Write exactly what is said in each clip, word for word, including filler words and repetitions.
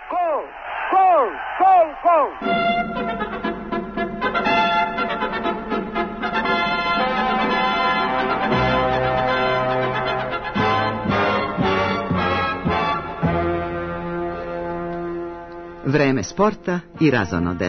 Gol! Gol! Gol! Gol! Vreme sporta i razonode.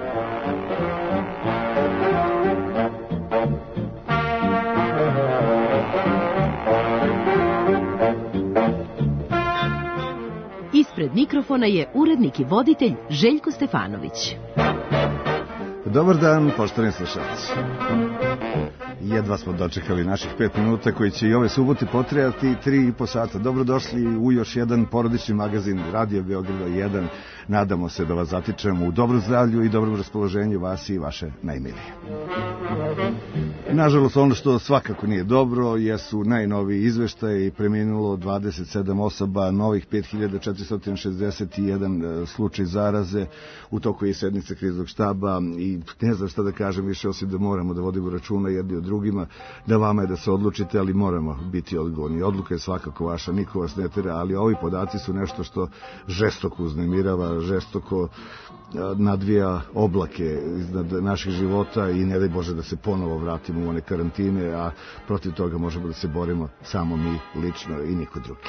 Ispred mikrofona je urednik i voditelj Željko Stefanović. Dobar dan, poštovani slušalci. Jedva smo dočekali naših pet minuta koji će i ove subote potrajati tri i po sata. Dobrodošli u još jedan porodični magazin Radio Beograda jedan. Nadamo se da vas zatičemo u dobru zdravlju i dobrom raspoloženju vas i vaše najmilije. Nažalost, ono što svakako nije dobro jesu najnoviji izveštaji. Preminulo dvadeset sedam osoba, novih pet hiljada četiristo šezdeset jedan slučaj zaraze. U toku je sednica kriznog štaba i ne znam šta da kažem više osim da moramo da vodimo računa jedni od drugima. Da vama je da se odlučite, ali moramo biti odgovorni. Odluka je svakako vaša, niko vas ne tera, ali ovi podaci su nešto što žestoko uznemirava, žestoko nadvija oblake iznad naših života i ne daj Bože da se ponovo vratimo u one karantine, a protiv toga možemo da se borimo samo mi lično i niko drugi.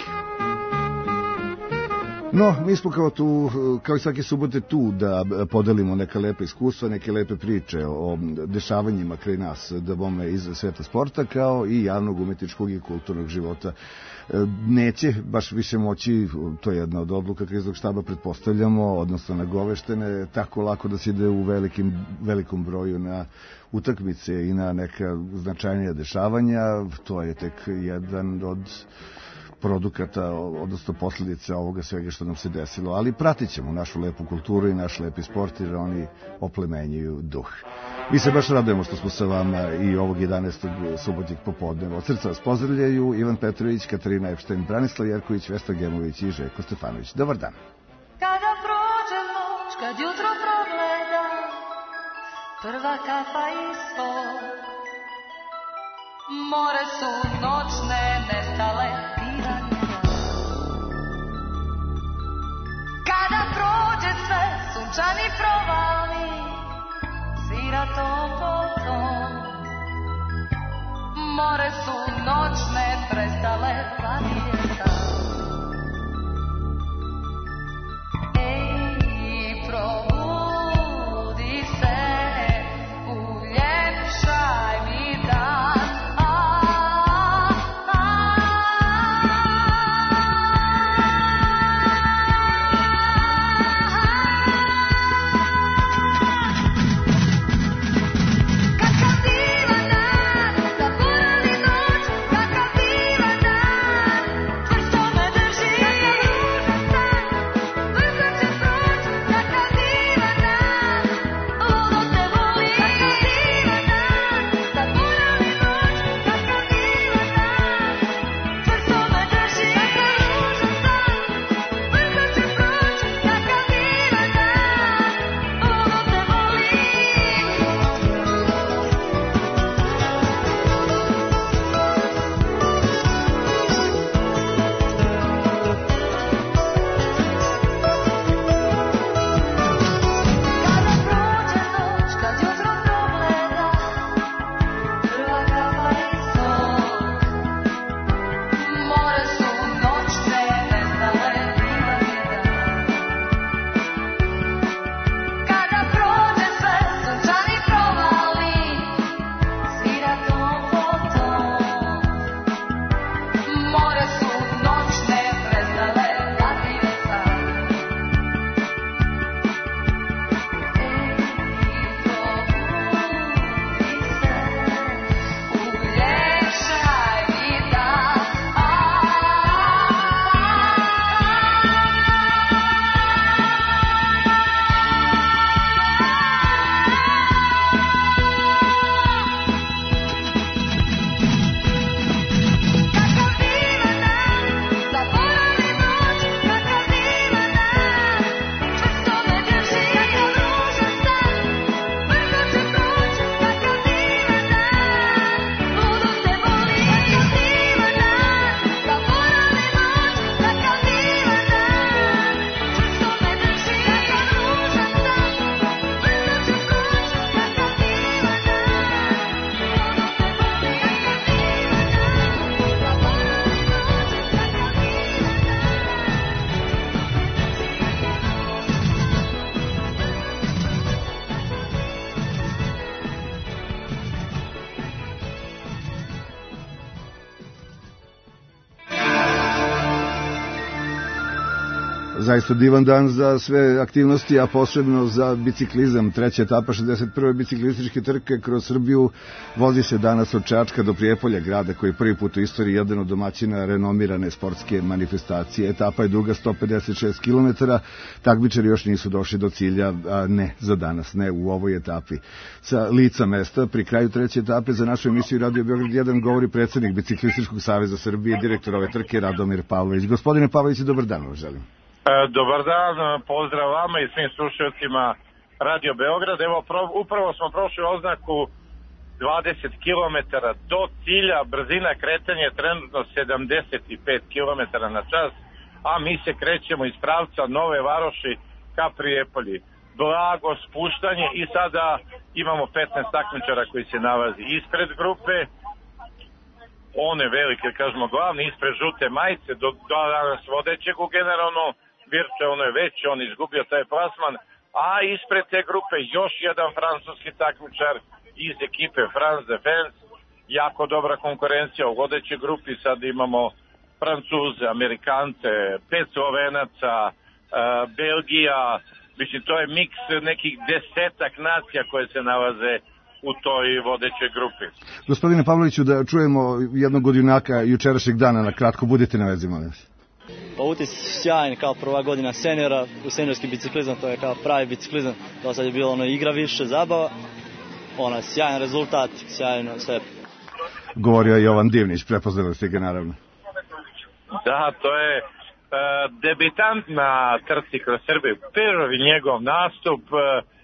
No, mi smo kao tu, kao i svake subote tu da podelimo neka lepa iskustva, neke lepe priče o dešavanjima kraj nas, da bome iz sveta sporta, kao i javnog, umetničkog i kulturnog života. Neće baš više moći, to je jedna od odluka kriznog štaba, pretpostavljamo, odnosno nagoveštene, tako lako da se ide u velikim, velikom broju na utakmice i na neka značajnija dešavanja. To je tek jedan od produkata, odnosno posljedice ovoga svega što nam se desilo, ali pratit ćemo našu lepu kulturu i naš lepi sport jer oni oplemenjuju duh. Mi se baš radujemo što smo sa vama i ovog jedanaestog subotnjeg popodneva. Od srca vas pozdravljaju Ivan Petrović, Katarina Epštajn, Branislav Jerković, Vesna Gemović i Željko Stefanović. Dobar dan. Kada prođe noć, kad jutro progleda, prva kapa ispod, more su noćne nestale piranije. Kada prođe sve, sunčani provali, svira tom potom, more su noćne prestale planirati. Ej, probudi se, uljepšaj mi dan. Kakav divan dan, Zaista divan dan za sve aktivnosti, a posebno za biciklizam. Treća etapa šezdeset prve biciklističke trke kroz Srbiju vozi se danas od Čačka do Prijepolja, grada koji je prvi put u istoriji jedan od domaćina renomirane sportske manifestacije. Etapa je duga sto pedeset šest kilometara, takmičari još nisu došli do cilja, a ne za danas, ne u ovoj etapi. Sa lica mesta, pri kraju treće etape, za našu emisiju Radio Beograd jedan govori predsjednik Biciklističkog saveza Srbije, direktor ove trke Radomir Pavlović. Gospodine Pavlović, dobar dan vam želim. Dobar dan, pozdrav vama i svim slušateljima Radio Beograd. Evo, upravo smo prošli oznaku dvadeset kilometara do cilja, brzina kretanja je trenutno sedamdeset pet kilometara na čas, a mi se krećemo iz pravca Nove Varoši ka Prijepolju. Blago spuštanje i sada imamo petnaest takmičara koji se nalazi ispred grupe, one velike, kažemo glavni, ispred žute majice, do, do danas vodećeg u generalno, virtualno je već, on izgubio taj plasman, a ispred te grupe još jedan francuski takmičar iz ekipe France Defense, jako dobra konkurencija u vodećoj grupi, sad imamo Francuze, Amerikance, pet Slovenaca, uh, Belgija, mislim to je miks nekih desetak nacija koje se nalaze u toj vodećoj grupi. Gospodine Pavloviću, da čujemo jednog od junaka jučerašnjeg dana, na kratko, budite na vezi, molim se. Pa utis sjajan, kao prva godina seniora, u seniorski biciklizam, to je kao pravi biciklizam, do sad je bilo ono igra više, zabava, ono, sjajan rezultat, sjajno sve. Govorio je Jovan Divnić, prepoznali ste ga naravno. Da, to je uh, debitant na trci kroz Srbiju, prvi njegov nastup uh,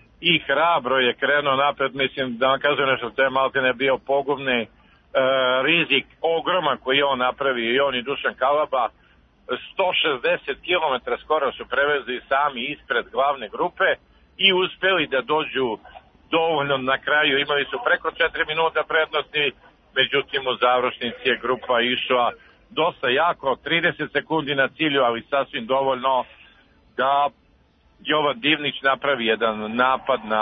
i hrabro je krenuo napred, mislim da vam kažem nešto, to je malo ne bio pogubni uh, rizik, ogroman koji je on napravio i on i Dušan Kalaba, sto šezdeset kilometara skoro su prevezli sami ispred glavne grupe i uspeli da dođu dovoljno na kraju, imali su preko četiri minuta prednosti, međutim u završnici je grupa išla dosta jako, trideset sekundi na cilju, ali sasvim dovoljno da Jovan Divnić napravi jedan napad na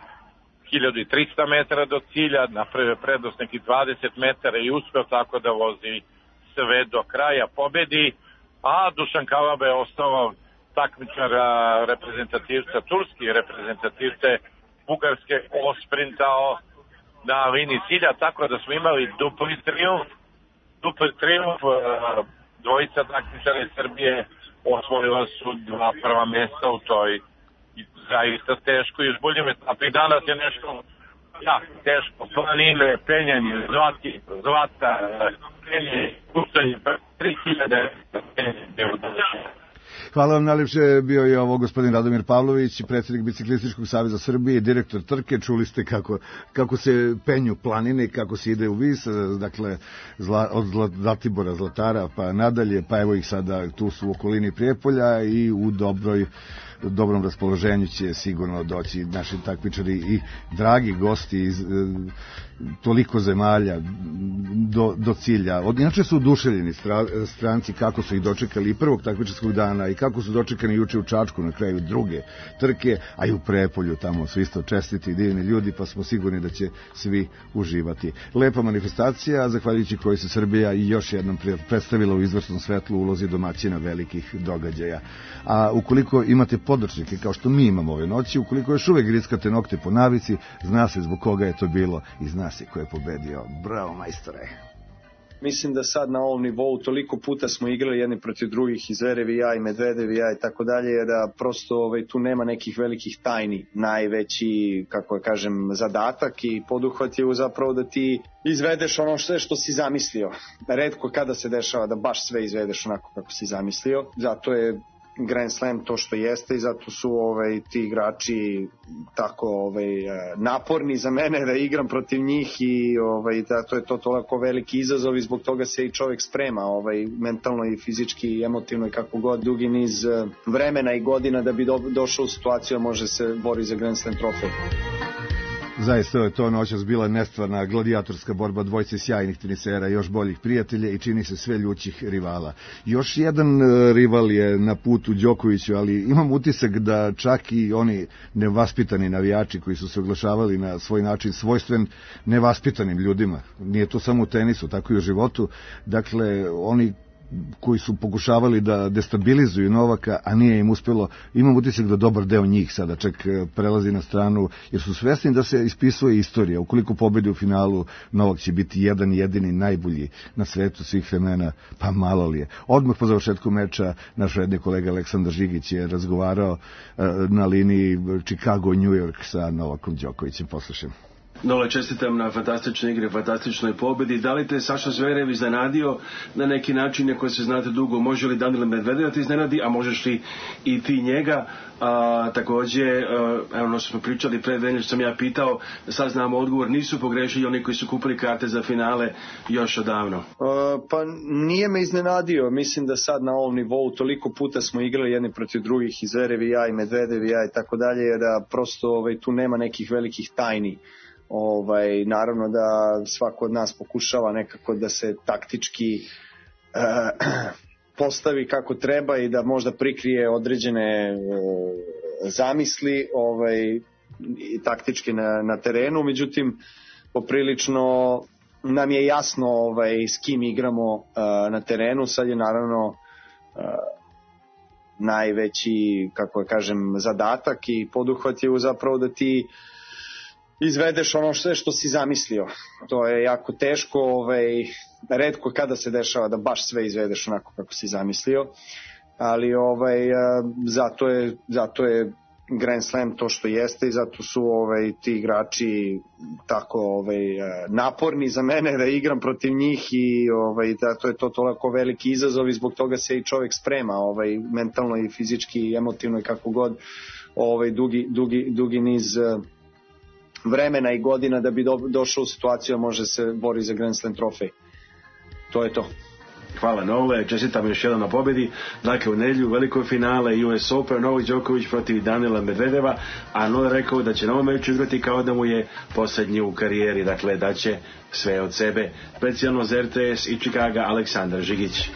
hiljadu trista metara do cilja, napravio prednost nekih dvadeset metara i uspeo tako da vozi sve do kraja, pobedi, a Dušan Kalaba je ostao takmičar reprezentativca Turski, reprezentativce Bugarske, osprintao na liniji cilja, tako da smo imali dupli triumf, dupli triumf, dvojica takmičara iz Srbije osvojila su dva prva mjesta u toj zaista teško i uzbudljivo etapi. Danas je nešto jako teško, planine, penjanje, zlati, zlata, penjanje, puštanje, tri hiljade penjanje. Hvala vam najljepše, bio je ovo gospodin Radomir Pavlović, predsjednik Biciklističkog saveza Srbije, direktor trke. Čuli ste kako, kako se penju planine, kako se ide u vis, dakle zla, od Zlatibora, Zlatara pa nadalje, pa evo ih sada tu su u okolini Prijepolja i u dobroj dobrom raspoloženju će sigurno doći naši takmičari i dragi gosti iz e, toliko zemalja do, do cilja. Od, inače su oduševljeni stra, stranci kako su ih dočekali i prvog takmičarskog dana i kako su dočekani juče u Čačku na kraju druge trke, a i u Prijepolju, tamo su isto čestiti i divni ljudi, pa smo sigurni da će svi uživati. Lepa manifestacija, zahvaljujući kojoj se Srbija i još jednom predstavila u izvrsnom svetlu ulozi domaćina velikih događaja. A ukoliko imate podočnike kao što mi imamo ove noći, ukoliko još uvek grickate nokte po navici, zna se zbog koga je to bilo i zna se ko je pobedio. Bravo, majstore! Mislim da sad na ovom nivou toliko puta smo igrali jedni protiv drugih, i Zverevi ja i Medvedevi ja i tako dalje, da prosto ovaj, tu nema nekih velikih tajni. Najveći, kako kažem, zadatak i poduhvat je zapravo da ti izvedeš ono sve što si zamislio. Retko kada se dešava da baš sve izvedeš onako kako si zamislio, zato je Grand Slam to što jeste i zato su ovaj, ti igrači tako ovaj, naporni za mene da igram protiv njih i ovaj, zato je to toliko veliki izazov i zbog toga se i čovjek sprema ovaj, mentalno i fizički i emotivno i kako god dugi niz vremena i godina da bi do, došao u situaciju da može se bori za Grand Slam trofej. Zaista je to noćas bila nestvarna gladijatorska borba dvojce sjajnih tenisera, još boljih prijatelja i čini se sve ljućih rivala. Još jedan rival je na putu Đokoviću, ali imam utisak da čak i oni nevaspitani navijači koji su se oglašavali na svoj način svojstven nevaspitanim ljudima. Nije to samo u tenisu, tako i u životu. Dakle, oni koji su pokušavali da destabilizuju Novaka, a nije im uspelo. Imam utisak da dobar deo njih sada čak prelazi na stranu, jer su svesni da se ispisuje istorija. Ukoliko pobedi u finalu, Novak će biti jedan jedini najbolji na svetu svih vremena, pa malo li je. Odmah po završetku meča naš redni kolega Aleksandar Žigić je razgovarao na liniji Chicago-New York sa Novakom Đokovićem. Poslušajmo. Nole, čestitam na fantastičnoj igri, fantastičnoj pobedi. Da li te Saša Zverev iznenadio na neki način, ako se znate dugo, može li Danil Medvedev ti iznenadi, a možeš li i ti njega? A, takođe, evo ono što smo pričali pre dve, što sam ja pitao, sad znamo odgovor, nisu pogrešili oni koji su kupili karte za finale još odavno. Uh, pa nije me iznenadio, mislim da sad na ovom nivou toliko puta smo igrali jedni protiv drugih, i Zverev i ja, i Medvedev i ja i tako dalje, da prosto ovaj, tu nema nekih velikih tajni. Ovaj, naravno da svako od nas pokušava nekako da se taktički uh, postavi kako treba i da možda prikrije određene uh, zamisli ovaj, i taktički na, na terenu, međutim poprilično nam je jasno ovaj, s kim igramo uh, na terenu. Sad je naravno uh, najveći, kako ja kažem, zadatak i poduhvat je zapravo da ti izvedeš ono sve što si zamislio. To je jako teško, ovaj, retko kada se dešava da baš sve izvedeš onako kako si zamislio, ali ovaj, zato je, zato je Grand Slam to što jeste i zato su ovaj, ti igrači tako ovaj, naporni za mene da igram protiv njih i ovaj, zato je to toliko veliki izazov i zbog toga se i čovjek sprema ovaj, mentalno i fizički i emotivno i kako god ovaj, dugi, dugi, dugi niz vremena i godina da bi do, došao u situaciju može se bori za Grand Slam trofej. To je to. Hvala Nole, čestitam još jednom na pobjedi. Dakle, u nedjelju veliko finale U S Open, Novak Đoković protiv Danila Medvedeva, a Nole rekao da će na ovom meču igrati kao da mu je posljednji u karijeri, dakle da će sve od sebe. Specijalno za R T S i Chicago, Aleksandar Žigić.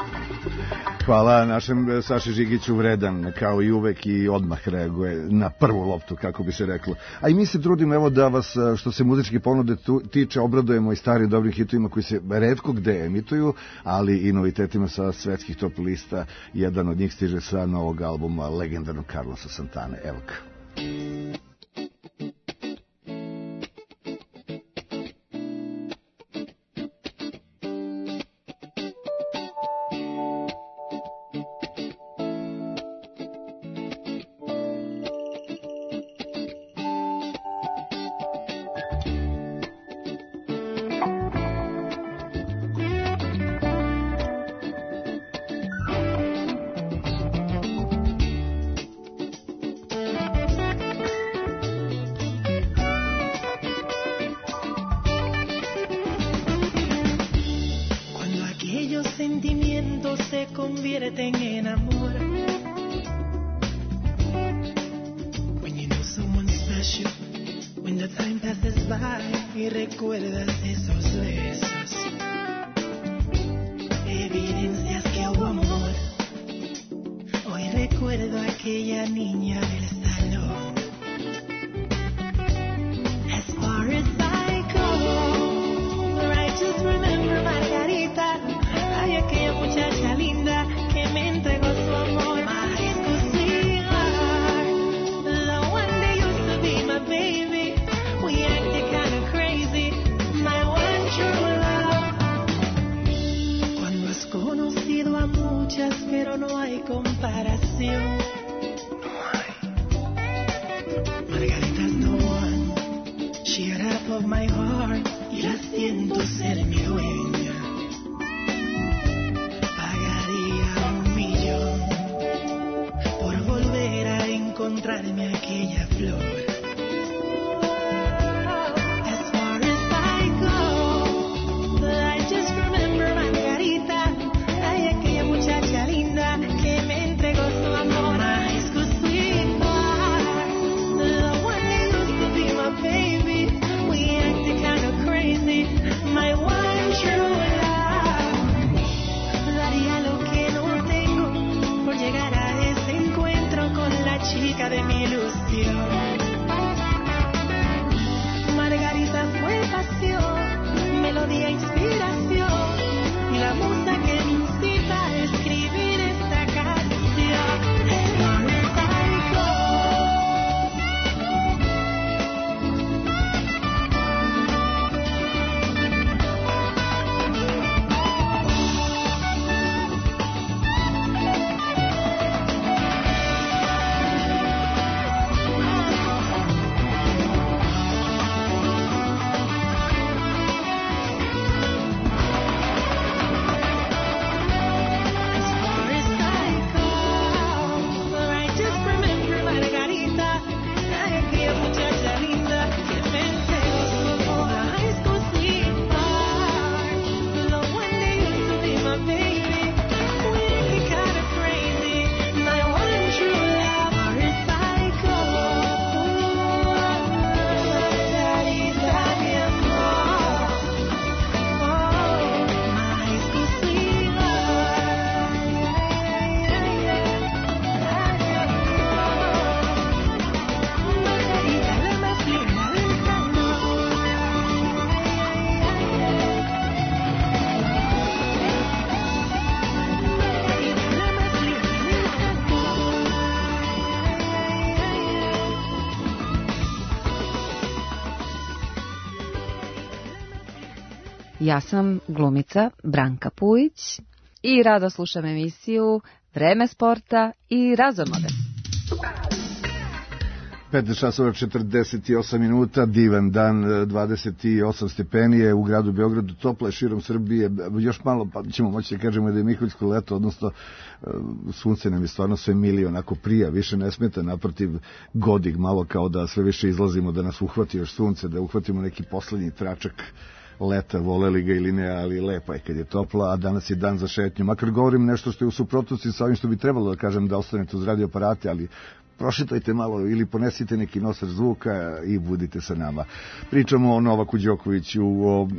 Hvala našem Saši Žigiću, vredan kao i uvek i odmah reaguje na prvu loptu, kako bi se reklo. A i mi se trudimo evo da vas, što se muzičke ponude tiče, obradujemo i starim dobrim hitovima koji se retko gde emituju, ali i novitetima sa svetskih top lista. Jedan od njih stiže sa novog albuma legendarnog Carlosa Santane. Evo ga. De mi ilusión. Ja sam glumica Branka Pujić i rado slušam emisiju Vreme sporta i razonode. petnaest časova četrdeset osam minuta, divan dan, dvadeset osam stepenije u gradu Beogradu, toplo je širom Srbije, još malo pa ćemo moći da kažemo da je Miholjsko leto, odnosno sunce nam je stvarno sve mili, onako prija, više ne smeta, naprotiv godig malo kao da sve više izlazimo, da nas uhvati još sunce, da uhvatimo neki poslednji tračak leta, voleli ga ili ne, ali lepo je kad je topla, a danas je dan za šetnju. Makar govorim nešto što je u suprotnosti sa ovim što bi trebalo da kažem, da ostanete uz radio aparate, ali prošitajte malo ili ponesite neki nosač zvuka i budite sa nama. Pričamo o Novaku Đokoviću, o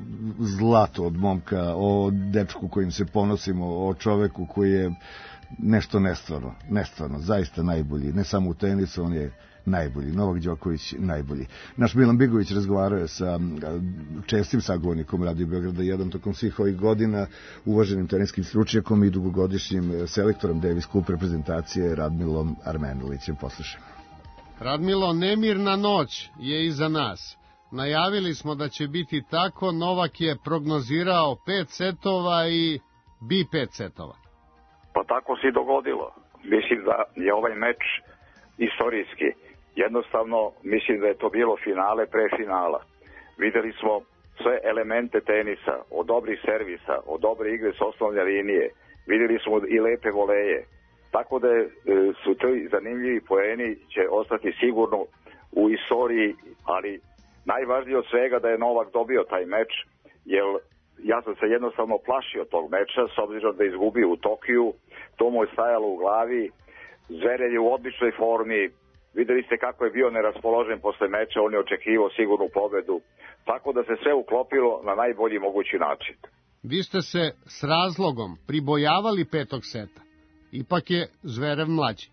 zlatu od momka, o dečku kojim se ponosimo, o čoveku koji je nešto nestvarno, nestvarno, zaista najbolji, ne samo u tenisu, on je najbolji, Novak Đoković najbolji. Naš Milan Bigović razgovarao je sa čestim sagovornikom Radio Beograda jedan tokom svih ovih godina, uvaženim teniskim stručnjakom i dugogodišnjim selektorom Davis Cup reprezentacije Radmilom Armenulićem. Poslušajmo. Radmilo, nemirna noć je iza nas. Najavili smo da će biti tako, Novak je prognozirao pet setova i bi pet setova. Pa tako se i dogodilo. Mislim da je ovaj meč istorijski. Jednostavno, mislim da je to bilo finale pre finala. Videli smo sve elemente tenisa, od dobrih servisa, od dobre igre s osnovne linije. Videli smo i lepe voleje. Tako da su to zanimljivi poeni će ostati sigurno u istoriji, ali najvažnije od svega da je Novak dobio taj meč, jer ja sam se jednostavno plašio tog meča, s obzirom da je izgubio u Tokiju, to mu je stajalo u glavi. Zverev je u odličnoj formi, videli ste kako je bio neraspoložen posle meča, on je očekivao sigurnu pobedu, tako da se sve uklopilo na najbolji mogući način. Vi ste se s razlogom pribojavali petog seta, ipak je Zverev mlađi.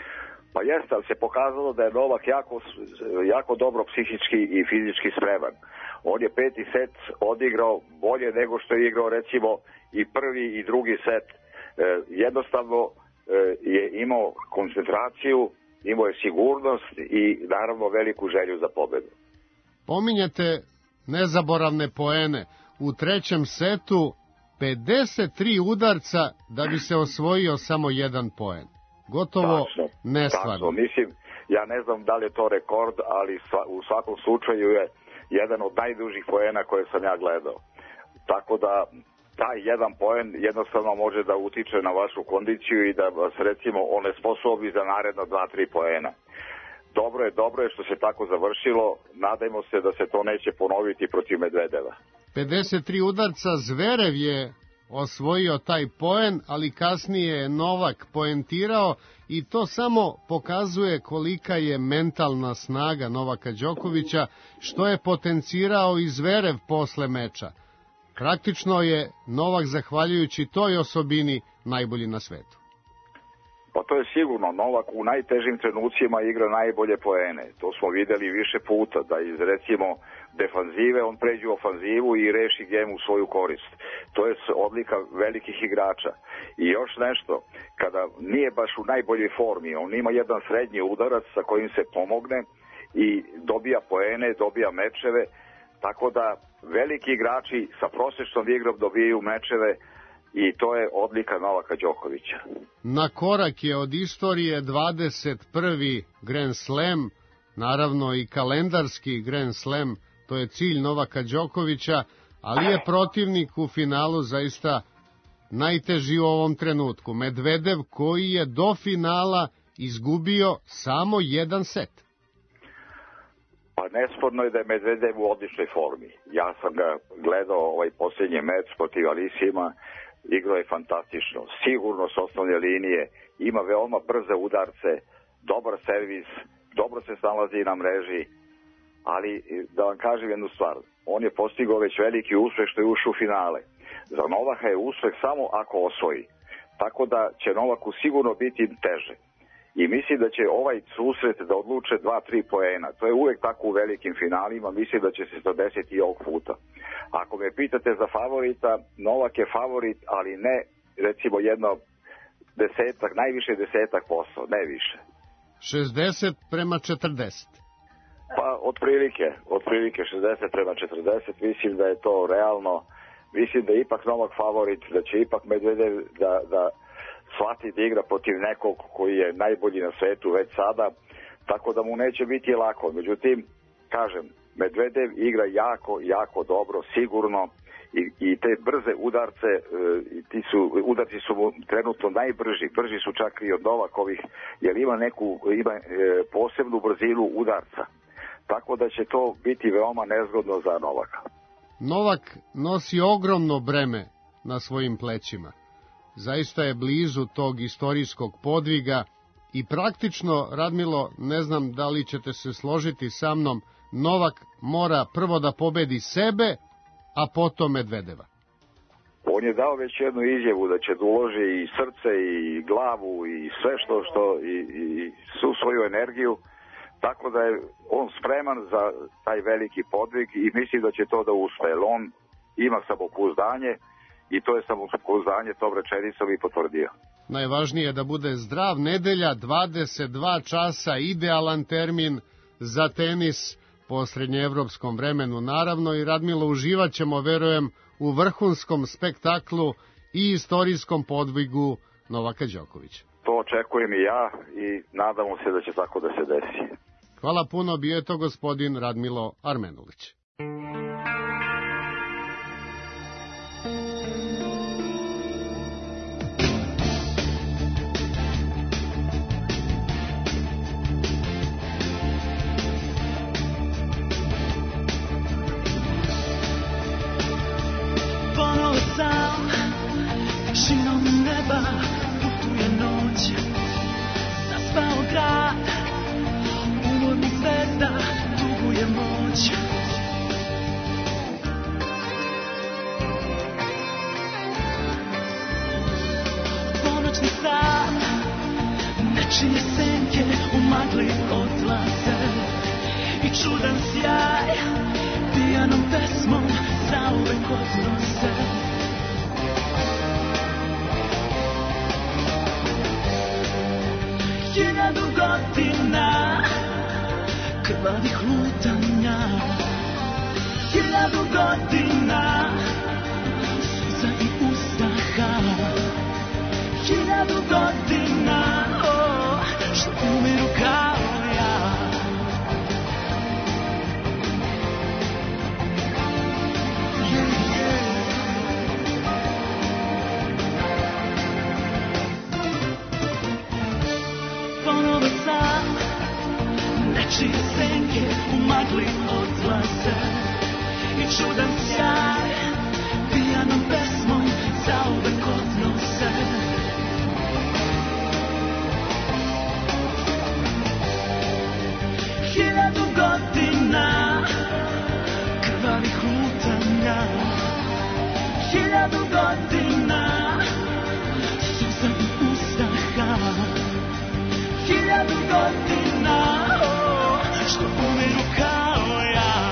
Pa jeste, ali se pokazalo da je Novak jako, jako dobro psihički i fizički spreman. On je peti set odigrao bolje nego što je igrao recimo i prvi i drugi set. E, jednostavno je imao koncentraciju, imao je sigurnost i naravno veliku želju za pobedu. Pominjete nezaboravne poene. U trećem setu pedeset tri udarca da bi se osvojio samo jedan poen. Gotovo tačno, nestvarno. Tačno, mislim, ja ne znam da li je to rekord, ali u svakom slučaju je jedan od najdužih poena koje sam ja gledao. Tako da taj jedan poen jednostavno može da utiče na vašu kondiciju i da vas recimo onesposobi za naredno dva tri poena. Dobro je, dobro je što se tako završilo, nadajmo se da se to neće ponoviti protiv Medvedeva. pedeset tri udarca, Zverev je osvojio taj poen, ali kasnije je Novak poentirao i to samo pokazuje kolika je mentalna snaga Novaka Đokovića, što je potencirao i Zverev posle meča. Praktično je Novak, zahvaljujući toj osobini, najbolji na svetu. Pa to je sigurno. Novak u najtežim trenucima igra najbolje poene. To smo videli više puta, da iz recimo defanzive on pređe u ofanzivu i reši gemu u svoju korist. To je odlika velikih igrača. I još nešto, kada nije baš u najboljoj formi, on ima jedan srednji udarac sa kojim se pomogne i dobija poene, dobija mečeve. Tako da veliki igrači sa prosječnom igrom dobijaju mečeve i to je odlika Novaka Đokovića. Na korak je od istorije dvadeset prvi Grand Slam, naravno i kalendarski Grand Slam, to je cilj Novaka Đokovića, ali je protivnik u finalu zaista najteži u ovom trenutku. Medvedev koji je do finala izgubio samo jedan set. Pa nesporno je da je Medvedev u odličnoj formi. Ja sam ga gledao ovaj posljednji meč protiv Alisima, igrao je fantastično, sigurno s osnovne linije, ima veoma brze udarce, dobar servis, dobro se snalazi na mreži, ali da vam kažem jednu stvar, on je postigao već veliki uspeh što je ušao u finale. Za Novaka je uspeh samo ako osvoji, tako da će Novaku sigurno biti teže. I mislim da će ovaj susret da odluče dva tri poena. To je uvek tako u velikim finalima, mislim da će se to desiti i ovog puta. Ako me pitate za favorita, Novak je favorit, ali ne recimo jedno desetak, najviše desetak posto, ne više. šezdeset prema četrdeset. Pa otprilike, otprilike šezdeset prema četrdeset, mislim da je to realno. Mislim da je ipak Novak favorit, da će ipak Medvedev da, da shvati da igra protiv nekog koji je najbolji na svetu već sada, tako da mu neće biti lako. Međutim, kažem, Medvedev igra jako, jako dobro, sigurno, i, i te brze udarce, e, ti su, udarci su mu trenutno najbrži, brži su čak i od Novakovih, jer ima neku, ima e, posebnu brzinu udarca. Tako da će to biti veoma nezgodno za Novaka. Novak nosi ogromno breme na svojim plećima. Zaista je blizu tog istorijskog podviga i praktično, Radmilo, ne znam da li ćete se složiti sa mnom, Novak mora prvo da pobedi sebe, a potom Medvedeva. On je dao već jednu izjavu da će da uloži i srce i glavu i sve što, što i, i svu svoju energiju, tako da je on spreman za taj veliki podvig i mislim da će to da uspe. On ima samopouzdanje i to je samopouzdanje tom rečenicom i potvrdio. Najvažnije je da bude zdrav. Nedelja, dvadeset dva časa, idealan termin za tenis po srednjeevropskom vremenu, naravno, i Radmilo, uživat ćemo, verujem, u vrhunskom spektaklu i istorijskom podvigu Novaka Đokovića. To očekujem i ja i nadamo se da će tako da se desi. Hvala puno, bio je to gospodin Radmilo Armenulić. Ponovo sam, tišinom neba putuje noć, zaspao grad, umornih zvezda tuguje moć. Ponoćni sat, nečije senke u magli odlaze i čudan sjaj pijanom pesmom zauvek odnose. Hiljadu godina krvavih lutanja, hiljadu godina suza i uzdaha, hiljadu godina oh, što umiru kao ja. Yeah, yeah. Ponovo sam, nečije senke u magli odlaze i čudan sjaj pijanom pesmom zauvek odnose. Hiljadu godina krvavih lutanja, hiljadu godina suza i uzdaha, hiljadu godina oh, što umiru kao ja.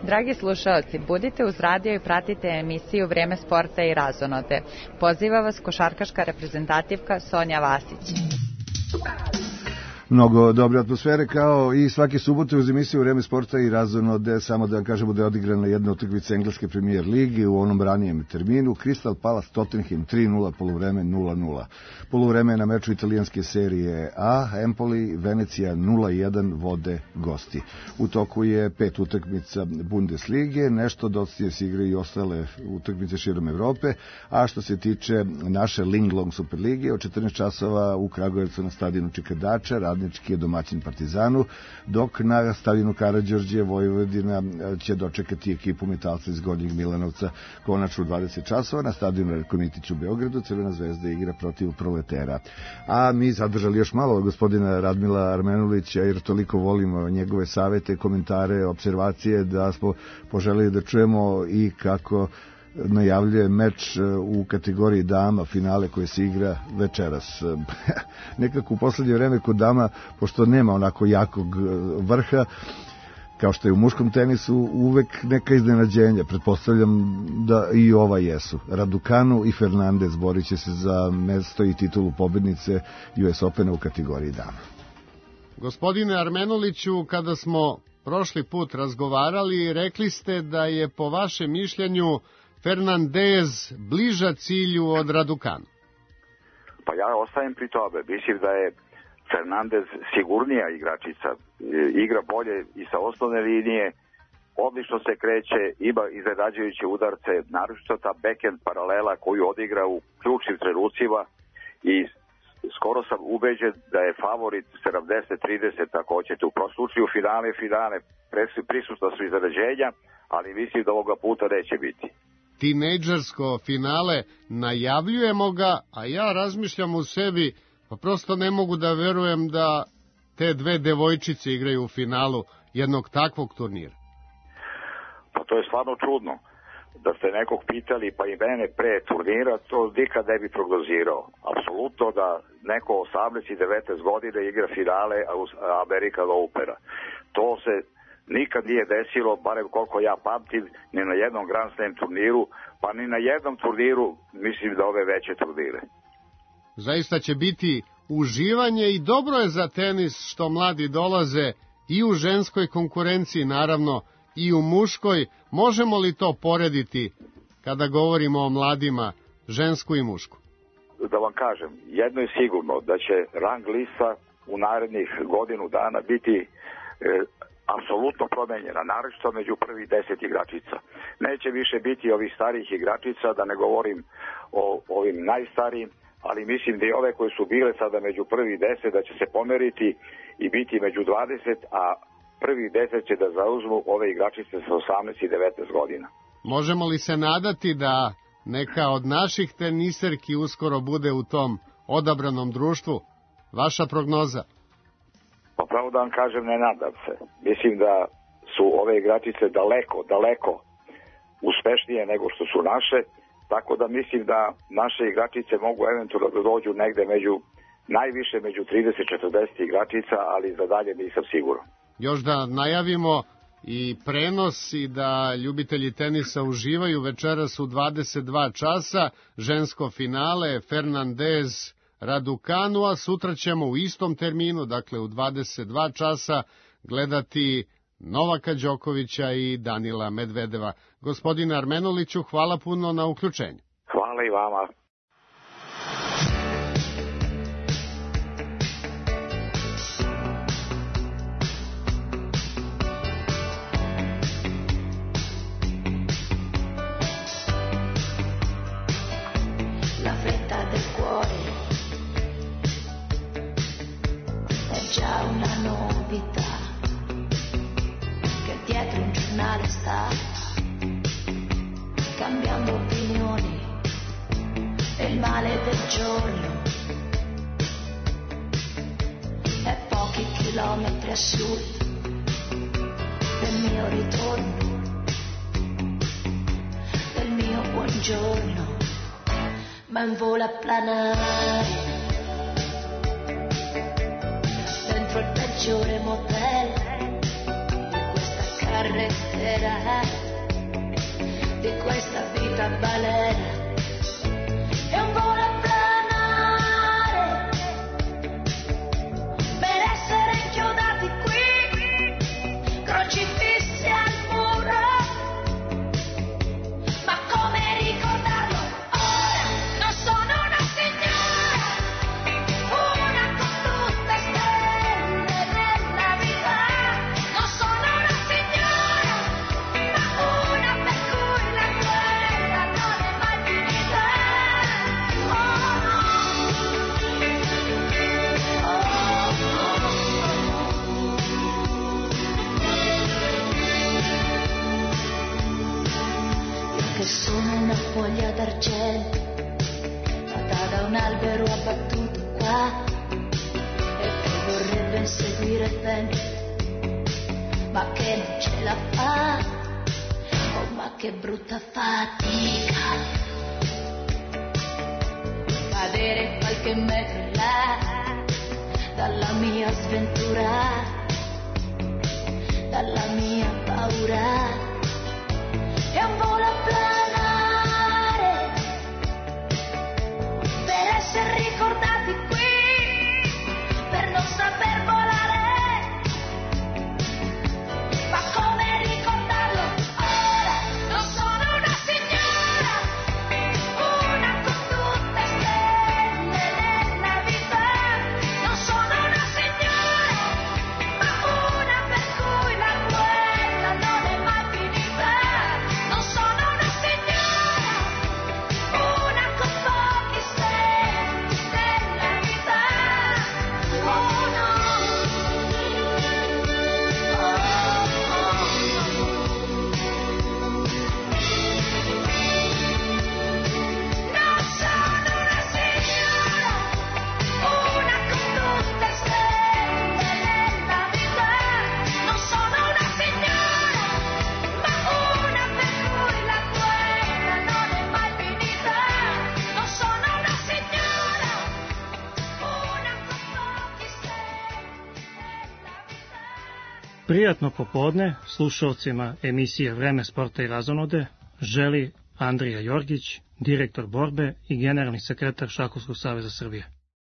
Dragi slušalci, budite uz radio i pratite emisiju Vrijeme sporta i razonode. Poziva vas košarkaška reprezentativka Sonja Vasić. Mnogo dobre atmosfere, kao i svake subote uz emisiju Vreme sporta i razonode. Samo da vam kažemo da je odigrana jedna utakmica engleske premijer ligi u onom ranijem terminu. Crystal Palace Tottenham tri nula, poluvreme nula nula. Poluvreme na meču italijanske serije A, Empoli, Venecija nula jedan vode gosti. U toku je pet utakmica Bundeslige, nešto dosta se igraju i ostale utakmice širom Evrope, a što se tiče naše Linglong Superlige, od četrnaest časova u Kragujevcu na stadionu Čikadača, Radnički je domaćin Partizanu, dok na stadionu Karađorđe Vojvodina će dočekati ekipu metalca iz Gornjeg Milanovca konačno u dvadeset časova. Na stadionu Ratko Mitić u Beogradu Crvena zvezda igra protiv Proletera. A mi zadržali još malo gospodina Radmila Armenulića, jer toliko volimo njegove savete, komentare, observacije, da smo poželili da čujemo i kako najavljuje meč u kategoriji dama, finale koje se igra večeras. Nekako u poslednje vreme kod dama, pošto nema onako jakog vrha, kao što je u muškom tenisu, uvek neka iznenađenja. Pretpostavljam da i ova jesu. Raducanu i Fernandez borit će se za mesto i titulu pobednice U S Opena u kategoriji dama. Gospodine Armenuliću, kada smo prošli put razgovarali, rekli ste da je po vašem mišljenju Fernandez bliža cilju od Raducanu. Pa ja ostajem pri tome. Mislim da je Fernandez sigurnija igračica. Igra bolje i sa osnovne linije, odlično se kreće, ima iznenađujuće udarce, naročito ta backhand paralela koju odigra u ključnim trenucima i skoro sam ubeđen da je favorit sedamdeset trideset, ako hoćete, u proslučiju finale, finale, prisutna su iznenađenja, ali mislim da ovoga puta neće biti. Tinejdžersko finale, najavljujemo ga, a ja razmišljam u sebi, pa prosto ne mogu da verujem da te dve devojčice igraju u finalu jednog takvog turnira. Pa to je stvarno čudno. Da ste nekog pitali, pa i mene pre turnira, to nikad ne bi prognozirao. Apsolutno da neko osamnaest i devetnaest godine igra finale American Opena. To se nikad nije desilo, barem koliko ja pamtim, ni na jednom Grand Slam turniru, pa ni na jednom turniru, mislim da ove veće turnire. Zaista će biti uživanje i dobro je za tenis što mladi dolaze i u ženskoj konkurenciji, naravno, i u muškoj. Možemo li to porediti kada govorimo o mladima, žensku i mušku? Da vam kažem, jedno je sigurno, da će rang lista u narednih godinu dana biti e, apsolutno promenjena, naročito među prvih deset igračica. Neće više biti ovih starih igračica, da ne govorim o ovim najstarijim, ali mislim da i ove koje su bile sada među prvih deset da će se pomeriti i biti među dvadeset, a prvih deset će da zauzmu ove igračice sa osamnaest i devetnaest godina. Možemo li se nadati da neka od naših teniserki uskoro bude u tom odabranom društvu? Vaša prognoza? Pa pravo da vam kažem, ne nadam se. Mislim da su ove igračice daleko, daleko uspešnije nego što su naše, tako da mislim da naše igračice mogu eventualno da dođu negde među, najviše među trideset do četrdeset igračica, ali za dalje nisam siguran. Još da najavimo i prenos i da ljubitelji tenisa uživaju večeras u dvadeset dva časa, žensko finale Fernandez Raducanu, a sutra ćemo u istom terminu, dakle u dvadeset dva časa, gledati Novaka Đokovića i Danila Medvedeva. Gospodine Armenuliću, hvala puno na uključenju. Hvala i vama. La fretta del cuore è già una novità che dietro un giornale sta cambiando opinioni e il male del giorno è pochi chilometri a sud del mio ritorno, del mio buongiorno, ma in volo a planare dentro il peggiore motel di questa carretera. sera di questa vita balera. È un volo a planare per essere inchiodati qui, crocifissi al muro. Ma come ricordarlo ora? Non sono una signora, una con tutte stelle nella vita. Non sono una signora, ma una per cui la guerra non è mai finita. Oh no, io che sono una foglia d'argento nata da un albero abbattuto qua e che vorrebbe inseguire il vento ma che non ce la fa. Oh, ma che brutta fatica cadere qualche metro in là dalla mia sventura, dalla mia paura. È un volo a planare per essere ricordati qui, per non saper volare. Ma come ricordarlo ora? Non sono una signora, una con tutte stelle nella vita. Non sono una signora, ma una per cui la guerra non è mai finita. Non sono una signora, una con pochi stelle nella vita. Oh no, non sono una signora, una con tutte stelle nella vita. Non sono una signora, ma una per cui la guerra non è mai finita. Non sono una signora, una con pochi stelle nella vita. Prijatno popodne slušalcima emisije Vreme sporta i razonode želi Andrija Jorgić, direktor borbe i generalni sekretar Šahovskog saveza Srbije.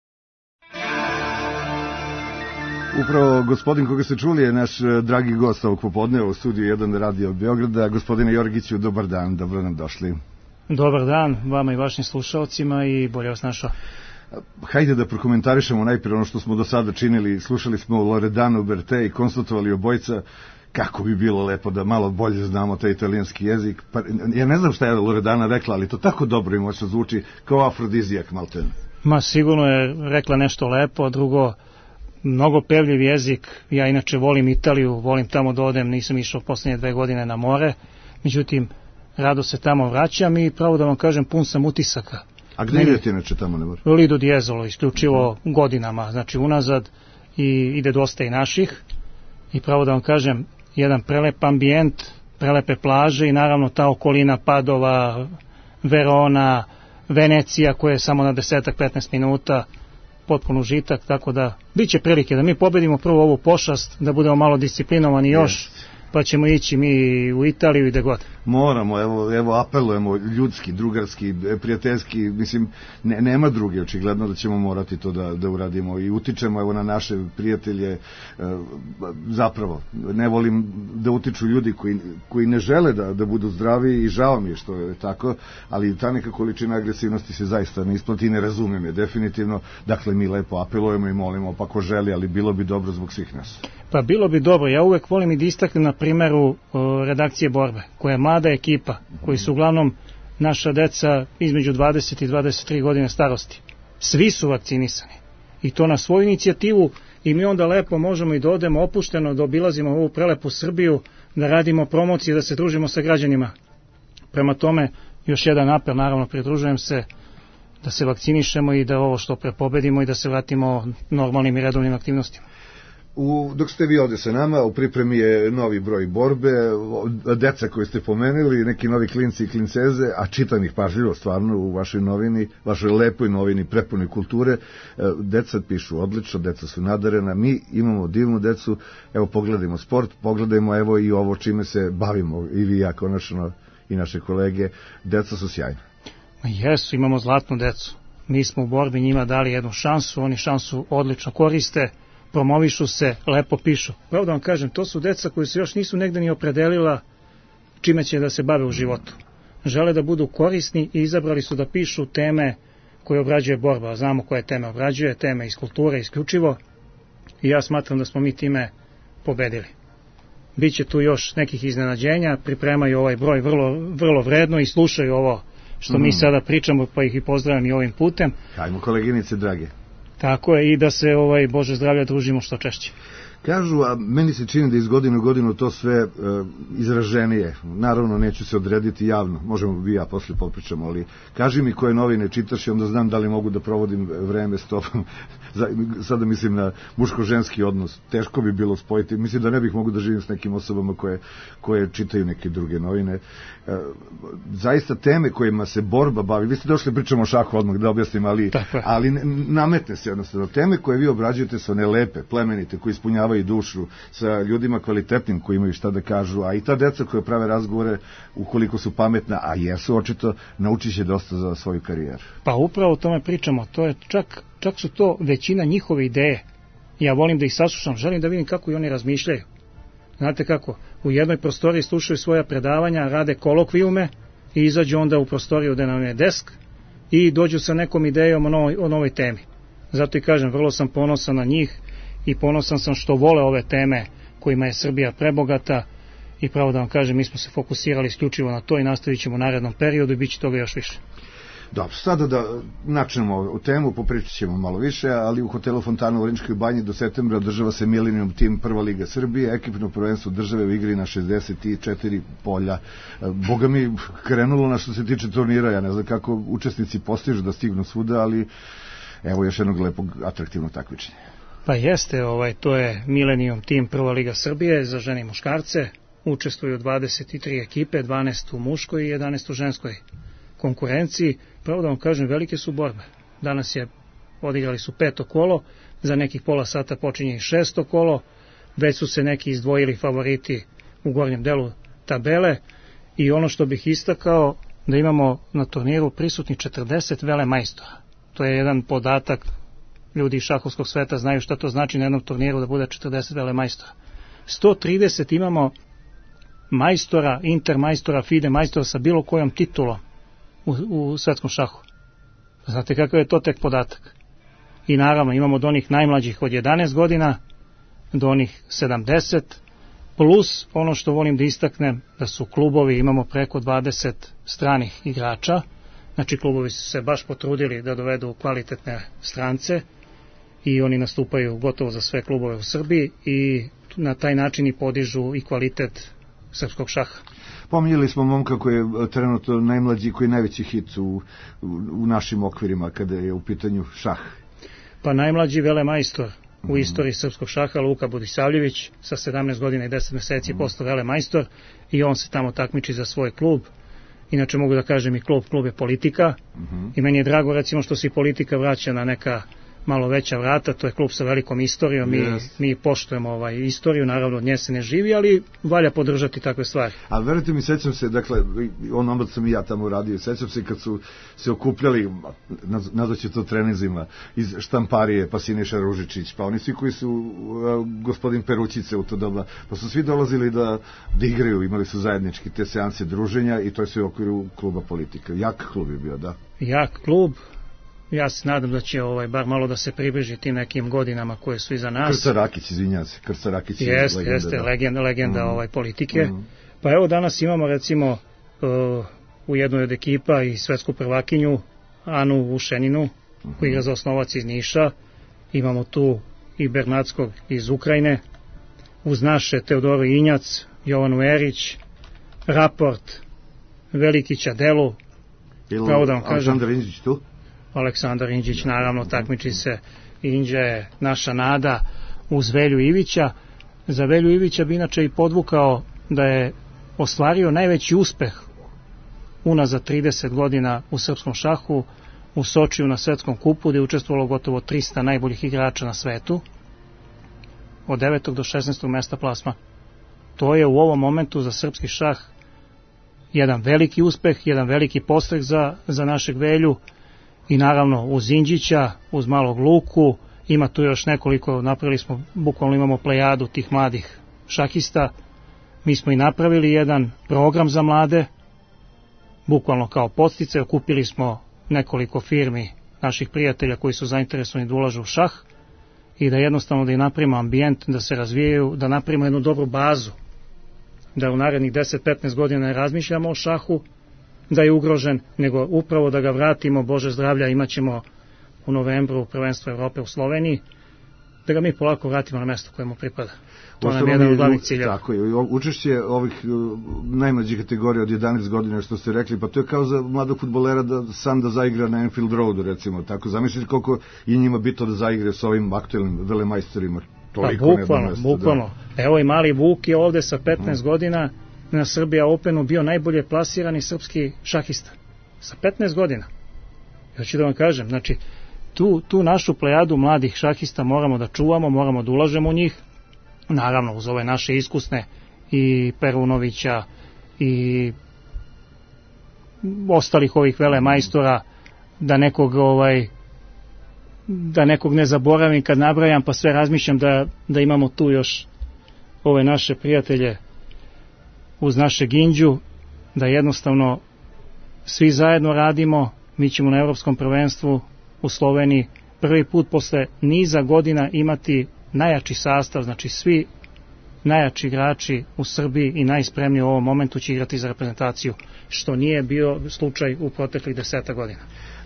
Upravo gospodin koga ste čuli je naš eh, dragi gost ovog popodne u studiju jedan Radio Beograda. Gospodine Jorgiću, dobar dan, dobro nam došli. Dobar dan vama i vašim slušalcima i bolje vas našao. Hajde da prokomentarišemo najprije ono što smo do sada činili. Slušali smo Loredanu Bertè i konstatovali obojica kako bi bilo lepo da malo bolje znamo taj italijanski jezik. Pa, ja ne znam šta je Loredana rekla, ali to tako dobro i moćno zvuči kao afrodizijak maltene. Ma sigurno je rekla nešto lepo, drugo mnogo pevljiv jezik. Ja inače volim Italiju, volim tamo da odem, nisam išao posljednje dve godine na more, međutim rado se tamo vraćam i pravo da vam kažem pun sam utisaka. A gde idete inače tamo na more? Lido di Jesolo, isključivo godinama, znači unazad, i ide dosta i naših. I pravo da vam kažem, jedan prelep ambijent, prelepe plaže i naravno ta okolina Padova, Verona, Venecija koja je samo na desetak petnaest minuta, potpuno užitak, tako da bit će prilike da mi pobedimo prvo ovu pošast, da budemo malo disciplinovani još, pa ćemo ići mi u Italiju i gde god. Moramo, evo, evo apelujemo ljudski, drugarski, prijateljski, mislim, ne, nema druge, očigledno da ćemo morati to da, da uradimo i utičemo evo na naše prijatelje, e, zapravo, ne volim da utiču ljudi koji, koji ne žele da, da budu zdravi i žao mi je što je tako, ali ta neka količina agresivnosti se zaista ne isplati i ne razumijem je definitivno, dakle mi lepo apelujemo i molimo pa ko želi, ali bilo bi dobro zbog svih nas. Pa bilo bi dobro, ja uvek volim i da istaknem na primeru o, redakcije Borbe, koja je mlada ekipa, koji su uglavnom naša deca između dvadeset i dvadeset tri godine starosti. Svi su vakcinisani i to na svoju inicijativu i mi onda lepo možemo i da odemo opušteno, da obilazimo ovu prelepu Srbiju, da radimo promocije, da se družimo sa građanima. Prema tome, još jedan apel, naravno pridružujem se, da se vakcinišemo i da ovo što pre pobedimo i da se vratimo normalnim i redovnim aktivnostima. U, dok ste vi ovde sa nama, u pripremi je novi broj borbe, deca koje ste pomenuli, neki novi klinci i klinceze, a čitanih pažljivo stvarno u vašoj novini, vašoj lepoj novini, prepunoj kulture. Deca pišu odlično, deca su nadarena, mi imamo divnu decu, evo pogledajmo sport, pogledajmo evo i ovo čime se bavimo, i vi ja konačno i naše kolege, deca su sjajna. Jesu, imamo zlatnu decu. Mi smo u borbi njima dali jednu šansu, oni šansu odlično koriste, promovišu se, lepo pišu. Pravo da vam kažem, to su deca koji se još nisu negde ni opredelila čime će da se bave u životu. Žele da budu korisni i izabrali su da pišu teme koje obrađuje borba. Znamo koje teme obrađuje, teme iz kulture isključivo, i ja smatram da smo mi time pobedili. Biće tu još nekih iznenađenja, pripremaju ovaj broj vrlo, vrlo vredno i slušaju ovo što mm. mi sada pričamo, pa ih i pozdravim i ovim putem. Hajmo, koleginice drage. Tako je, i da se, ovaj, Bože zdravlja, družimo što češće. Kažu, a meni se čini da iz godine u godinu to sve e, izraženije. Naravno, neću se odrediti javno, možemo vi ja posle popričamo, ali kaži mi koje novine čitaš i onda znam da li mogu da provodim vreme s tobom. Sada mislim na muško-ženski odnos. Teško bi bilo spojiti. Mislim da ne bih mogu da živim s nekim osobama koje, koje čitaju neke druge novine. E, zaista teme kojima se borba bavi, vi ste došli pričamo o šahu odmah da objasnim, ali, ali nametne se jednostavno. Teme koje vi obrađujete su one lepe, plemenite, koji ispunjavaju i dušu, sa ljudima kvalitetnim koji imaju šta da kažu, a i ta deca koje prave razgovore, ukoliko su pametna, a jesu očito, naučit će dosta za svoju karijeru. Pa upravo o tome pričamo, to je čak, čak su to većina njihove ideje. Ja volim da ih saslušam, želim da vidim kako i oni razmišljaju. Znate kako, u jednoj prostoriji slušaju svoja predavanja, rade kolokvijume i izađu onda u prostoriju gde nam je desk i dođu sa nekom idejom o novoj, o novoj temi. Zato i kažem, vrlo sam ponosan na njih i ponosan sam što vole ove teme kojima je Srbija prebogata, i pravo da vam kažem, mi smo se fokusirali isključivo na to i nastavit ćemo u narednom periodu i bit će toga još više. Dobro, sada da načnemo u temu, popričat ćemo malo više, ali u hotelu Fontana u Vrnjačkoj banji do septembra održava se Millennium Team Prva liga Srbije, ekipno prvenstvo države u igri na šezdeset četiri polja. Boga mi krenulo na što se tiče turnira, ja ne znam kako učesnici postižu da stignu svuda, ali evo još jednog lepog atraktivnog takmičenja. Pa jeste, ovaj, to je Millennium Team Prva liga Srbije za žene i muškarce. Učestvuju dvadeset tri ekipe, dvanaest u muškoj i jedanaest u ženskoj konkurenciji. Pravo da vam kažem, velike su borbe. Danas je, odigrali su peto kolo, za nekih pola sata počinje i šesto kolo, već su se neki izdvojili favoriti u gornjem delu tabele, i ono što bih istakao, da imamo na turniru prisutni četrdeset velemajstora. To je jedan podatak, ljudi iz šahovskog sveta znaju šta to znači na jednom turniru da bude četrdeset velemajstora. sto trideset imamo majstora, intermajstora, fide majstora sa bilo kojom titulom u, u svetskom šahu. Znate kakav je to tek podatak. I naravno imamo od onih najmlađih od jedanaest godina do onih sedamdeset, plus ono što volim da istaknem, da su klubovi, imamo preko dvadeset stranih igrača, znači klubovi su se baš potrudili da dovedu kvalitetne strance i oni nastupaju gotovo za sve klubove u Srbiji i na taj način i podižu i kvalitet srpskog šaha. Pominjali smo momka koji je trenutno najmlađi, koji je najveći hit u, u našim okvirima kada je u pitanju šah. Pa najmlađi velemajstor u mm. istoriji srpskog šaha, Luka Budisavljević, sa sedamnaest godina i deset meseci mm. postao velemajstor i on se tamo takmiči za svoj klub. Inače mogu da kažem i klub, klub je Politika, mm-hmm. i meni je drago recimo što se i Politika vraća na neka malo veća vrata, to je klub sa velikom istorijom, mi, yes. mi poštujemo ovaj istoriju, naravno od nje se ne živi, ali valja podržati takve stvari. A verujte mi, sećam se, dakle, ono onda sam i ja tamo radio, sećam se kad su se okupljali, nazvaće to treninzima, iz Štamparije, pa Siniša Ružičić, pa oni svi koji su uh, gospodin Perućice u to doba, pa su svi dolazili da, da igraju, imali su zajednički te seanse druženja i to je sve u okviru kluba Politika. Jak klub je bio, da. Jak klub. Ja se nadam da će ovaj bar malo da se približi tim nekim godinama koje su iza nas. Krsta Rakić, izvinjam se, Krsta Rakić je jeste, legenda. Jeste, da. legenda, legenda mm. ovaj, Politike. Mm. Pa evo danas imamo recimo uh, u jednoj od ekipa i svetsku prvakinju Anu Vušeninu, mm. koji igra za osnovac iz Niša. Imamo tu i Bernatskog iz Ukrajine, uz naše Teodoru Injac, Jovanu Erić, Raport, Veliki Čadelu. Pravo da vam kažem. Aleksandar Inđić tu? Aleksandar Inđić, naravno, takmiči se. Inđa je naša nada. uz Velju Ivića. Za Velju Ivića bi inače i podvukao da je ostvario najveći uspeh unazad trideset godina u srpskom šahu, u Sočiju na svetskom kupu, gde je učestvovalo gotovo trista najboljih igrača na svetu, od devetog do šesnaestog mesta plasma. To je u ovom momentu za srpski šah jedan veliki uspeh, jedan veliki postreh za, za našeg Velju, i naravno uz Indžića, uz Malog Luku, ima tu još nekoliko, napravili smo, bukvalno imamo plejadu tih mladih šahista. Mi smo i napravili jedan program za mlade, bukvalno kao podsticaj, okupili smo nekoliko firmi naših prijatelja koji su zainteresovani da ulažu u šah i da jednostavno da i napravimo ambijent, da se razvijaju, da napravimo jednu dobru bazu, da u narednih deset do petnaest godina ne razmišljamo o šahu, da je ugrožen, nego upravo da ga vratimo, Bože zdravlja, imat ćemo u novembru prvenstvo Evrope u Sloveniji, da ga mi polako vratimo na mesto koje mu pripada. To nam je jedan od glavnih ciljeva. Tako je, učešće ovih najmlađih kategorija od jedanaest godina, što ste rekli, pa to je kao za mladog fudbalera da sam da zaigra na Anfield Roadu, recimo, tako, zamislite koliko je njima bitno da zaigre s ovim aktuelnim velemajstorima. Pa bukvalno, bukvalno. Da. Evo i mali Vuk je ovde sa petnaest hmm. godina na Srbija Openu bio najbolje plasirani srpski šahista. Sa petnaest godina. Ja ću da vam kažem, znači, tu, tu našu plejadu mladih šahista moramo da čuvamo, moramo da ulažemo u njih, naravno uz ove naše iskusne i Perunovića i ostalih ovih vele majstora, da nekog ovaj da nekog ne zaboravim kad nabrajam, pa sve razmišljam da, da imamo tu još ove naše prijatelje uz naše Ginđu, da jednostavno svi zajedno radimo. Mi ćemo na Evropskom prvenstvu u Sloveniji prvi put posle niza godina imati najjači sastav, znači svi najjači igrači u Srbiji i najspremniji u ovom momentu će igrati za reprezentaciju, što nije bio slučaj u proteklih deseta godina.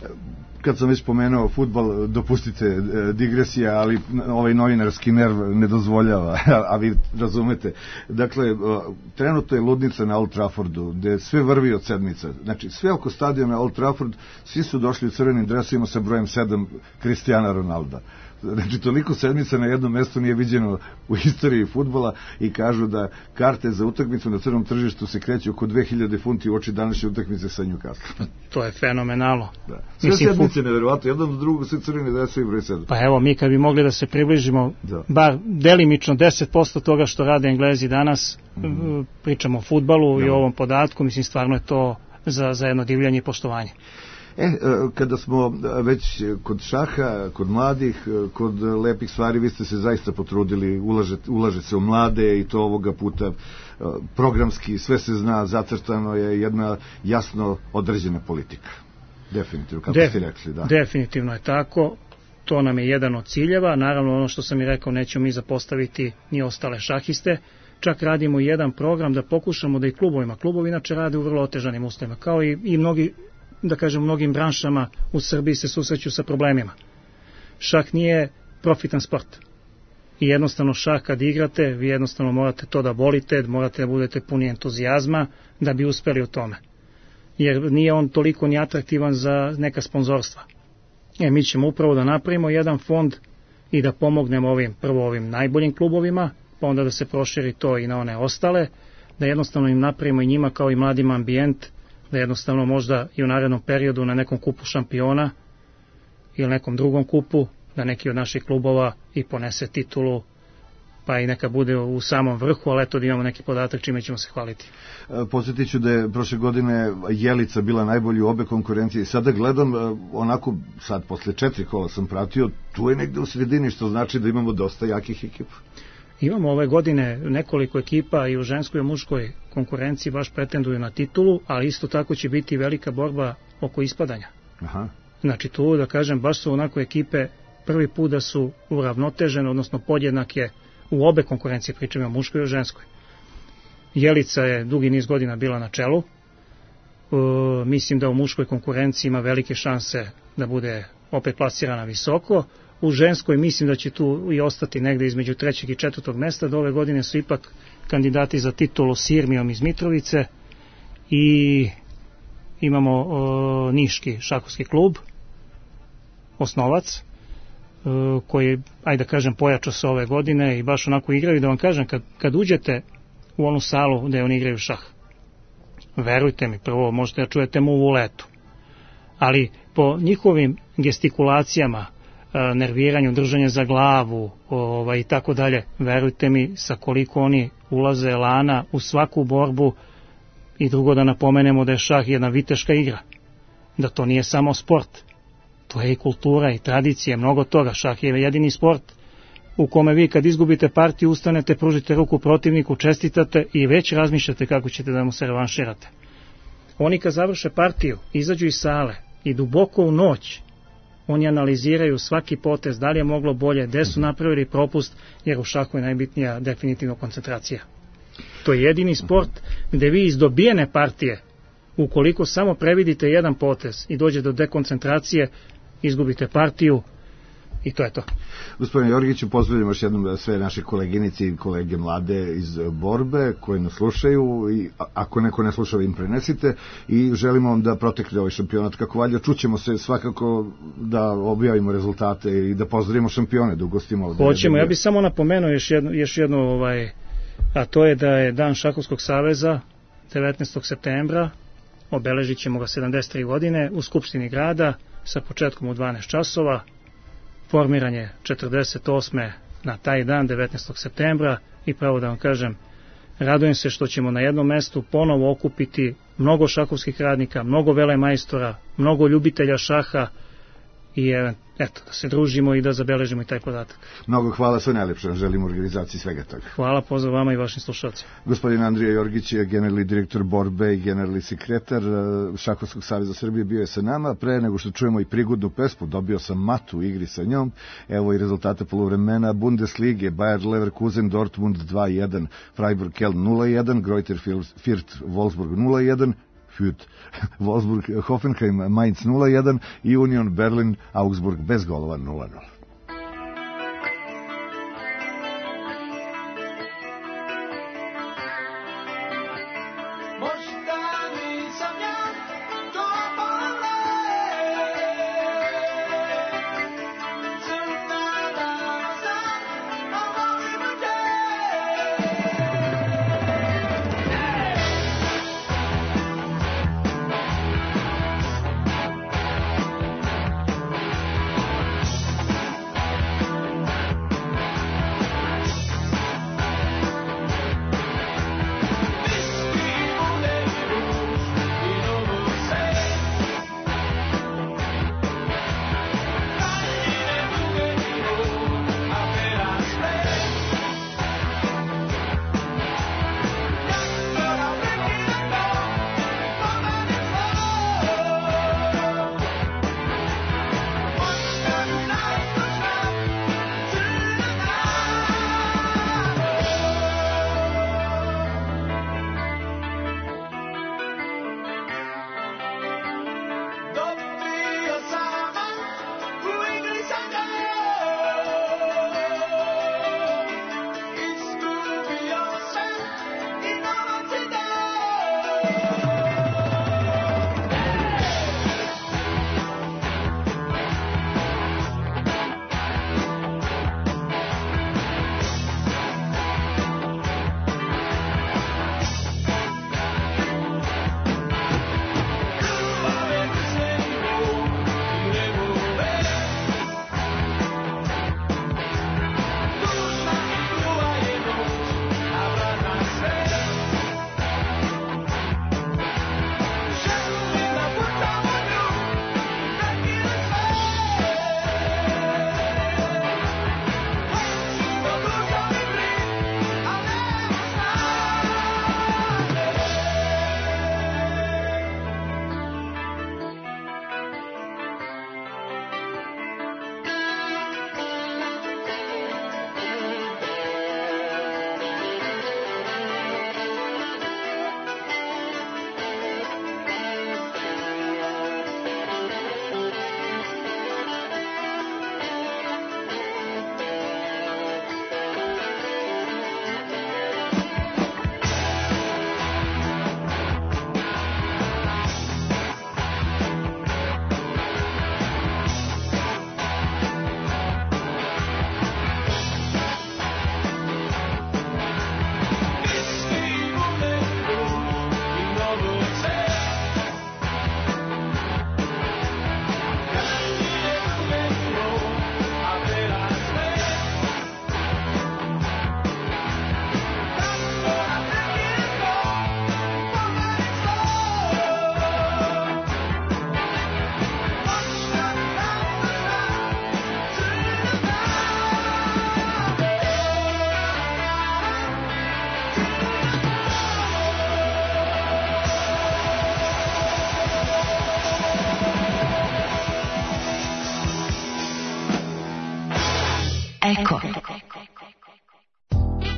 Kad sam već spomenuo fudbal, dopustite digresija, ali ovaj novinarski nerv ne dozvoljava, a vi razumete. Dakle, trenutno je ludnica na Old Traffordu, gde sve vrvi od sedmica. Znači, sve oko stadiona Old Trafford, svi su došli u crvenim dresima sa brojem sedam Cristiana Ronalda. Znači, toliko sedmica na jednom mestu nije viđeno u istoriji fudbala i kažu da karte za utakmicu na crnom tržištu se kreću oko dve hiljade funti u oči današnje utakmice sa Newcastle. To je fenomenalno. Da. Sve Mislim, sedmice neverovatno, jednom do drugog sve crvene drese i broj sedam. Pa evo, mi kad bi mogli da se približimo, da. bar delimično deset posto toga što rade Englezi danas, mm-hmm. pričamo o fudbalu da. i o ovom podatku, mislim, stvarno je to za, za jedno divljanje i poštovanje. E, kada smo već kod šaha, kod mladih, kod lepih stvari, vi ste se zaista potrudili, ulažete, ulaže se u mlade i to ovoga puta programski, sve se zna, zacrtano je jedna jasno određena politika. Definitivno, kako Def, ste rekli, da. Definitivno je tako, to nam je jedan od ciljeva, naravno ono što sam i rekao, nećemo mi zapostaviti ni ostale šahiste, čak radimo jedan program da pokušamo da i klubovima, klubovi inače rade u vrlo otežanim uslovima, kao i, i mnogi, da kažem, mnogim branšama u Srbiji se susreću sa problemima. Šah nije profitan sport. I jednostavno šah kad igrate, vi jednostavno morate to da volite, morate da budete puni entuzijazma da bi uspeli u tome. Jer nije on toliko ni atraktivan za neka sponzorstva. E, mi ćemo upravo da napravimo jedan fond i da pomognemo ovim, prvo ovim najboljim klubovima, pa onda da se proširi to i na one ostale, da jednostavno im napravimo i njima kao i mladim ambijent, da jednostavno možda i u narednom periodu na nekom kupu šampiona ili nekom drugom kupu, da neki od naših klubova i ponese titulu, pa i neka bude u samom vrhu, ali eto da imamo neki podatak čime ćemo se hvaliti. Podsjetit ću da je prošle godine Jelica bila najbolji u obe konkurencije i sada gledam onako, sad posle četiri kola sam pratio, tu je negde u sredini, što znači da imamo dosta jakih ekipa. Imamo ove godine nekoliko ekipa i u ženskoj i u muškoj konkurenciji baš pretenduju na titulu, ali isto tako će biti velika borba oko ispadanja. Aha. Znači tu, da kažem, baš su onako ekipe prvi put da su uravnotežene, odnosno podjednake u obe konkurencije, pričamo o muškoj i o ženskoj. Jelica je dugi niz godina bila na čelu. E, mislim da u muškoj konkurenciji ima velike šanse da bude opet plasirana visoko. U ženskoj mislim da će tu i ostati negde između trećeg i četvrtog mesta, da ove godine su ipak kandidati za titulu s Irmijom iz Mitrovice i imamo o, Niški šahovski klub, osnovac. koji, ajde da kažem, pojačao se ove godine i baš onako igraju. Da vam kažem, kad, kad uđete u onu salu gde oni igraju šah, verujte mi, prvo možete da čujete mu u letu, ali po njihovim gestikulacijama, nerviranju, držanje za glavu ovaj, i tako dalje, verujte mi sa koliko oni ulaze elana u svaku borbu. I drugo, da napomenemo da je šah jedna viteška igra, da to nije samo sport, to je i kultura i tradicija, mnogo toga. Šah je jedini sport u kome vi kad izgubite partiju ustanete, pružite ruku protivniku, čestitate i već razmišljate kako ćete da mu se revanširate. Oni kad završe partiju, izađu iz sale i duboko u noć oni analiziraju svaki potez, da li je moglo bolje, gde su napravili propust, jer u šahu je najbitnija definitivno koncentracija. To je jedini sport gde vi iz dobijene partije, ukoliko samo previdite jedan potez i dođe do dekoncentracije, izgubite partiju i to je to. Gospodine Jorgiću, pozdravljam još jednom sve naše koleginice i kolege mlade iz borbe koji nas slušaju i ako neko ne sluša, im prenesite i želimo vam da protekne ovaj šampionat kako valja. Čućemo se svakako da objavimo rezultate i da pozdravimo šampione, da ugostimo ovde. Hoćemo, ja bih samo napomenuo još jedno, još jedno ovaj, a to je da je Dan Šahovskog saveza devetnaestog septembra, obeležit ćemo ga sedamdeset tri godine u Skupštini grada sa početkom u dvanaest časova. Formiran je četrdeset osme na taj dan, devetnaestog septembra, i pravo da vam kažem, radujem se što ćemo na jednom mestu ponovo okupiti mnogo šahovskih radnika, mnogo velemajstora, mnogo ljubitelja šaha i eto, da se družimo i da zabeležimo i taj podatak. Mnogo hvala, sve najlepše, želim organizaciji svega toga. Hvala, pozdrav vama i vašim slušalcima. Gospodin Andrija Jorgić je generalni direktor borbe i generalni sekretar Šahovskog saveza Srbije, bio je sa nama. Pre nego što čujemo i prigodnu pesmu, dobio sam matu u igri sa njom. Evo i rezultate poluvremena Bundeslige: Bayer Leverkusen Dortmund dva jedan, Freiburg Keln nula jedan, Greuther Fürth Wolfsburg nula jedan, Fürth Wolfsburg Hoffenheim Mainz nula jedan i Union Berlin Augsburg bez golova nula nula.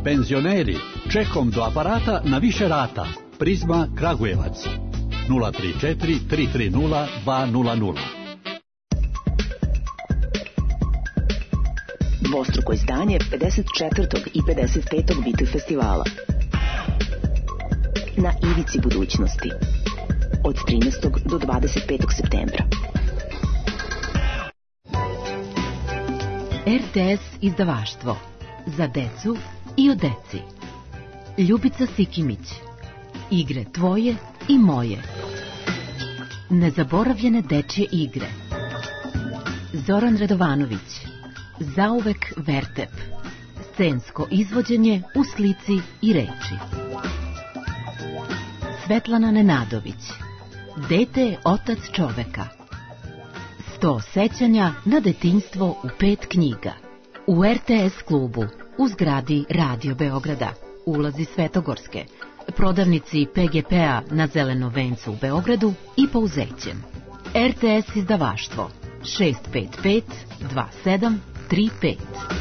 Penzioneri, čekom do aparata na više rata. Prizma Kragujevac. nula tri četiri tri tri nula dva nula nula. Dvostruko izdanje pedeset četvrtog i pedeset petog Beatle festivala. Na ivici budućnosti. Od trinaestog do dvadeset petog septembra. R T S izdavaštvo. Za decu i o deci. Ljubica Sikimić. Igre tvoje i moje. Nezaboravljene dečje igre. Zoran Radovanović. Zauvek Vertep. Scensko izvođenje u slici i reči. Svetlana Nenadović. Dete je otac čoveka. Sto sećanja na detinjstvo u pet knjiga. U R T S klubu, u zgradi Radio Beograda, ulazi Svetogorske, prodavnici P G P-a na Zelenom vencu u Beogradu i Pouzećem. R T S izdavaštvo šest pet pet dva sedam tri pet.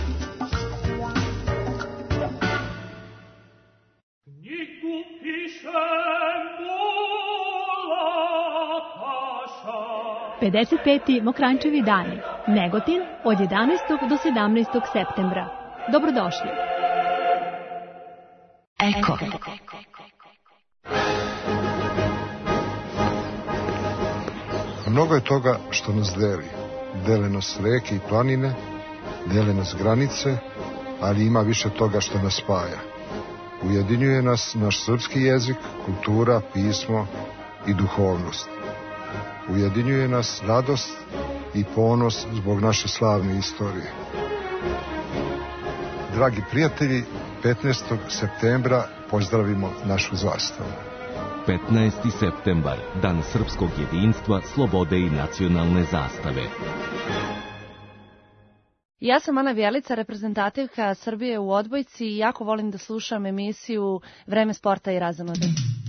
pedeset peti Mokrančevi dani. Negotin od jedanaestog do sedamnaestog septembra. Dobrodošli. Eko. Mnogo je toga što nas deli. Dele nas reke i planine, dele nas granice, ali ima više toga što nas spaja. Ujedinjuje nas naš srpski jezik, kultura, pismo i duhovnost. Ujedinjuje nas radost i ponos zbog naše slavne istorije. Dragi prijatelji, petnaestog septembra pozdravimo našu zastavu. petnaesti septembar, dan srpskog jedinstva, slobode i nacionalne zastave. Ja sam Ana Vjelica, reprezentativka Srbije u odbojci i jako volim da slušam emisiju Vreme sporta i razonode.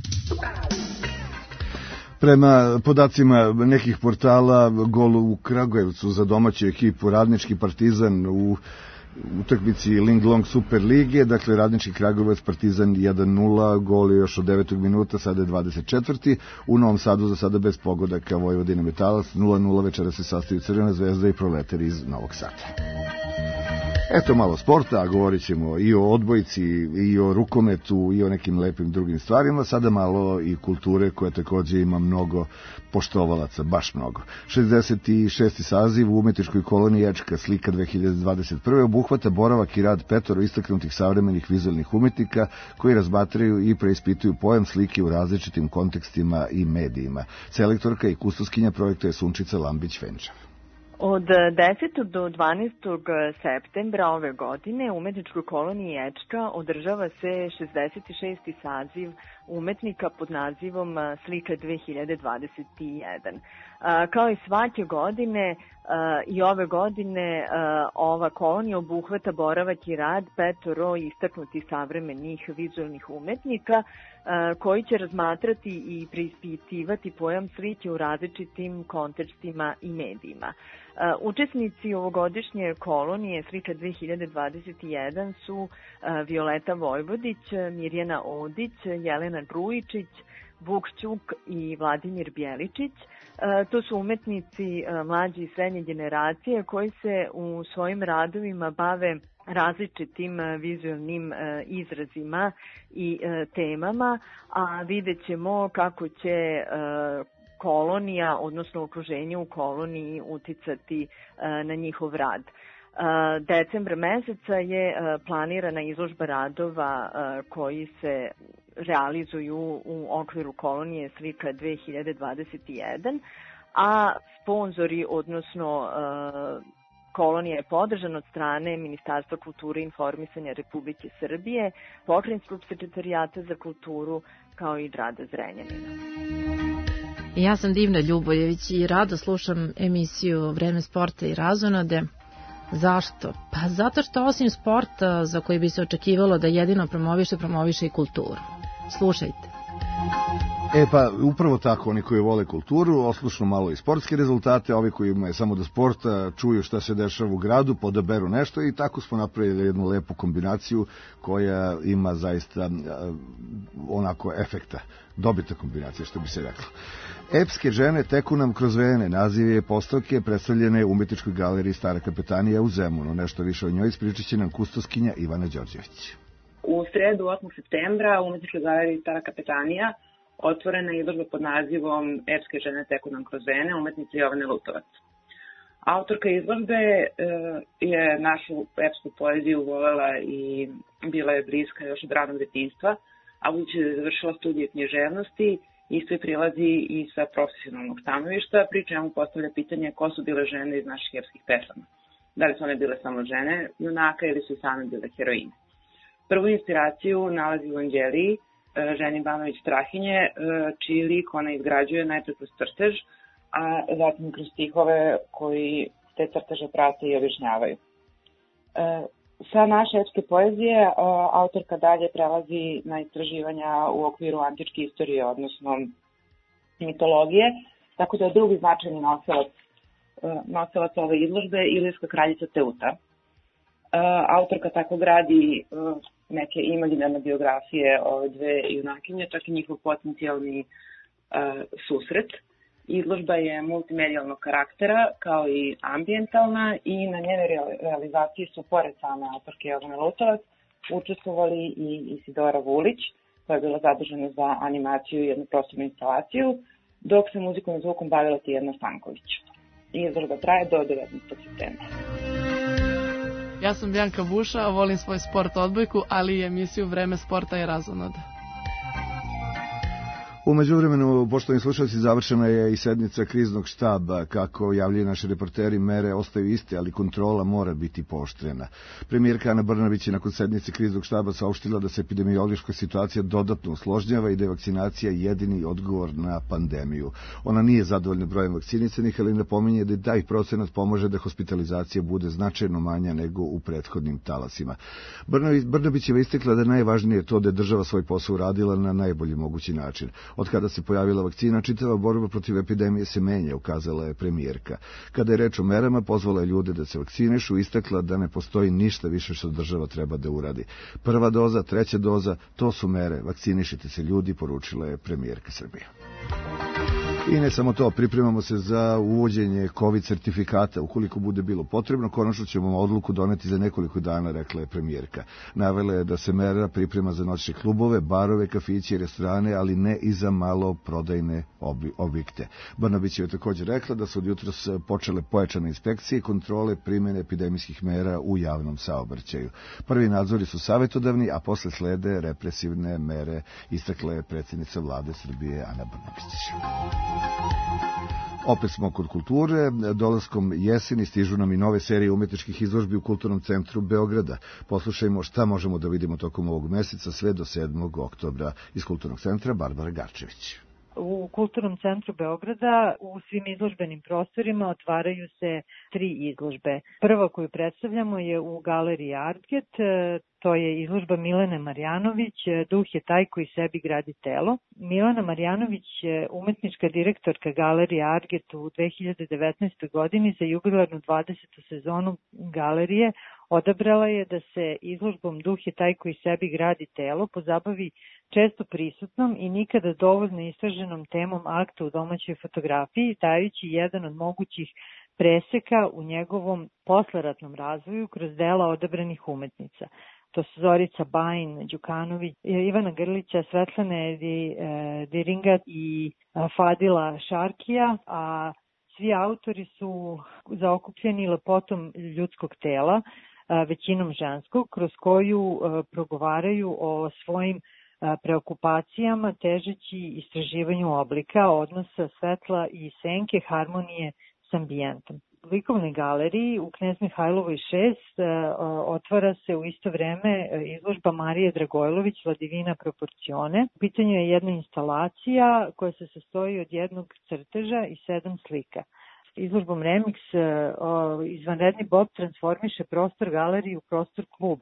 Prema podacima nekih portala, gol u Kragujevcu za domaću ekipu Radnički Partizan u utakmici Ling Long Super Lige, dakle Radnički Kragujevac Partizan jedan nula, gol je još od devetog minuta, sada je dvadeset četvrti. U Novom Sadu za sada bez pogodaka Vojvodina Metalac nula nula, večera se sastaju Crvena zvezda i Proletar iz Novog Sada. Eto malo sporta, a govorit ćemo i o odbojci, i o rukometu, i o nekim lepim drugim stvarima, sada malo i kulture koja također ima mnogo poštovalaca, baš mnogo. šezdeset šesti saziv u umetničkoj koloniji Ečka slika dve hiljade dvadeset prve obuhvata boravak i rad petoro istaknutih savremenih vizualnih umetnika koji razmatraju i preispituju pojam slike u različitim kontekstima i medijima. Selektorka i kustoskinja projekta je Sunčica Lambić-Fenčev. Od desetog do dvanaestog septembra ove godine u umetničkoj koloniji Ečka održava se šezdeset šesti saziv umetnika pod nazivom Slika dve hiljade dvadeset jedan. Kao i svake godine i ove godine ova kolonija obuhvata boravak i rad petoro istaknutih savremenih vizualnih umetnika koji će razmatrati i preispitivati pojam slike u različitim kontekstima i medijima. Učesnici ovogodišnje kolonije Slika dve hiljade dvadeset jedan su Violeta Vojvodić, Mirjana Odić, Jelena Grujičić, Vuk Ćuk i Vladimir Bjeličić. To su umetnici mlađe i srednje generacije koji se u svojim radovima bave različitim vizualnim izrazima i temama, a vidjet ćemo kako će kolonija, odnosno okruženje u koloniji uticati na njihov rad. Decembra meseca je planirana izložba radova koji se realizuju u okviru kolonije Slika dve hiljade dvadeset jedan, a sponzori, odnosno kolonija je podržana od strane Ministarstva kulture i informisanja Republike Srbije, Pokrajinskog sekretarijata za kulturu, kao i grada Zrenjanina. Ja sam Divna Ljuboljević i rado slušam emisiju Vreme sporta i razonode. Zašto? Pa zato što osim sporta za koji bi se očekivalo da jedino promoviše, promoviše i kulturu. Slušajte. E pa, upravo tako, oni koji vole kulturu, oslušnu malo i sportske rezultate, ovi koji imaju samo do sporta, čuju šta se dešava u gradu, podaberu nešto i tako smo napravili jednu lepu kombinaciju koja ima zaista onako efekta, dobita kombinacija, što bi se reklo. Epske žene teku nam kroz vene, naziv je postavke predstavljene u umetničkoj galeriji Stara kapetanija u Zemunu. Nešto više o njoj ispričat će nam kustoskinja Ivana Đorđević. U sredu osmog septembra u umetničkoj galeriji Stara kapetanija otvorena je izložba pod nazivom Epske žene teku nam kroz vene, umetnice Jovane Lutovac. Autorka izložbe e, je našu epsku poeziju volela i bila je bliska još od ranog detinjstva, a budući da je završila studije književnosti, isto je prilazi i sa profesionalnog stanovišta, pri čemu postavlja pitanje ko su bile žene iz naših epskih pesama. Da li su one bile samo žene junaka ili su i same bile heroine. Prvu inspiraciju nalazi u Anđeliji, ženi Banović Strahinje, čiji lik ona izgrađuje najpre kroz crtež, a zatim kroz stihove koji te crteže prate i objašnjavaju. Sa naše epske poezije autorka dalje prelazi na istraživanja u okviru antičke istorije, odnosno mitologije, tako da je drugi značajni nosilac, nosilac ove izložbe Ilirska kraljica Teuta. Autorka tako gradi neke imaginarne biografije ove dve junakinje, čak i njihov potencijalni uh, susret. Izložba je multimedijalnog karaktera kao i ambijentalna i na njenoj realizaciji su pored same autorke Jovane Lutovac učestvovali i Isidora Vulić, koja je bila zadužena za animaciju i jednu prostornu instalaciju, dok se muzikom i zvukom bavila Tijana Stanković. Izložba traje do devetnaestog septembra. Ja sam Bjanka Buša, volim svoj sport odbojku, ali i emisiju Vreme sporta i razonode. U međuvremenu, poštovani slušalci, završena je i sednica kriznog štaba. Kako javljaju naši reporteri, mere ostaju iste, ali kontrola mora biti pooštrena. Premijerka Ana Brnabić je nakon sednice kriznog štaba saopštila da se epidemiološka situacija dodatno usložnjava i da je vakcinacija jedini odgovor na pandemiju. Ona nije zadovoljna brojem vakcinisanih, ali napominje da taj procenat pomaže da hospitalizacija bude značajno manja nego u prethodnim talasima. Brnabić je istakla da je najvažnije to da je država svoj posao uradila na najbolji mogući način. Od kada se pojavila vakcina, čitava borba protiv epidemije se menja, ukazala je premijerka. Kada je reč o merama, pozvala je ljude da se vakcinišu, istakla da ne postoji ništa više što država treba da uradi. Prva doza, treća doza, to su mere. Vakcinišite se ljudi, poručila je premijerka Srbije. I ne samo to, pripremamo se za uvođenje COVID sertifikata. Ukoliko bude bilo potrebno, konačno ćemo odluku doneti za nekoliko dana, rekla je premijerka. Navela je da se mera priprema za noćne klubove, barove, kafiće i restorane, ali ne i za malo prodajne objekte. Brnabić je također rekla da su od jutros počele pojačane inspekcije i kontrole primjene epidemijskih mera u javnom saobraćaju. Prvi nadzori su savjetodavni, a posle slede represivne mere, istakla je predsjednica vlade Srbije Ana Brnabić. Opet smo kod kulture. Dolaskom jeseni stižu nam i nove serije umetničkih izložbi u Kulturnom centru Beograda. Poslušajmo šta možemo da vidimo tokom ovog meseca sve do sedmog oktobra. Iz Kulturnog centra Barbara Garčević. U Kulturnom centru Beograda u svim izložbenim prostorima otvaraju se tri izložbe. Prva koju predstavljamo je u galeriji Artget, to je izložba Milene Marjanović, Duh je taj koji sebi gradi telo. Milena Marjanović je umetnička direktorka galerije Artget u dve hiljade devetnaestoj. godini za jubilarnu dvadesetu sezonu galerije. Odabrala je da se izložbom Duh je taj koji sebi gradi telo pozabavi često prisutnom i nikada dovoljno istraženom temom akta u domaćoj fotografiji, dajući jedan od mogućih preseka u njegovom posleratnom razvoju kroz dela odabranih umetnica. To su Zorica Bajin, Đukanović, Ivana Grlića, Svetlana Diringat i Fadila Šarkija, a svi autori su zaokupljeni lepotom ljudskog tela, većinom ženskog, kroz koju progovaraju o svojim preokupacijama, težeći istraživanju oblika, odnosa svetla i senke, harmonije s ambijentom. U likovnoj galeriji u Knez Mihajlovoj šest otvara se u isto vreme izložba Marije Dragojlović La Divina Proporcione. U pitanju je jedna instalacija koja se sastoji od jednog crteža i sedam slika. Izložbom Remix izvanredni Bob transformiše prostor galerije u prostor kluba.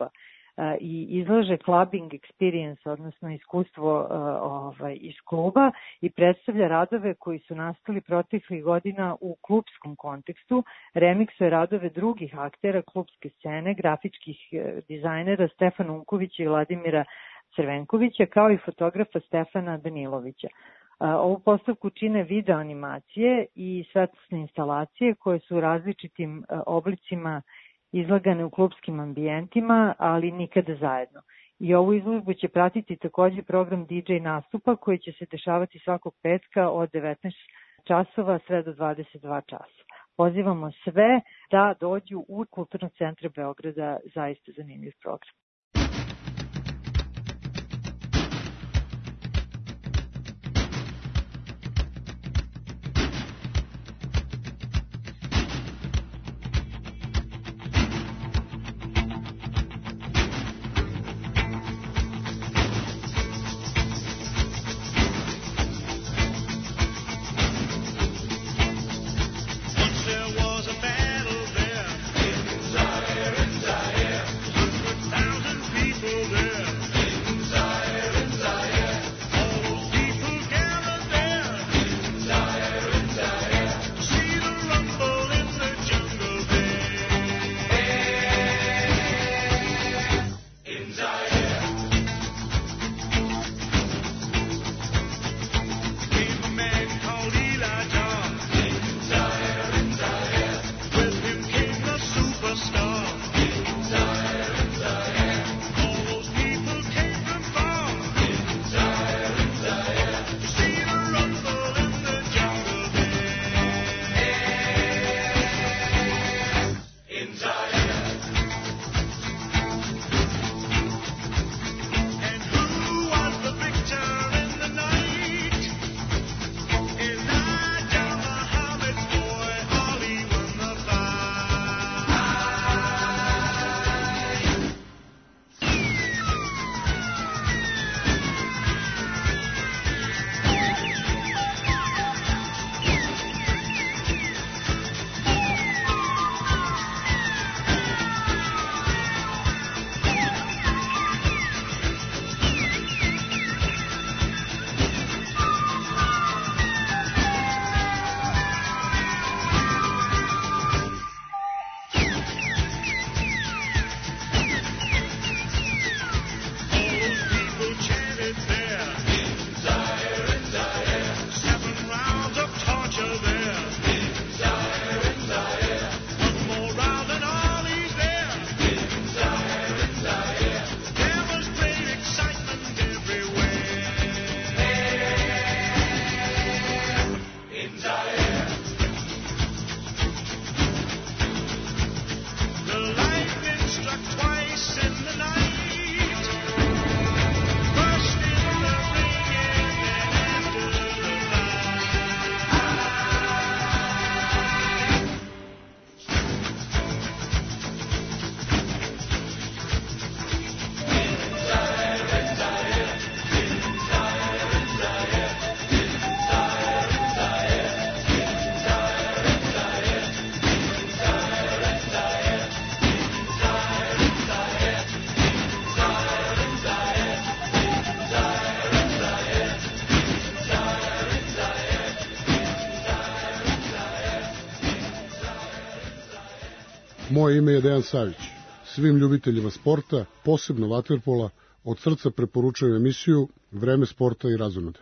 i izlaže clubbing experience, odnosno iskustvo ovaj, iz kluba i predstavlja radove koji su nastali proteklih godina u klubskom kontekstu, remiksuje radove drugih aktera klubske scene, grafičkih dizajnera Stefana Unkovića i Vladimira Crvenkovića, kao i fotografa Stefana Danilovića. Ovu postavku čine video animacije i svetlosne instalacije koje su u različitim oblicima izlagane u klubskim ambijentima, ali nikada zajedno. I ovu izložbu će pratiti takođe program D J nastupa koji će se dešavati svakog petka od devetnaest časova sve do dvadeset dva časa. Pozivamo sve da dođu u Kulturnog centra Beograda, zaista zanimljiv program. Moje ime je Dejan Savić. Svim ljubiteljima sporta, posebno vaterpola, od srca preporučujem emisiju Vreme sporta i razonode.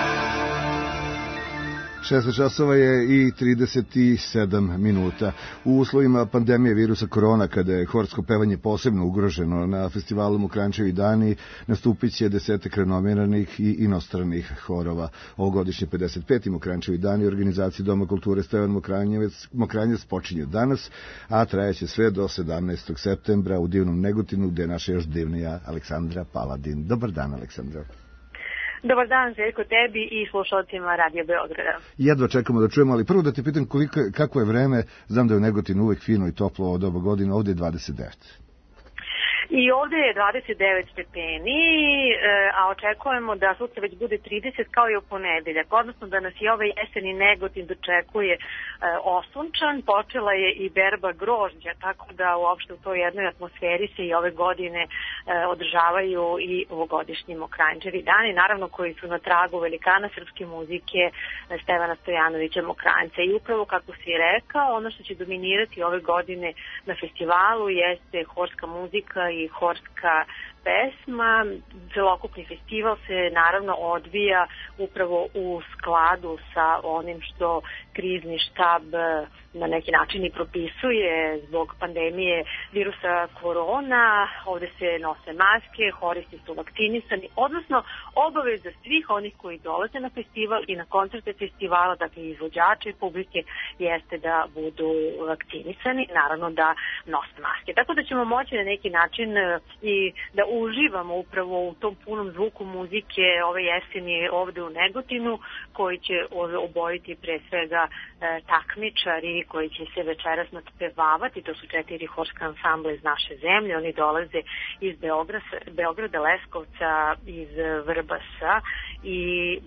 šesnaest časova je i trideset sedam minuta. U uslovima pandemije virusa korona, kada je horsko pevanje posebno ugroženo, na festivalu Mokranjčevi dani nastupit će desetak renomiranih i inostranih horova. Ovogodišnje pedeset peti Mokranjčevi dani organizacije Doma kulture Stevan Mokranjevac, Mokranjac počinju danas, a trajeće sve do sedamnaestog septembra u divnom Negotinu, gde je naša još divnija Aleksandra Paladin. Dobar dan, Aleksandra. Dobar dan, Željko, tebi i slušalcima Radio Beograda. Jedva čekamo da čujemo, ali prvo da te pitam koliko, kako je vreme. Znam da je u Negotinu uvek fino i toplo od oba godina, ovde je dvadeset devet. I ovde je dvadeset devet stepeni, a očekujemo da sutra već bude trideset kao i u ponedeljak, odnosno da nas i ovaj jeseni Negotin dočekuje osunčan. Počela je i berba grožđa, tako da uopšte u toj jednoj atmosferi se i ove godine održavaju i ovogodišnji Mokranjčevi dani, naravno koji su na tragu velikana srpske muzike Stevana Stojanovića Mokranjca. I upravo kako si rekao, ono što će dominirati ove godine na festivalu jeste horska muzika i horska pesma. Celokupni festival se naravno odvija upravo u skladu sa onim što krizni štab na neki način i propisuje zbog pandemije virusa korona. Ovde se nose maske, horisti su vakcinisani, odnosno obaveza svih onih koji dolaze na festival i na koncerte festivala, dakle izvođača i publike, jeste da budu vakcinisani, naravno da nose maske. Tako da ćemo moći na neki način i da uživamo upravo u tom punom zvuku muzike ove jeseni ovde u Negotinu, koji će obojiti pre svega takmičari koji će se večeras natpevavati. To su četiri horska ansambla iz naše zemlje. Oni dolaze iz Beograda, Beograda, Leskovca, iz Vrbasa i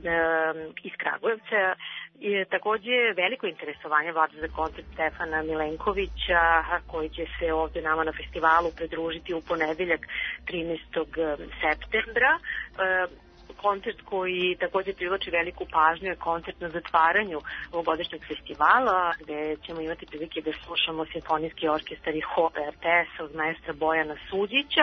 e, iz Kragujevca. I takođe veliko interesovanje vlada za koncert Stefana Milenkovića, koji će se ovde nama na festivalu pridružiti u ponedeljak trinaestog septembra. E, koncert koji takođe privlači veliku pažnju je koncert na zatvaranju ovogodišnjeg festivala, gde ćemo imati prilike da slušamo simfonijski orkestar i hor er te es od maestra Bojana Suđića,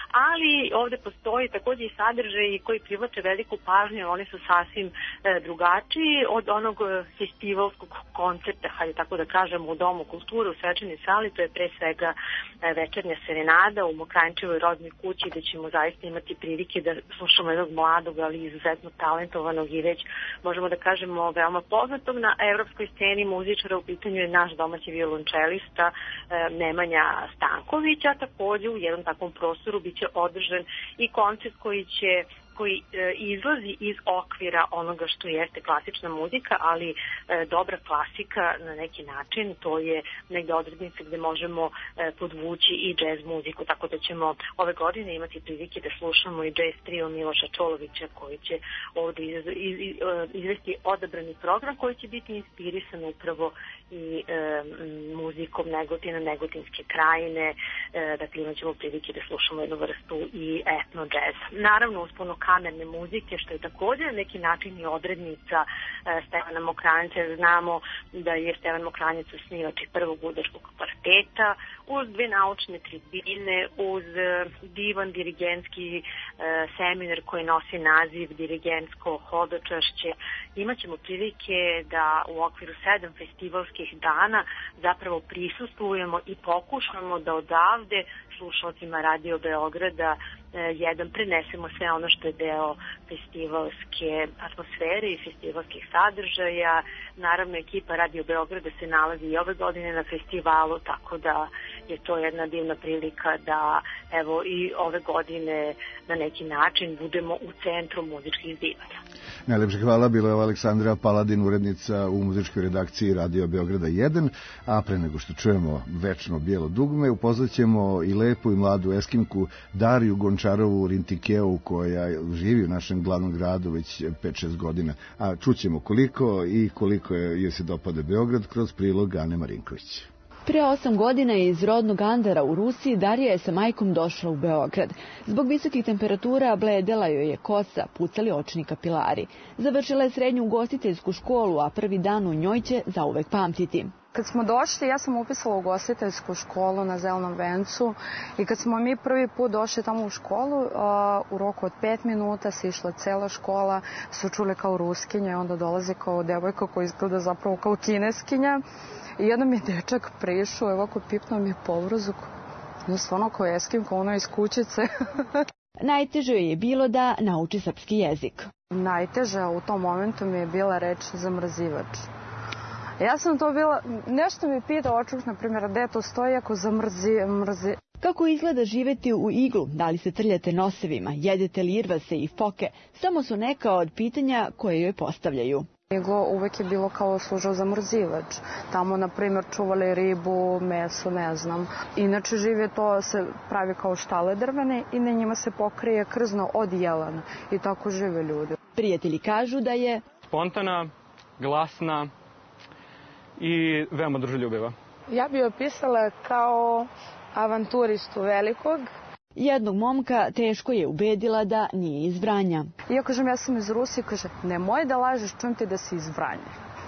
ali ovde postoji takođe i sadržaj koji privlače veliku pažnju, oni su sasvim e, drugačiji od onog festivalskog koncerta, hajde tako da kažem, u Domu kulture, u svečanoj sali. To je pre svega e, večernja serenada u Mokranjčevoj rodnoj kući, gde ćemo zaista imati prilike da slušamo jednog mladog, ali izuzetno talentovanog i već možemo da kažemo veoma poznatog na evropskoj sceni muzičara. U pitanju je naš domaći violončelista e, Nemanja Stanković, a takođe u jednom takvom prostoru biće održan i koncert koji će koji e, izlazi iz okvira onoga što jeste klasična muzika, ali e, dobra klasika na neki način, to je negde odrednica gde možemo e, podvući i džez muziku, tako da ćemo ove godine imati prilike da slušamo i džez trio Miloša Čolovića, koji će ovde iz, iz, iz, izvesti odabrani program koji će biti inspirisan upravo i e, muzikom Negotina, Negotinske krajine, e, dakle imat ćemo prilike da slušamo jednu vrstu i etno džez. Naravno, uspuno kamerne muzike, što je također na neki način i odrednica e, Stevana Mokranjca. Znamo da je Stevan Mokranjac osnivač i prvog udarskog kvarteta, uz dve naučne tribine, uz e, divan dirigentski e, seminar koji nosi naziv Dirigentsko hodočašće. Imaćemo prilike da u okviru sedam festivalskih dana zapravo prisustvujemo i pokušamo da odavde slušalcima Radio Beograda jedan prenesemo sve ono što je deo festivalske atmosfere i festivalskih sadržaja. Naravno, ekipa Radio Beograda se nalazi i ove godine na festivalu, tako da je to jedna divna prilika da evo i ove godine na neki način budemo u centru muzičkih zbivanja. Najlepše hvala, bila je Aleksandra Paladin, urednica u muzičkoj redakciji Radio Beograda jedan, a pre nego što čujemo večno bijelo dugme, upoznaćemo i lepu i mladu Eskimku Dariju Gončarovu Rintikeu, koja živi u našem glavnom gradu već pet šest godina, a čućemo koliko i koliko je se dopada Beograd kroz prilog Ane Marinković. Pre osam godina je iz rodnog Andara u Rusiji Darija je sa majkom došla u Beograd. Zbog visokih temperatura bledela joj je kosa, pucali očni kapilari. Završila je srednju ugostiteljsku školu, a prvi dan u njoj će zauvek pamtiti. Kad smo došli, ja sam upisala ugostiteljsku školu na Zelenom vencu i kad smo mi prvi put došli tamo u školu, u roku od pet minuta se išla cela škola, su čuli kao ruskinja, onda dolazi kao devojka koja izgleda zapravo kao kineskinja. I jednom je dečak prišao, evo ako pipnuo mi je povrozuk, no stvarno kao Eskimka, ono iz kućice. Najteže je bilo da nauči srpski jezik. Najteže u tom momentu mi je bila reč zamrzivač. Ja sam to bila, nešto mi pita očuk, na primjer, gde to stoji ako zamrzi, mrzi. Kako izgleda živeti u iglu, da li se trljate nosevima, jedete li irvase i foke, samo su neka od pitanja koje joj postavljaju. Iglo uvek je bilo kao služao za mrzivač. Tamo, na primjer, čuvali ribu, meso, ne znam. Inače, žive to se pravi kao štale drvene i na njima se pokrije krzno od jelena. I tako žive ljudi. Prijatelji kažu da je spontana, glasna i veoma druželjubiva. Ja bih opisala kao avanturistu velikog. Jednog momka teško je ubedila da nije iz Vranja. I ja kažem, ja sam iz Rusije, kaže, nemoj da lažeš, čujem ti da si iz Vranja.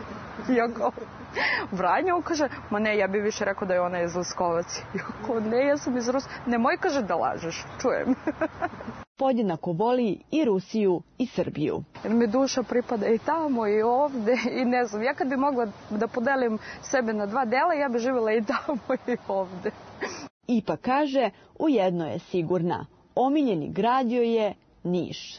I ja go, Vranje, on kaže, ma ne, ja bih više rekao da je ona iz Leskovac. I ja go, ne, ja sam iz Rusije, nemoj, kaže, da lažeš, čujem. Podjednako voli i Rusiju i Srbiju. Jer mi duša pripada i tamo i ovde i ne znam, ja kad bi mogla da podelim sebe na dva dela, ja bi živjela i tamo i ovde. Ipak kaže, u jedno je sigurna, omiljeni grad joj je Niš.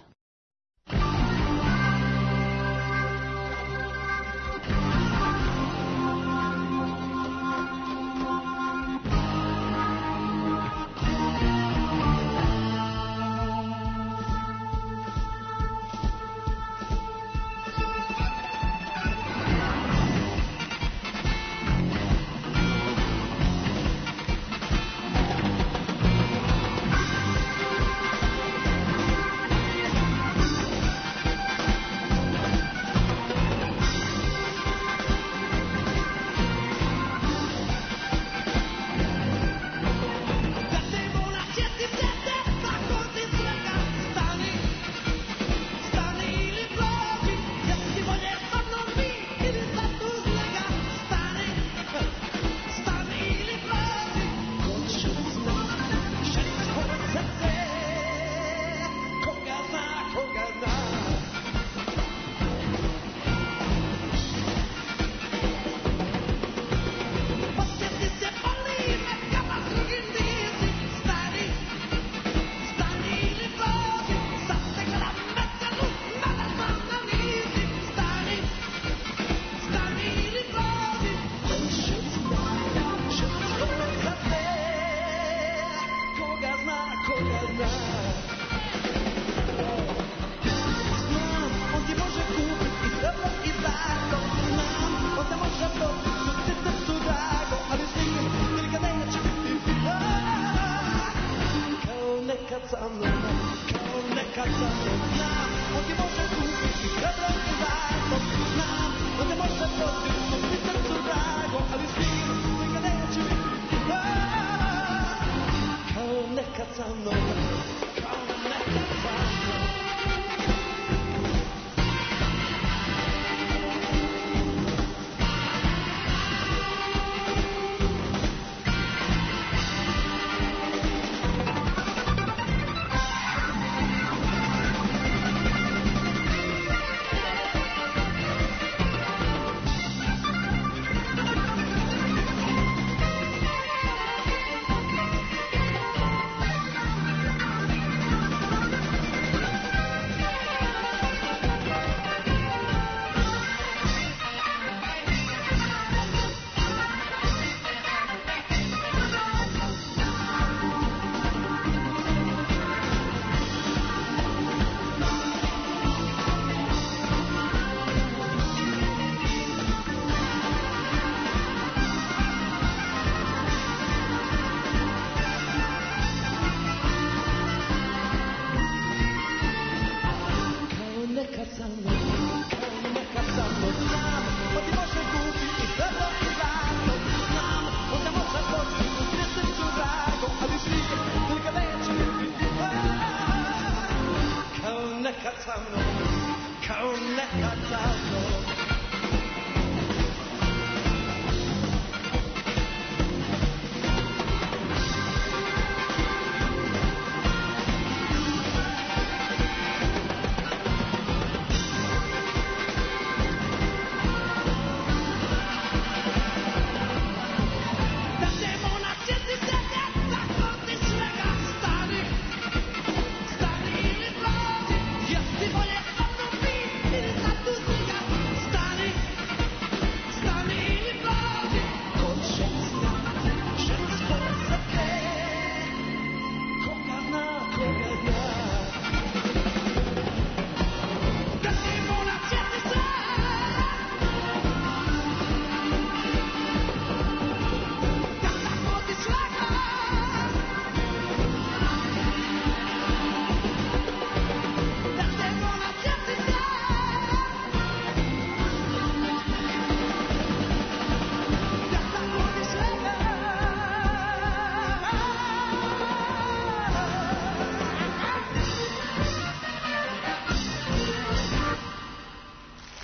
Stani, stani ili prođi, jesi bolje od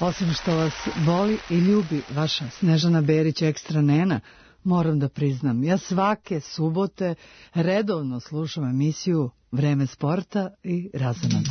Osim što vas voli i ljubi vaša Snežana Berić ekstra nena, moram da priznam, ja svake subote redovno slušam emisiju Vreme sporta i Razonod.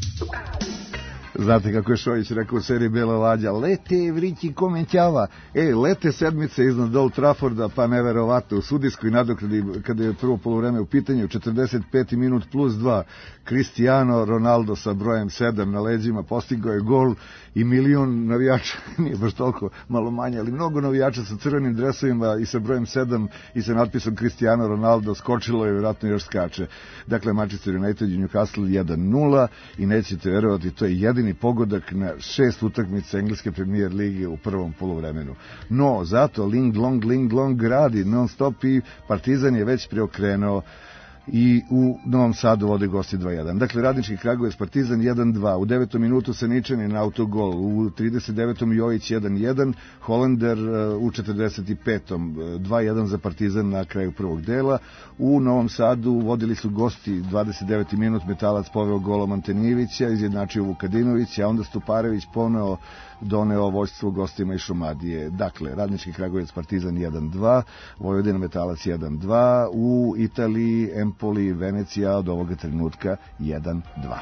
Znate kako je Šojić rekao u seriji Bela lađa, lete vrići komentjava, e, lete sedmice iznad Old Trafforda, pa neverovatno, u sudijskoj nadoknadi, kada je prvo poluvreme u pitanju, četrdeset peti minut plus dva, Cristiano Ronaldo sa brojem sedam na leđima postigao je gol i milion navijača, nije baš toliko, malo manje, ali mnogo navijača sa crvenim dresovima i sa brojem sedam i sa natpisom Cristiano Ronaldo skočilo je, vjerojatno još skače. Dakle, Manchester United i Newcastle jedan nula i nećete verovati, to je jedini pogodak na šest utakmica engleske premijer lige u prvom poluvremenu. No, zato Ling Long, Ling Long radi non stop i Partizan je već preokrenuo i u Novom Sadu vode gosti dva jedan. Dakle, Radnički Kragujevac Partizan jedan dva. U devetom minutu Saničanin autogol. U trideset devetom Jojić jedan jedan. Holender u četrdeset petom dva jedan za Partizan na kraju prvog dela. U Novom Sadu vodili su gosti dvadeset deveti minut, Metalac poveo golom Antenijevića, izjednačio Vukadinović, a onda Stuparević poneo doneo vojstvo gostima iz Šumadije. Dakle, Radnički Kragujevac Partizan jedan dva, Vojvodina Metalac jedan dva, u Italiji Empoli Venecija od ovoga trenutka jedan dva.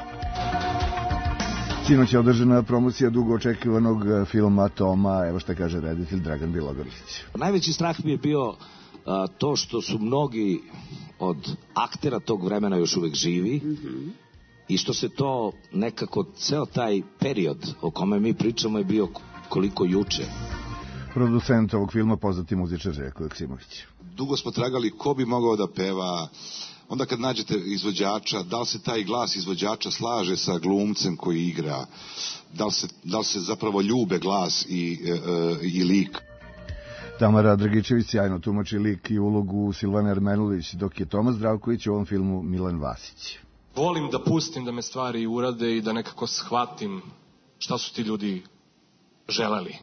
Sinoć je održana promocija dugo očekivanog filma Toma, evo šta kaže reditelj Dragan Bilogorić. Najveći strah mi je bio a, to što su mnogi od aktera tog vremena još uvek živi, mm-hmm. i što se to nekako, ceo taj period o kome mi pričamo je bio koliko juče. Producent ovog filma, poznati muzičar Željko Joksimović. Dugo smo tragali ko bi mogao da peva. Onda kad nađete izvođača, da li se taj glas izvođača slaže sa glumcem koji igra, da li se, da li se zapravo ljube glas i, e, i lik. Tamara Dragičević sjajno tumači lik i ulogu Silvane Ermenulić, dok je Tomas Zdravković u ovom filmu Milan Vasić. Volim da pustim da me stvari urade i da nekako shvatim šta su ti ljudi želeli.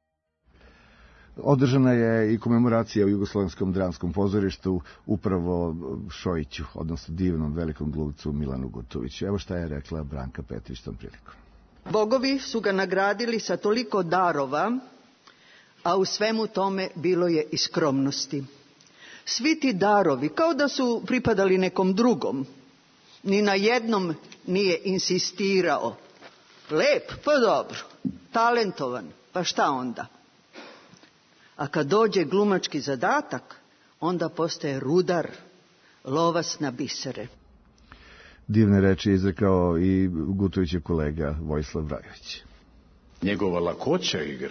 Održana je i komemoracija u Jugoslovenskom dramskom pozorištu upravo Šojiću, odnosno divnom velikom glumcu Milanu Gutoviću. Evo šta je rekla Branka Petrić tom prilikom. Bogovi su ga nagradili sa toliko darova, a u svemu tome bilo je i skromnosti. Svi ti darovi, kao da su pripadali nekom drugom, ni na jednom nije insistirao. Lep, pa dobro, talentovan, pa šta onda? A kad dođe glumački zadatak, onda postaje rudar, lovac na bisere. Divne reči izrekao i Gutovićev kolega Vojislav Vrajović. Njegova lakoća igre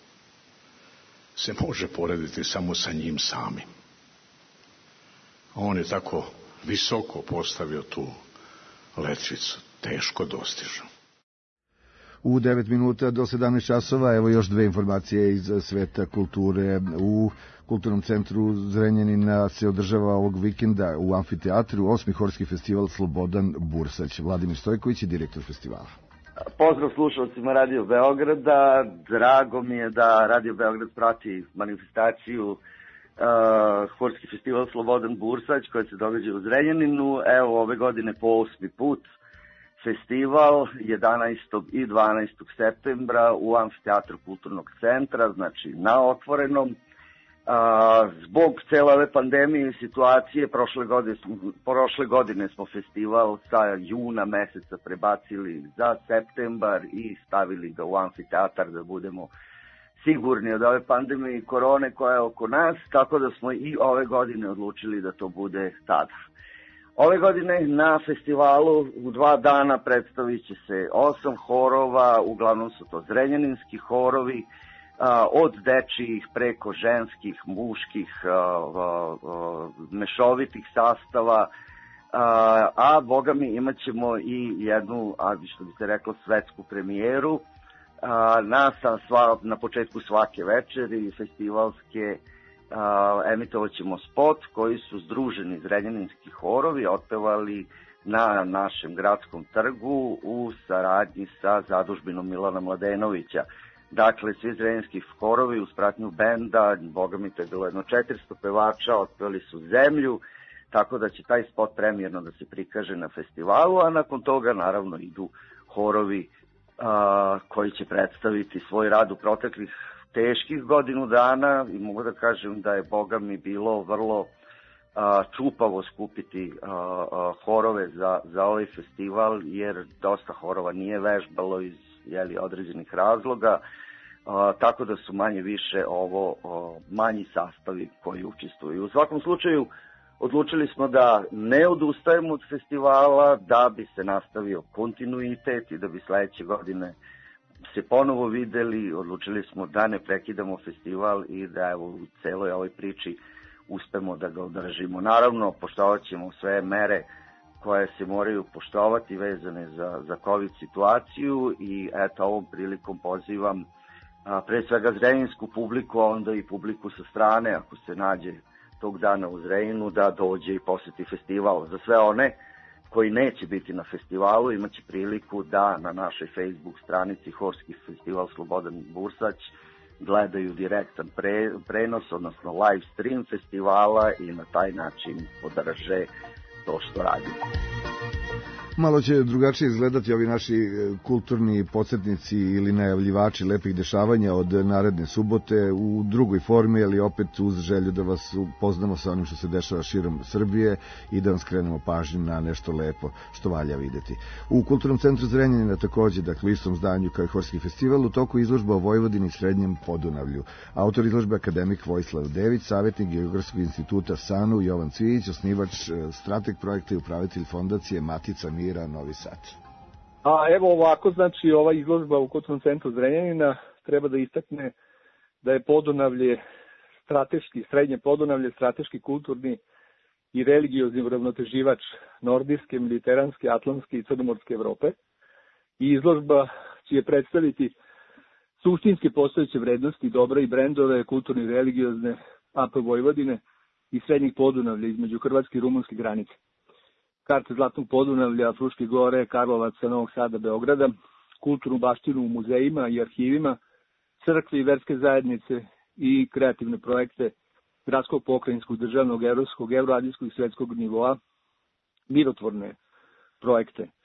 se može porediti samo sa njim samim. On je tako visoko postavio tu letvicu, teško dostižno. U devet minuta do sedamnaest časova, evo još dve informacije iz sveta kulture. U Kulturnom centru Zrenjanina se održava ovog vikenda u amfiteatru osmi horski festival Slobodan Bursać. Vladimir Stojković je direktor festivala. Pozdrav slušalcima Radio Beograda. Drago mi je da Radio Beograd prati manifestaciju uh, horski festival Slobodan Bursać koja se događa u Zrenjaninu. Evo ove godine po osmi put festival jedanaestog i dvanaestog septembra u amfiteatru Kulturnog centra, znači na otvorenom. A, zbog cele ove pandemije i situacije, prošle godine, prošle godine smo festival sa juna meseca prebacili za septembar i stavili ga u amfiteatar da budemo sigurni od ove pandemije i korone koja je oko nas, tako da smo i ove godine odlučili da to bude tada. Ove godine na festivalu u dva dana predstavit će se osam horova, uglavnom su to zrenjaninski horovi, a, od dečijih preko ženskih, muških, a, a, a, mešovitih sastava, a, a boga mi imat ćemo i jednu, a što bi se reklo, svetsku premijeru a, na, sva, na početku svake večeri festivalske. Uh, emitovat ćemo spot koji su združeni zrenjaninski horovi otpevali na našem gradskom trgu u saradnji sa zadužbinom Milana Mladenovića. Dakle, svi zrenjaninski horovi uz pratnju benda, boga mi to je bilo jedno četiristo pevača, otpevali su Zemlju, tako da će taj spot premijerno da se prikaže na festivalu, a nakon toga naravno idu horovi a, koji će predstaviti svoj rad u proteklih teških godinu dana i mogu da kažem da je, Boga mi, bilo vrlo a, čupavo skupiti a, a, horove za, za ovaj festival, jer dosta horova nije vežbalo iz jeli, određenih razloga, a, tako da su manje više ovo a, manji sastavi koji učestvuju. U svakom slučaju, odlučili smo da ne odustajemo od festivala, da bi se nastavio kontinuitet i da bi sledeće godine se ponovo videli. Odlučili smo da ne prekidamo festival i da evo u celoj ovoj priči uspemo da ga održimo. Naravno, poštovat ćemo sve mere koje se moraju poštovati vezane za, za COVID situaciju i eto ovom prilikom pozivam a, pre svega zrenjinsku publiku, a onda i publiku sa strane, ako se nađe tog dana u Zrenjinu, da dođe i poseti festival. Za sve one koji neće biti na festivalu, imaće priliku da na našoj Facebook stranici Horski festival Slobodan Bursać gledaju direktan pre, prenos, odnosno live stream festivala i na taj način podrže to što radimo. Malo će drugačije izgledati ovi naši kulturni podsjetnici ili najavljivači lepih dešavanja od naredne subote u drugoj formi, ali opet uz želju da vas upoznamo sa onim što se dešava širom Srbije i da vam skrenemo pažnju na nešto lepo što valja videti. U Kulturnom centru Zrenjanina takođe, dakle u istom zdanju kao i Horski festival, u toku izložba o Vojvodini i Srednjem Podunavlju. Autor izložbe akademik Vojislav Dević, savjetnik Geografskog instituta SANU Jovan Cvijić, osnivač, strateg projekta i upravitelj fondacije Matica Mira Novi Sad. A evo ovako, znači ova izložba u Kulturnom centru Zrenjanina treba da istakne da je Podunavlje strateški, Srednje Podunavlje strateški, kulturni i religiozni uravnoteživač nordijske, mediteranske, atlantske i crnomorske Evrope. I izložba će predstaviti suštinske postojeće vrednosti, dobra i brendove kulturne i religiozne A P Vojvodine i Srednjeg Podunavlja između hrvatske i rumunske granice. Karte Zlatnog Podunavlja, Fruške gore, Karlovaca, Novog Sada, Beograda, kulturnu baštinu u muzejima i arhivima, crkve i verske zajednice i kreativne projekte gradskog, pokrajinskog, državnog, evropskog, evroazijskog i svetskog nivoa, mirotvorne projekte. E,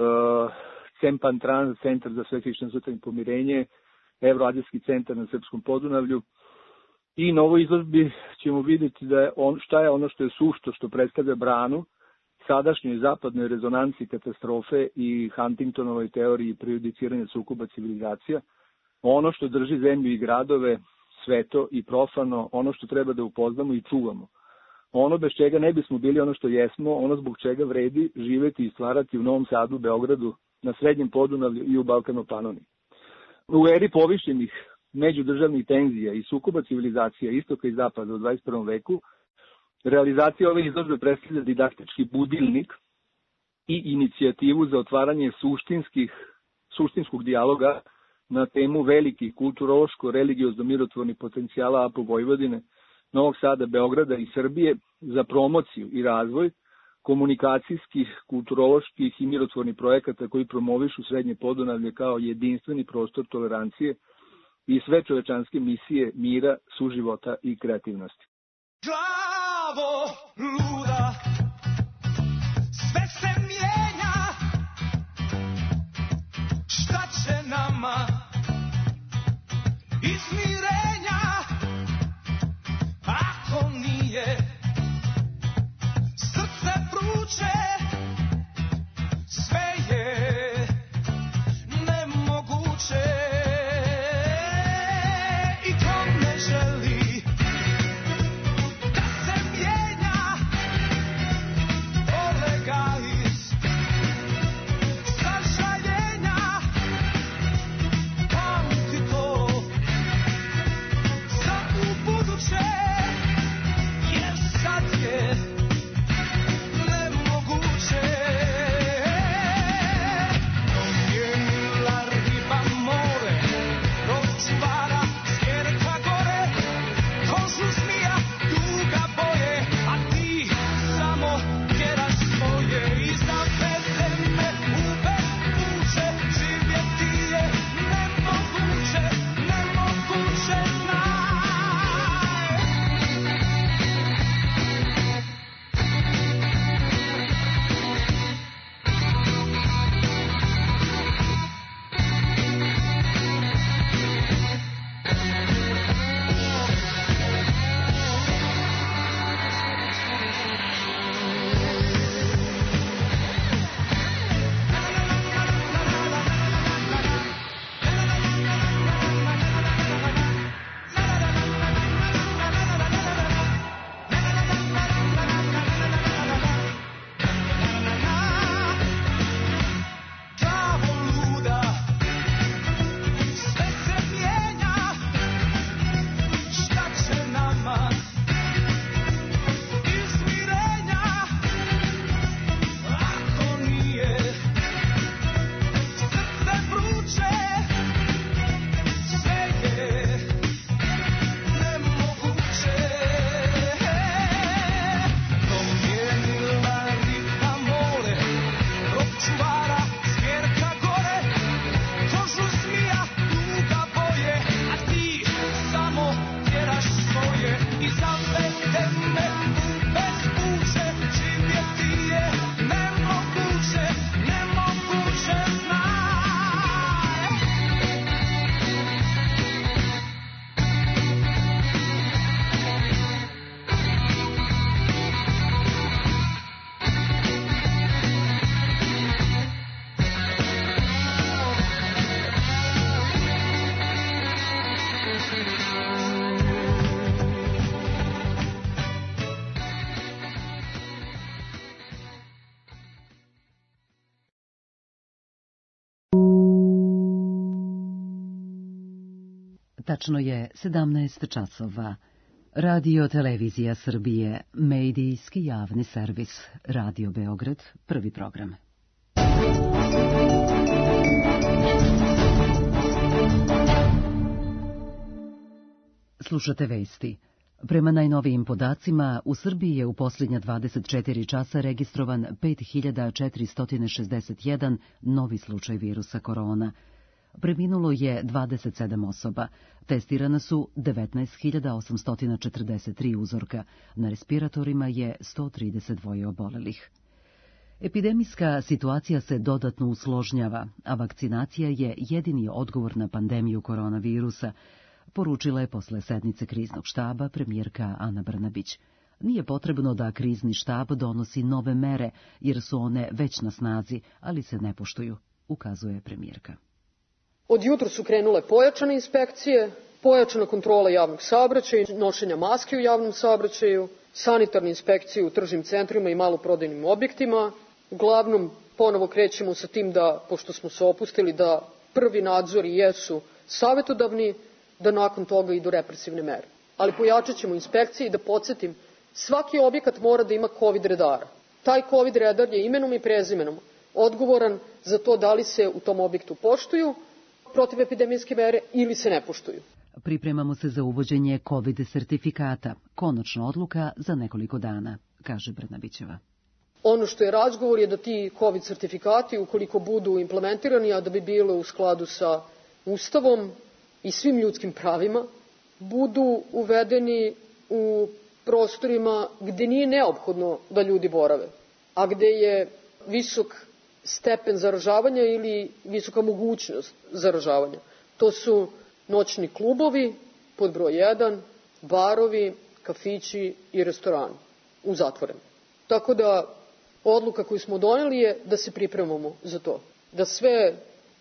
Cempan Trans, Centar za svetištenstvo i pomirenje, Evroazijski centar na Srpskom Podunavlju. I na ovoj izložbi ćemo vidjeti da je on, šta je ono što je sušto, što predstavlja branu sadašnjoj zapadnoj rezonanci katastrofe i Huntingtonovoj teoriji prejudiciranja sukoba civilizacija, ono što drži zemlju i gradove, sveto i profano, ono što treba da upoznamo i čuvamo. Ono bez čega ne bismo bili ono što jesmo, ono zbog čega vredi živeti i stvarati u Novom Sadu, Beogradu, na Srednjem Podunavlju i u Balkanopanoni. U eri povišenih međudržavnih tenzija i sukoba civilizacija istoka i zapada u dvadeset prvom veku, realizacija ove izložbe predstavlja didaktički budilnik i inicijativu za otvaranje suštinskih, suštinskog dijaloga na temu velikih kulturološko-religiozno-mirotvornih potencijala A P Vojvodine, Novog Sada, Beograda i Srbije za promociju i razvoj komunikacijskih, kulturoloških i mirotvornih projekata koji promovišu Srednje Podunavlje kao jedinstveni prostor tolerancije i sve čovečanske misije mira, suživota i kreativnosti. Glavo luda, sve se mijenja, šta će nama izmirenja, ako nije srce vruće, sve je nemoguće. I ko ne želi da se mijenja, Tačno je sedamnaest časova. Radio Televizija Srbije, medijski javni servis, Radio Beograd, prvi program. Slušate vesti. Prema najnovijim podacima, u Srbiji je u posljednja dvadeset četiri časa registrovan pet hiljada četiristo šezdeset jedan novi slučaj virusa korona. Preminulo je dvadeset sedam osoba. Testirana su devetnaest hiljada osamsto četrdeset tri uzorka. Na respiratorima je sto trideset dva obolelih. Epidemijska situacija se dodatno usložnjava, a vakcinacija je jedini odgovor na pandemiju koronavirusa, poručila je posle sednice kriznog štaba premijerka Ana Brnabić. Nije potrebno da krizni štab donosi nove mere, jer su one već na snazi, ali se ne poštuju, ukazuje premijerka. Od jutra su krenule pojačane inspekcije, pojačana kontrola javnog saobraćaja, nošenja maske u javnom saobraćaju, sanitarne inspekcije u tržnim centrima i maloprodajnim objektima. Uglavnom, ponovo krećemo sa tim da, pošto smo se opustili, da prvi nadzori jesu savetodavni, da nakon toga idu represivne mere. Ali pojačat ćemo inspekcije i da podsjetim, svaki objekat mora da ima COVID redara. Taj COVID redar je imenom i prezimenom odgovoran za to da li se u tom objektu poštuju protivepidemijske mere ili se ne poštuju. Pripremamo se za uvođenje COVID sertifikata, konačna odluka za nekoliko dana, kaže Brnabićeva. Ono što je razgovor je da ti COVID sertifikati, ukoliko budu implementirani, a da bi bilo u skladu sa Ustavom i svim ljudskim pravima, budu uvedeni u prostorima gde nije neophodno da ljudi borave, a gde je visok stepen zaražavanja ili visoka mogućnost zaražavanja. To su noćni klubovi, pod broj jedan, barovi, kafići i restorani u zatvorenu. Tako da odluka koju smo doneli je da se pripremamo za to. Da sve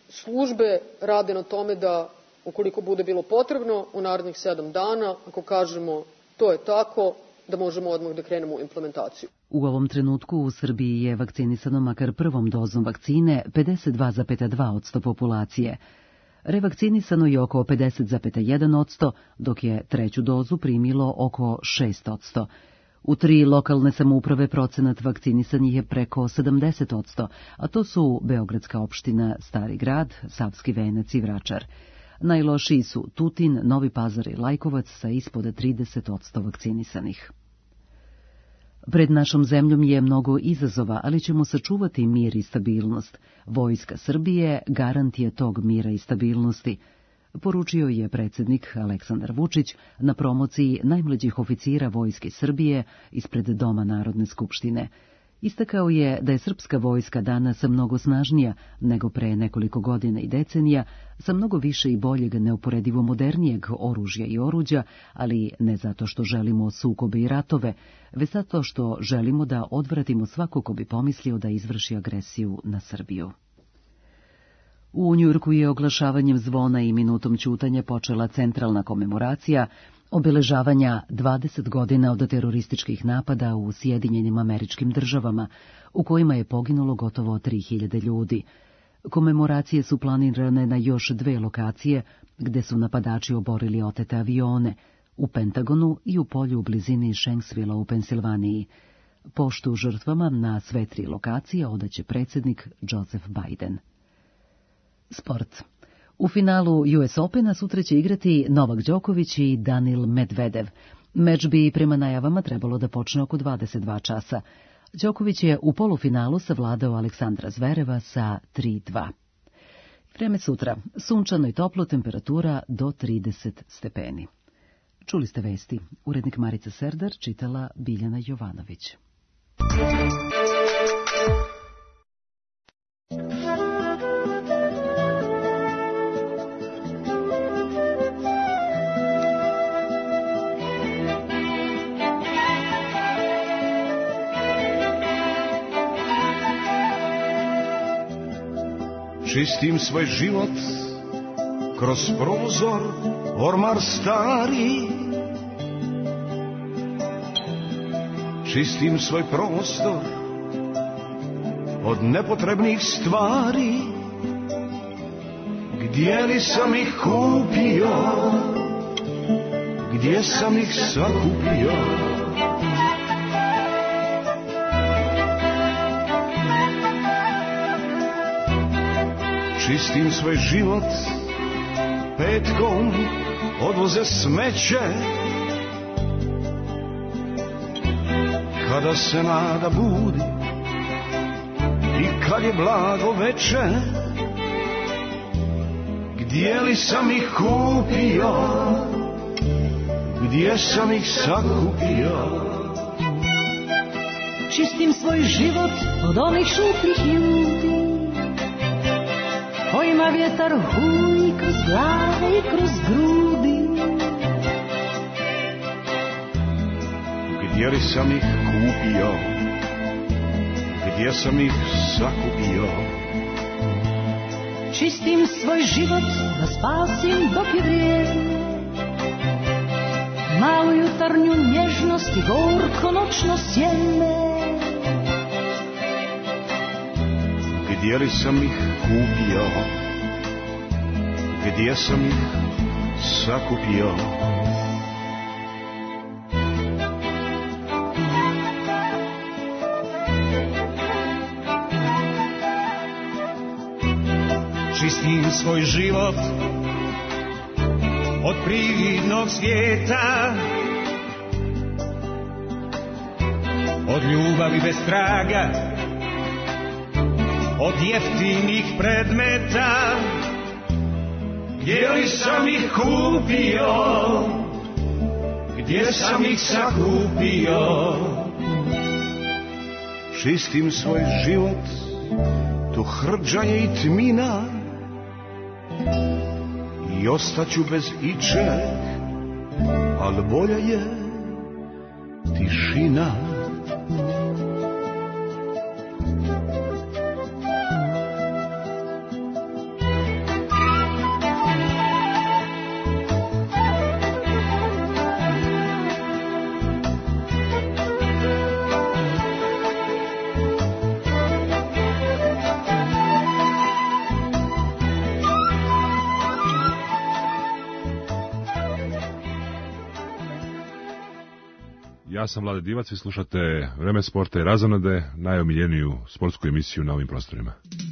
službe rade na tome da, ukoliko bude bilo potrebno, u narednih sedam dana, ako kažemo to je tako, da možemo odmah da krenemo u implementaciju. U ovom trenutku u Srbiji je vakcinisano makar prvom dozom vakcine pedeset dva zarez dva posto populacije. Revakcinisano je oko pedeset zarez jedan posto, dok je treću dozu primilo oko šest posto. U tri lokalne samouprave procenat vakcinisanih je preko sedamdeset posto, a to su Beogradska opština, Stari grad, Savski Venac i Vračar. Najlošiji su Tutin, Novi Pazar i Lajkovac sa ispod trideset posto vakcinisanih. Pred našom zemljom je mnogo izazova, ali ćemo sačuvati mir i stabilnost. Vojska Srbije garant je tog mira i stabilnosti, poručio je predsjednik Aleksandar Vučić na promociji najmlađih oficira Vojske Srbije ispred Doma Narodne skupštine. Istakao je da je srpska vojska danas mnogo snažnija nego pre nekoliko godina i decenija, sa mnogo više i boljeg neuporedivo modernijeg oružja i oruđa, ali ne zato što želimo sukobe i ratove, već zato što želimo da odvratimo svako ko bi pomislio da izvrši agresiju na Srbiju. U Njujorku je oglašavanjem zvona i minutom ćutanja počela centralna komemoracija obeležavanja dvadeset godina od terorističkih napada u Sjedinjenim Američkim Državama, u kojima je poginulo gotovo tri hiljade ljudi. Komemoracije su planirane na još dve lokacije, gde su napadači oborili otete avione, u Pentagonu i u polju u blizini Shanksvilla u Pensilvaniji. Poštu žrtvama na sve tri lokacije odaće predsjednik Joseph Biden. Sport. U finalu U S Opena sutra će igrati Novak Đoković i Danil Medvedev. Meč bi prema najavama trebalo da počne oko dvadeset dva časa. Đoković je u polufinalu savladao Aleksandra Zvereva sa tri dva. Vreme sutra. Sunčano i toplo, temperatura do trideset stepeni. Čuli ste vesti. Urednik Marica Serdar, čitala Biljana Jovanović. Čistim svoj život kroz prozor, ormar stari. Čistim svoj prostor od nepotrebnih stvari. Gdje li sam ih kupio, gdje sam ih sakupio? Čistim svoj život, petkom odvoze smeće. Kada se nada budi i kad je blago veče, gdje li sam ih kupio, gdje sam ih sakupio? Čistim svoj život od onih šupljih ljudi kojima vjetar huji kroz glave i kroz grudi. Gdje li sam ih kupio, gdje sam ih sakupio? Čistim svoj život da spasim dok je vrijeme, malu jutarnju nježnost i gorko noćno sjeme. Gdje li sam ih kupio, gdje sam ih sakupio? Čistim svoj život od prividnog svijeta, od ljubavi bez traga, od jeftinih predmeta. Gdje li sam ih kupio, gdje sam ih sakupio? Čistim svoj život, tu hrđanje i tmina, i ostaću bez ičeg, al bolja je tišina. Ja sam Vlade Divac, vi slušate Vreme sporta i razonode, najomiljeniju sportsku emisiju na ovim prostorima.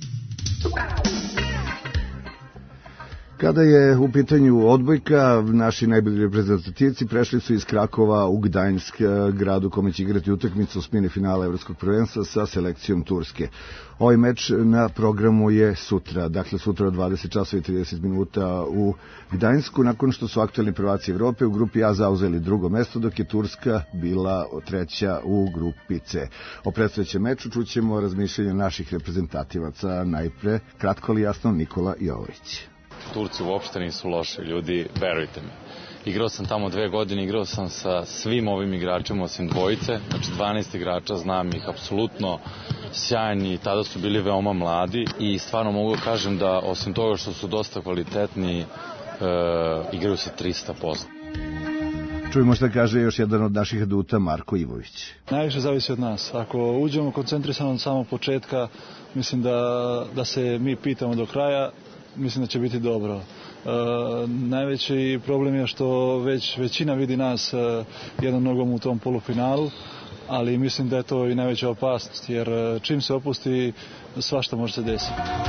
Kada je u pitanju odbojka, naši najbolji reprezentativci prešli su iz Krakova u Gdanjsk, gradu kome će igrati utakmicu osmine finala Evropskog prvenstva sa selekcijom Turske. Ovaj meč na programu je sutra, dakle sutra od dvadeset časova i trideset minuta u Gdanjsku, nakon što su aktuelni prvaci Evrope u grupi A zauzeli drugo mesto, dok je Turska bila treća u grupi C. O predstojećem meču čućemo razmišljanje naših reprezentativaca, najpre kratko ali jasno Nikola Jovović. Turci uopšte nisu loši ljudi, verujte mi. Igrao sam tamo dve godine, igrao sam sa svim ovim igračima osim dvojice, znači dvanaest igrača, znam ih apsolutno sjajni, tada su bili veoma mladi i stvarno mogu da kažem da osim toga što su dosta kvalitetni, e, igraju se trista posto. Čujemo šta kaže još jedan od naših aduta, Marko Ivović. Najviše zavisi od nas. Ako uđemo koncentrisano od samog početka, mislim da, da se mi pitamo do kraja, mislim da će biti dobro. E, najveći problem je što već većina vidi nas e, jednom nogom u tom polufinalu, ali mislim da je to i najveća opasnost, jer čim se opusti, svašta može se desiti.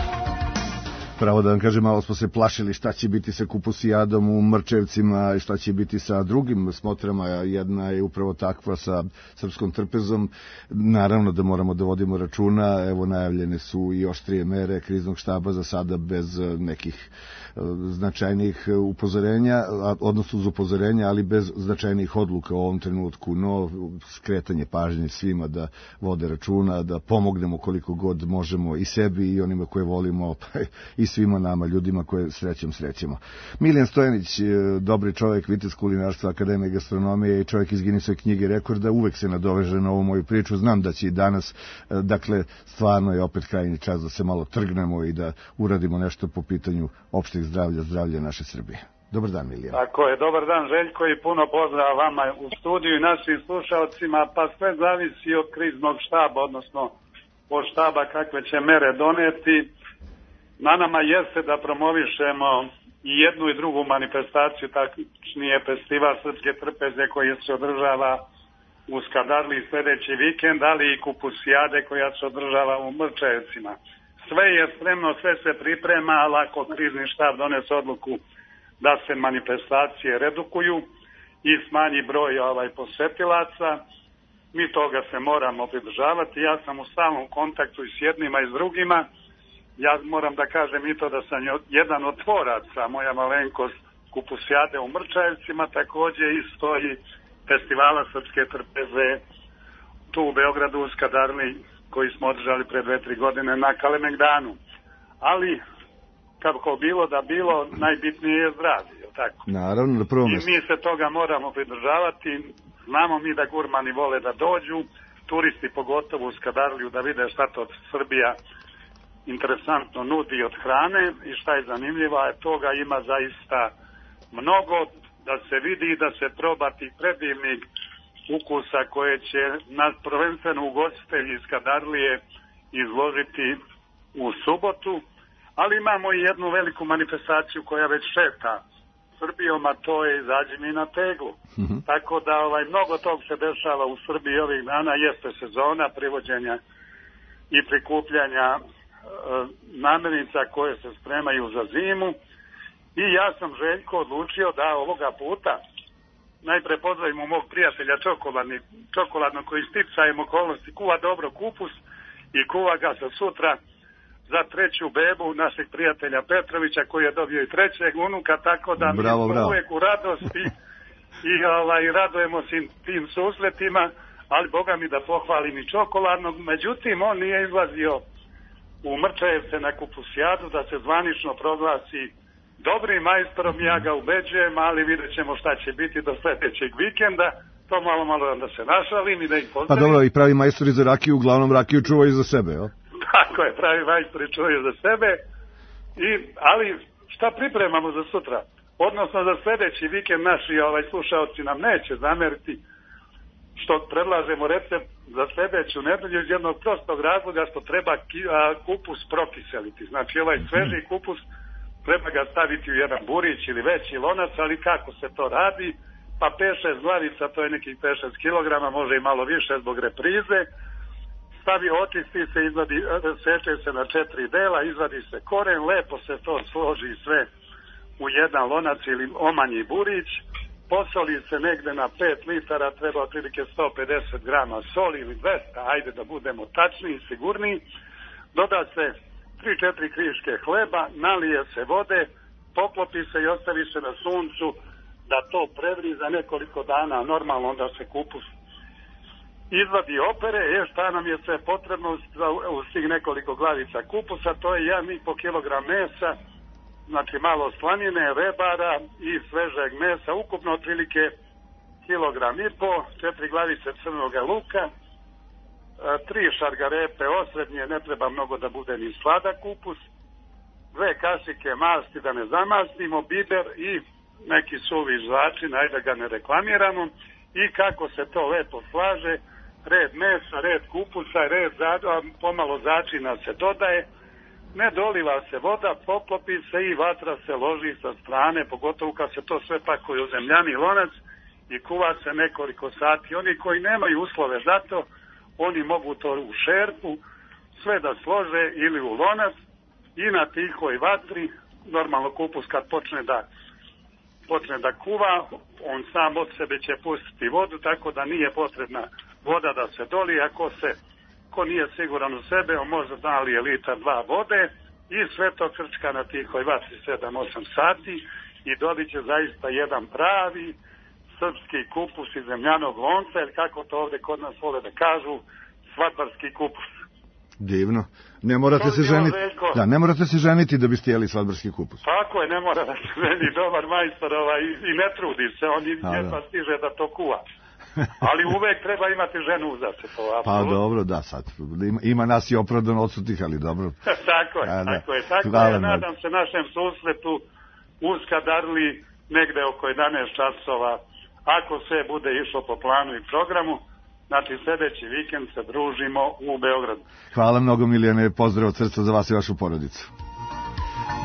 Pravo da vam kažem, malo smo se plašili šta će biti sa Kupusijadom u Mrčevcima i šta će biti sa drugim smotrama. Jedna je upravo takva sa Srpskom trpezom. Naravno da moramo da vodimo računa. Evo, najavljene su i oštrije mere kriznog štaba, za sada bez nekih značajnih upozorenja, odnosno uz upozorenja, ali bez značajnih odluka u ovom trenutku. No, skretanje pažnje svima da vode računa, da pomognemo koliko god možemo i sebi i onima koje volimo, pa i svima nama, ljudima koje srećem srećemo. Miljan Stojanić, dobri čovjek, vitez kulinarstva, Akademije gastronomije i čovjek iz Guinnessove knjige rekorda, uvek se nadoveže na ovu moju priču. Znam da će i danas, dakle, stvarno je opet krajnji čas da se malo trgnemo i da uradimo nešto po pitanju opšteg zdravlja, zdravlja naše Srbije. Dobar dan, Miljan. Tako je, dobar dan Željko i puno pozdrava vama u studiju i našim slušalcima, pa sve zavisi od kriznog štaba, odnosno od štaba kakve će mere doneti. Na nama jeste da promovišemo i jednu i drugu manifestaciju, tačnije festival Srpske trpeze koji se održava u Skadarliji sljedeći vikend, ali i kupusijade koja se održava u Mrčajevcima. Sve je spremno, sve se priprema, ali ako krizni štab donese odluku da se manifestacije redukuju i smanji broj ovaj, posetilaca, mi toga se moramo pridržavati. Ja sam u stalnom kontaktu i s jednima i s drugima. Ja moram da kažem i to da sam jedan od tvoraca, moja malenkost, kupusijade u Mrčajevcima, također i stoji festivala Srpske trpeze tu u Beogradu u Skadarliji koji smo održali pre dve, tri godine na Kalemegdanu. Ali, kako bilo da bilo, najbitnije je zdravlje, je tako? Naravno, na prvom I mjestu. mi se toga moramo pridržavati. Znamo mi da gurmani vole da dođu, turisti pogotovo u Skadarliju da vide šta to Srbija interesantno nudi od hrane i šta je zanimljivo, a toga ima zaista mnogo da se vidi i da se proba tih predivnih ukusa koje će nas prvenstveno ugostitelji iz Skadarlije izložiti u subotu, ali imamo i jednu veliku manifestaciju koja već šeta Srbijom, a to je Izađi mi na teglu. Mm-hmm. Tako da ovaj, mnogo tog se dešava u Srbiji ovih dana, jeste sezona privođenja i prikupljanja e, namirnica koje se spremaju za zimu. I ja sam, Željko, odlučio da ovoga puta najpre pozdravimo mog prijatelja čokoladni, čokoladno koji sticajem okolnosti kuva dobro kupus i kuva ga sa sutra za treću bebu našeg prijatelja Petrovića koji je dobio i trećeg unuka, tako da bravo, mi smo bravo. uvijek u radosti i ovaj, radujemo se tim susretima, ali Boga mi da pohvalim i čokoladnog. Međutim, on nije izlazio u Mrčajevce na kupusijadu da se zvanično proglasi dobrim majstorom, ja ga ubeđujem, ali vidjet ćemo šta će biti do sljedećeg vikenda. To malo malo da se našalim i da ih pozdravim. Pa dobro, i pravi majstori za rakiju, uglavnom rakiju čuvaju za sebe, jel? Tako je, pravi majstori čuvaju za sebe. I, ali šta pripremamo za sutra? Odnosno za sljedeći vikend naši ovaj, slušaoci nam neće zameriti što predlažemo recept za sljedeću nedelju iz jednog prostog razloga što treba kupus prokiseliti. Znači ovaj sveži kupus treba ga staviti u jedan burić ili veći lonac, ali kako se to radi? Pa pet šest glavica, to je nekih pet šest kilograma, može i malo više zbog reprize. Stavi, očisti se, izvadi, seče se na četiri dela, izvadi se koren, lepo se to složi sve u jedan lonac ili omanji burić, posoli se negde na pet litara, treba otprilike sto pedeset grama soli ili dvesta, ajde da budemo tačni i sigurni, doda se tri četiri kriške hleba, nalije se vode, poklopi se i ostavi se na suncu da to prevri za nekoliko dana, normalno onda se kupus izvadi opere, je šta nam je sve potrebno uz tih nekoliko glavica kupusa, to je jedan i po kilogram mesa, znači malo slanine, rebara i svežeg mesa, ukupno otprilike kilogram i po, četiri glavice crnoga luka, tri šargarepe osrednje, ne treba mnogo da bude ni sladak kupus, dve kašike masti da ne zamastimo, biber i neki suvi začin, ajde da ga ne reklamiramo, i kako se to lepo slaže, red mesa, red kupusa, red za, pomalo začina se dodaje, ne doliva se voda, poklopi se i vatra se loži sa strane, pogotovo kad se to sve pakuje u zemljani lonac i kuva se nekoliko sati. Oni koji nemaju uslove za to, oni mogu to u šerpu sve da slože ili u lonac i na tihoj vatri, normalno kupus kad počne da počne da kuva, on sam od sebe će pustiti vodu, tako da nije potrebna voda da se doli, ako se ko nije siguran u sebe, on može da nalije litar dva vode i sve to krčka na tihoj vatri sedam osam sati i dobit će zaista jedan pravi srpski kupus iz zemljanog lonca, ili kako to ovdje kod nas vole da kažu, svadbarski kupus. Divno. Ne morate se ženiti. Da, ne morate se ženiti da biste jeli svadbarski kupus. Tako je, ne mora da se ženi, dobar majstor ovaj, i ne trudi se, on jedva stiže da to kuva. Ali uvek treba imati ženu za se to. Pa dobro, da, sad. Ima, ima nas i opravdano odsutih, ali dobro. Tako je, A, tako je. Tako Hvala, je, nadam se našem susretu u Skadarliji negde oko jedanaest časova, ako sve bude išlo po planu i programu. Znači, sljedeći vikend se družimo u Beogradu. Hvala mnogo, Milijane, pozdrav od srca za vas i vašu porodicu.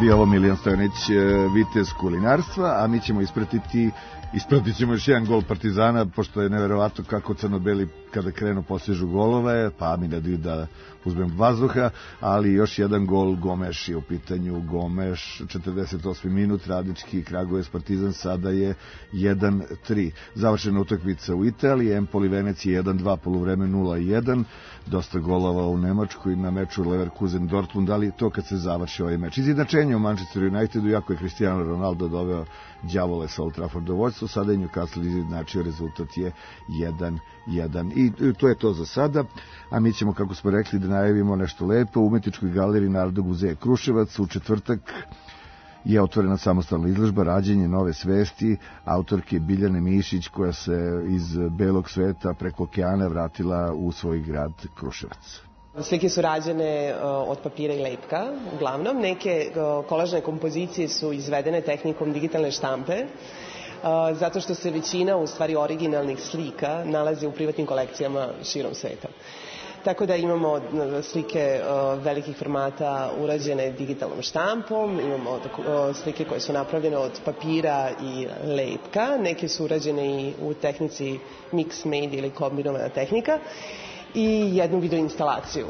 Bio ovo Milijan Stojanić, vitez kulinarstva, a mi ćemo ispratiti, ispratit ćemo još jedan gol Partizana, pošto je neverovatno kako crno-beli kada krenu postižu golove, pa mi ne da uzmem vazduha, ali još jedan gol Gomeš je u pitanju. Gomeš, četrdeset osmi minut, Radnički Kragujevac Partizan, sada je jedan tri. Završena utakmica u Italiji, Empoli Venecija jedan dva, poluvreme nula jedan, dosta golova u Nemačkoj na meču Leverkusen Dortmund, ali to kad se završi ovaj meč. Izjednačenje u Manchester Unitedu, iako je Cristiano Ronaldo doveo đavole sa Old Trafford do vođstva, sada je Newcastle izjednačio, rezultat je jedan jedan. I to je to za sada, a mi ćemo, kako smo rekli, da najavimo nešto lepo. U Umetničkoj galeriji Narodnog muzeja Kruševac u četvrtak je otvorena samostalna izložba Rađenje nove svesti autorke Biljane Mišić, koja se iz belog sveta preko okeana vratila u svoj grad Kruševac. Slike su rađene od papira i lepka, uglavnom. Neke kolažne kompozicije su izvedene tehnikom digitalne štampe, zato što se većina, u stvari, originalnih slika nalazi u privatnim kolekcijama širom sveta. Tako da imamo slike velikih formata urađene digitalnom štampom, imamo slike koje su napravljene od papira i lepka, neke su urađene i u tehnici mix made ili kombinovana tehnika, i jednu video instalaciju.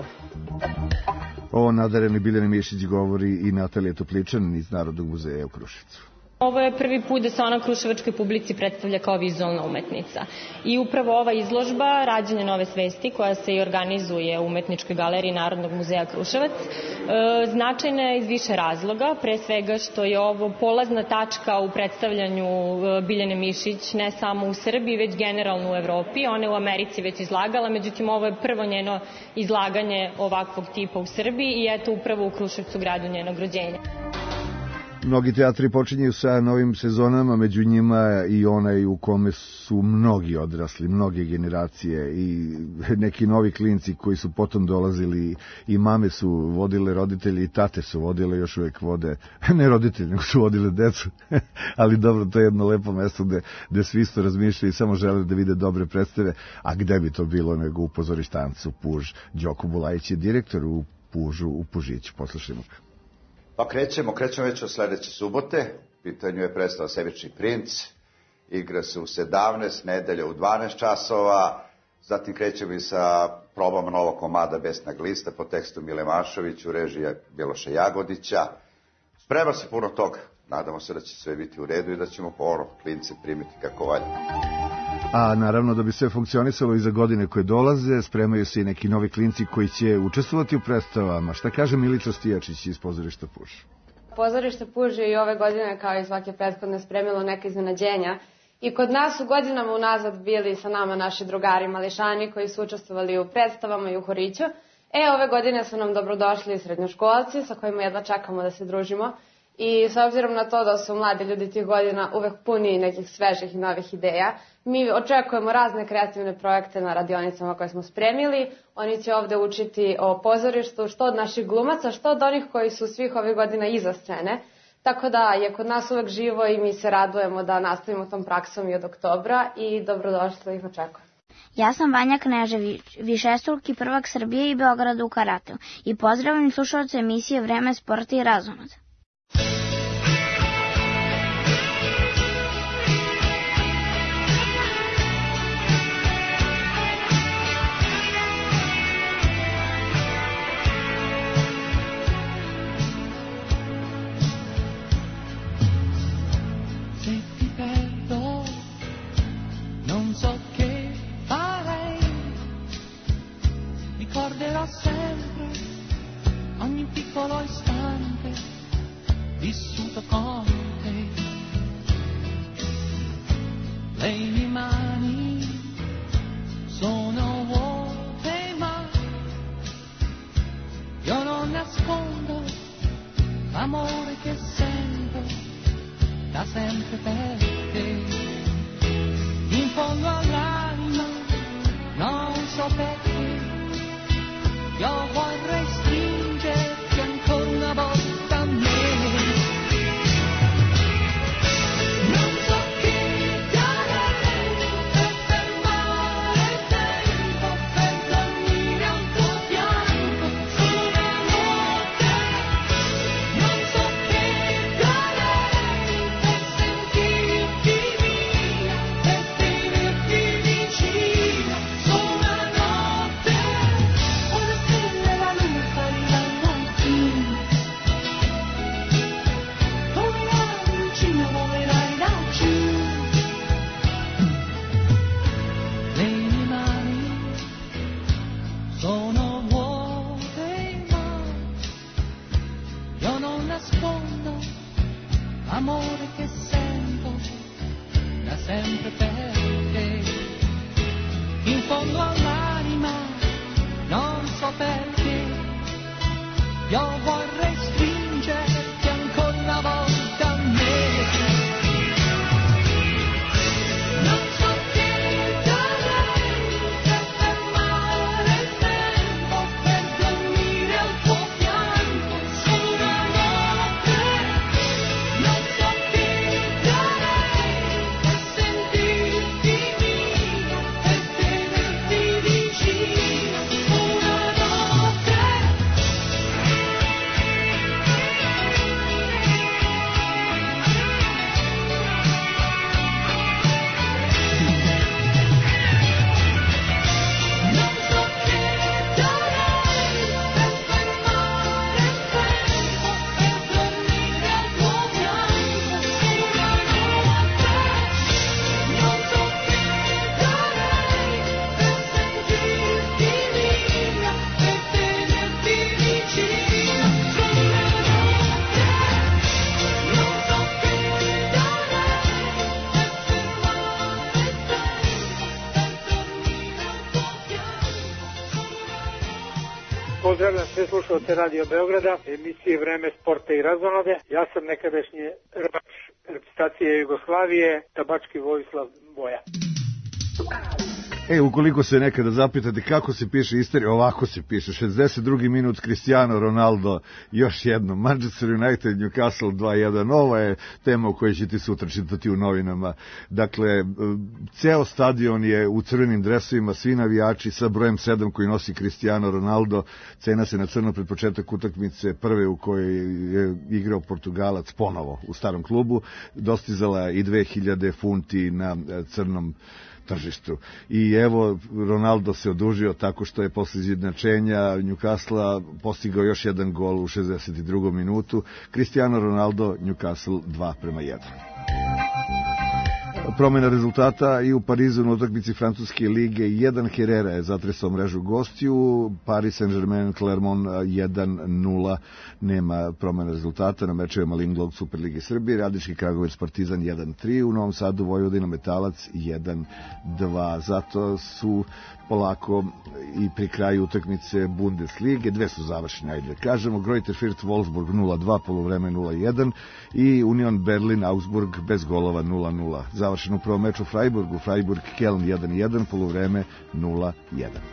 O nadareni Biljani Mišić govori i Natalija Topličan iz Narodnog muzeja u Kruševcu. Ovo je prvi put da se ona kruševačkoj publici predstavlja kao vizualna umetnica. I upravo ova izložba, Rađenje nove svesti, koja se i organizuje u Umetničkoj galeriji Narodnog muzeja Kruševac, značajna je iz više razloga. Pre svega što je ovo polazna tačka u predstavljanju Biljane Mišić ne samo u Srbiji, već generalno u Evropi. Ona je u Americi već izlagala, međutim ovo je prvo njeno izlaganje ovakvog tipa u Srbiji i eto upravo u Kruševcu, gradu njenog rođenja. Mnogi teatri počinju sa novim sezonama, među njima i onaj u kome su mnogi odrasli, mnoge generacije i neki novi klinci koji su potom dolazili, i mame su vodile roditelji i tate su vodile, još uvek vode, ne roditelji, nego su vodile decu, ali dobro, to je jedno lepo mesto gde, gde svi isto razmišljaju i samo žele da vide dobre predstave, a gde bi to bilo nego u pozorištancu Puž. Đoko Bulajić je direktor u Pužu, u Pužiću, poslušajmo ga. Pa krećemo, krećemo već od sledeće subote. U pitanju je predstava Sebični princ. Igra se u sedamnaest, nedelja u dvanaest časova. Zatim krećemo i sa probama novog komada Besna glista po tekstu Mile Mašović u režiji Bjeloša Jagodića. Sprema se puno toga. Nadamo se da će sve biti u redu i da ćemo ono klince primiti kako valja. A naravno, da bi sve funkcionisalo i za godine koje dolaze, spremaju se i neki novi klinci koji će učestvovati u predstavama. Šta kaže Milica Stijačić iz pozorišta Puž? Pozorište Puž je i ove godine, kao i svake prethodne, spremilo neke iznenađenja. I kod nas su godinama unazad bili sa nama naši drugari mališani koji su učestvovali u predstavama i u horiću. E, ove godine su nam dobrodošli srednjoškolci sa kojima jedva čekamo da se družimo. I s obzirom na to da su mladi ljudi tih godina uvek puni nekih svežih i novih ideja, mi očekujemo razne kreativne projekte na radionicama koje smo spremili. Oni će ovde učiti o pozorištu, što od naših glumaca, što od onih koji su svih ovih godina iza scene. Tako da je kod nas uvek živo i mi se radujemo da nastavimo tom praksom i od oktobra i dobrodošli ih očekujem. Ja sam Vanja Knežević, višestruki prvak Srbije i Beograda u karateu i pozdravljam slušalce emisije Vreme sporta i razonode. Ricorderò sempre ogni piccolo istante vissuto con te. Le mie mani sono vuote ma io non nascondo l'amore che sento da sempre per te. In fondo all'anima non so perché io vorrei stringerti ancora una volta a me. Non so chi ti avrei per fermare il tempo, per dormire al tuo fianco su una notte. Non so che nascondo l'amore che sento da sempre per te. In fondo all'anima non so perché io vorrei stringerti ancora una volta a me. Non so che darei per fermare il tempo, per dormire al tuo fianco solo una notte. Non so che darei per sentirti mio, per tenerti vicino una notte. Non so che darei per fermare il tempo, per dormire al tuo fianco solo una notte. Non so che darei per sentirti mia, per tenerti vicino solo una notte. Non so che darei per fermare il tempo, per dormire al tuo fianco. Pozdravljam sve slušalce Radio Beograda, emisije Vreme sporta i razonode. Ja sam nekadašnji rbač reprezentacije Jugoslavije, tabački Vojislav Boja. E, ukoliko se nekada zapitate kako se piše istorija, ovako se piše. šezdeset drugi minut, Cristiano Ronaldo, još jednom. Manchester United, Newcastle dva jedan. Ovo je tema o kojoj ćete sutra čitati u novinama. Dakle, ceo stadion je u crvenim dresovima, svi navijači sa brojem sedam koji nosi Cristiano Ronaldo. Cena se na crno pred početak utakmice prve u kojoj je igrao Portugalac ponovo u starom klubu. Dostizala i dve hiljade funti na crnom tržištu. I evo, Ronaldo se odužio tako što je posle izjednačenja Newcastle postigao još jedan gol u šezdeset drugom minutu. Cristiano Ronaldo, Newcastle dva prema jedan. Promjena rezultata i u Parizu na utakmici Francuske lige. Jedan Herrera je zatresao mrežu gostiju, Paris Saint-Germain Clermont jedan nula. Nema promjena rezultata na mečevima Linglog Superlige Srbije. Radnički Kragujevac Partizan jedan tri, u Novom Sadu Vojvodina Metalac jedan dva. Zato su polako i pri kraju utakmice Bundeslige, dve su završene, ajde da kažemo. Greuther Fürth Wolfsburg nula dva, poluvreme nula jedan i Union Berlin Augsburg bez golova nula nula. Završeno u prvom meču Freiburgu, Freiburg Keln jedan jedan, poluvreme nula jedan.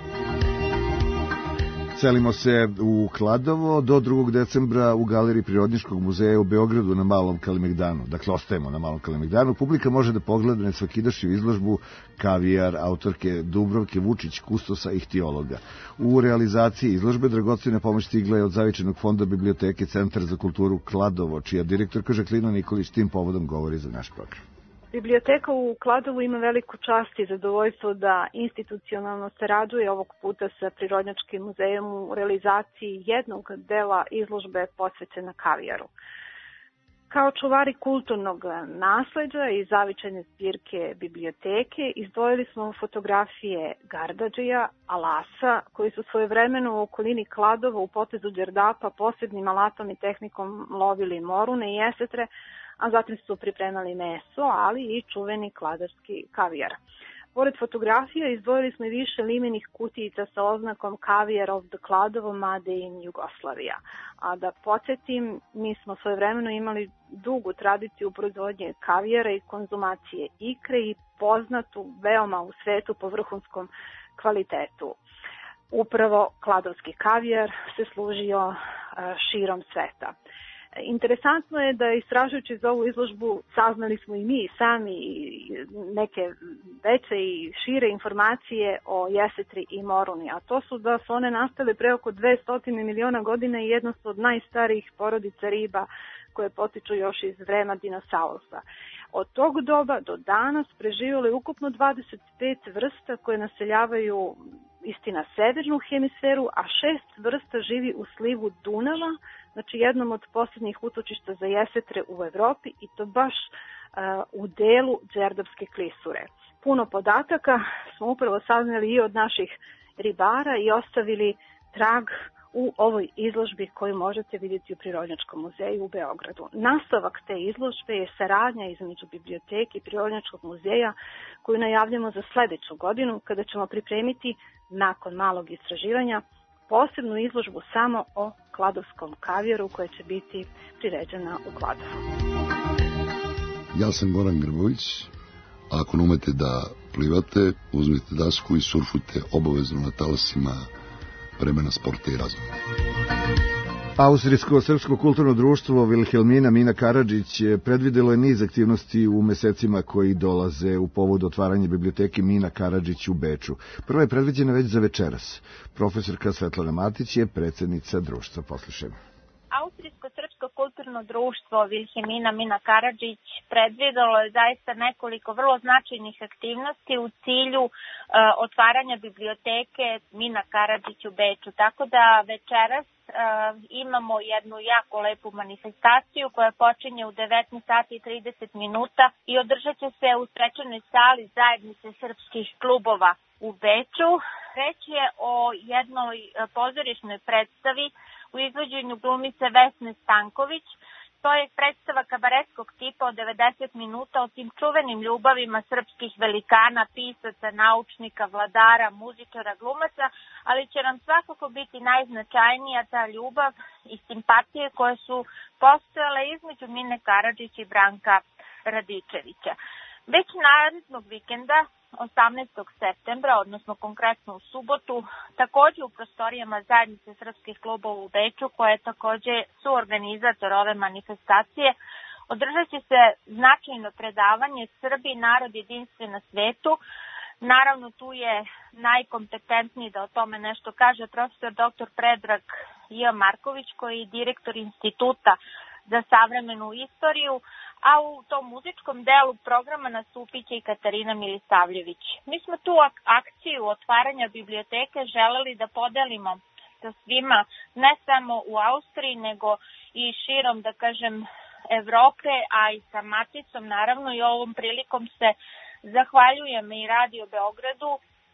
Selimo se u Kladovo do drugog decembra u Galeriji Prirodnjačkog muzeja u Beogradu na Malom Kalemegdanu. Dakle, ostajemo na Malom Kalemegdanu. Publika može da pogleda nesvakidašnju izložbu Kavijar autorke Dubrovke Vučić, kustosa i ihtiologa. U realizaciji izložbe dragocjena pomoć stigla je od Zavičajnog fonda biblioteke Centar za kulturu Kladovo, čija direktorka Žaklina Nikolić tim povodom govori za naš program. Biblioteka u Kladovu ima veliku čast i zadovoljstvo da institucionalno sarađuje ovog puta sa Prirodnjačkim muzejom u realizaciji jednog dela izložbe posvećena kavijaru. Kao čuvari kulturnog nasleđa i zavičajne zbirke biblioteke izdvojili smo fotografije Gardadžija, Alasa, koji su svojevremeno u okolini Kladova u potezu Đerdapa posebnim alatom i tehnikom lovili morune i jesetre, a zatim su pripremali meso, ali i čuveni kladarski kavijar. Pored fotografija izdvojili smo i više limenih kutijica sa oznakom Caviar of the Kladovo Made in Jugoslavia. A da podsjetim, mi smo svojevremeno imali dugu tradiciju proizvodnje kavijara i konzumacije ikre i poznatu veoma u svetu po vrhunskom kvalitetu. Upravo kladovski kavijar se služio širom sveta. Interesantno je da istražujući za ovu izložbu saznali smo i mi sami neke veće i šire informacije o jesetri i moruni, a to su da su one nastale pre oko dvesta miliona godina i jedna su od najstarijih porodica riba koje potiču još iz vremena dinosaurusa. Od tog doba do danas preživjelo je ukupno dvadeset pet vrsta koje naseljavaju istina severnu hemisferu, a šest vrsta živi u slivu Dunava, znači jednom od posljednjih utočišta za jesetre u Evropi i to baš uh, u delu Đerdapske klisure. Puno podataka smo upravo saznali i od naših ribara i ostavili trag u ovoj izložbi koju možete vidjeti u Prirodnjačkom muzeju u Beogradu. Nastavak te izložbe je saradnja između biblioteke i Prirodnjačkog muzeja koju najavljamo za sledeću godinu kada ćemo pripremiti, nakon malog istraživanja, posebnu izložbu samo o kladovskom kavijaru koja će biti priređena u Kladovu. Ja sam Goran Grbović. Ako ne umete da plivate, uzmite dasku i surfujte obavezno na talasima Vremena, sporta i razvoja. Austrijsko-srpsko kulturno društvo Vilhelmina Mina Karadžić predvidelo je niz aktivnosti u mesecima koji dolaze u povodu otvaranja biblioteke Mina Karadžić u Beču. Prva je predviđena već za večeras. Profesorka Svetlana Matić je predsednica društva. Poslušajmo. Austrijsko-srpsko kulturno društvo Vilhelmina Mina Karadžić predvidelo je zaista nekoliko vrlo značajnih aktivnosti u cilju e, otvaranja biblioteke Mina Karadžić u Beču. Tako da večeras e, imamo jednu jako lepu manifestaciju koja počinje u devetnaest sati i trideset minuta i održat će se u svečanoj sali zajednice srpskih klubova u Beču. Reč je o jednoj pozorišnoj predstavi u izvođenju glumice Vesne Stanković. To je predstava kabaretskog tipa od devedeset minuta o tim čuvenim ljubavima srpskih velikana, pisaca, naučnika, vladara, muzičara, glumaca, ali će nam svakako biti najznačajnija ta ljubav i simpatije koje su postojale između Mine Karadžić i Branka Radičevića. Već narednog vikenda, osamnaestog septembra, odnosno konkretno u subotu, takođe u prostorijama zajednice srpskih klubova u Beču, koja je takođe suorganizator ove manifestacije, održat će se značajno predavanje Srbi, narod jedinstven na svetu. Naravno, tu je najkompetentniji da o tome nešto kaže profesor doktor Predrag J. Marković, koji je direktor Instituta za savremenu istoriju, a u tom muzičkom delu programa nastupit će i Katarina Milisavljević. Mi smo tu akciju otvaranja biblioteke želeli da podelimo sa svima, ne samo u Austriji, nego i širom, da kažem, Evrope, a i sa Maticom, naravno, i ovom prilikom se zahvaljujem i Radio Beogradu,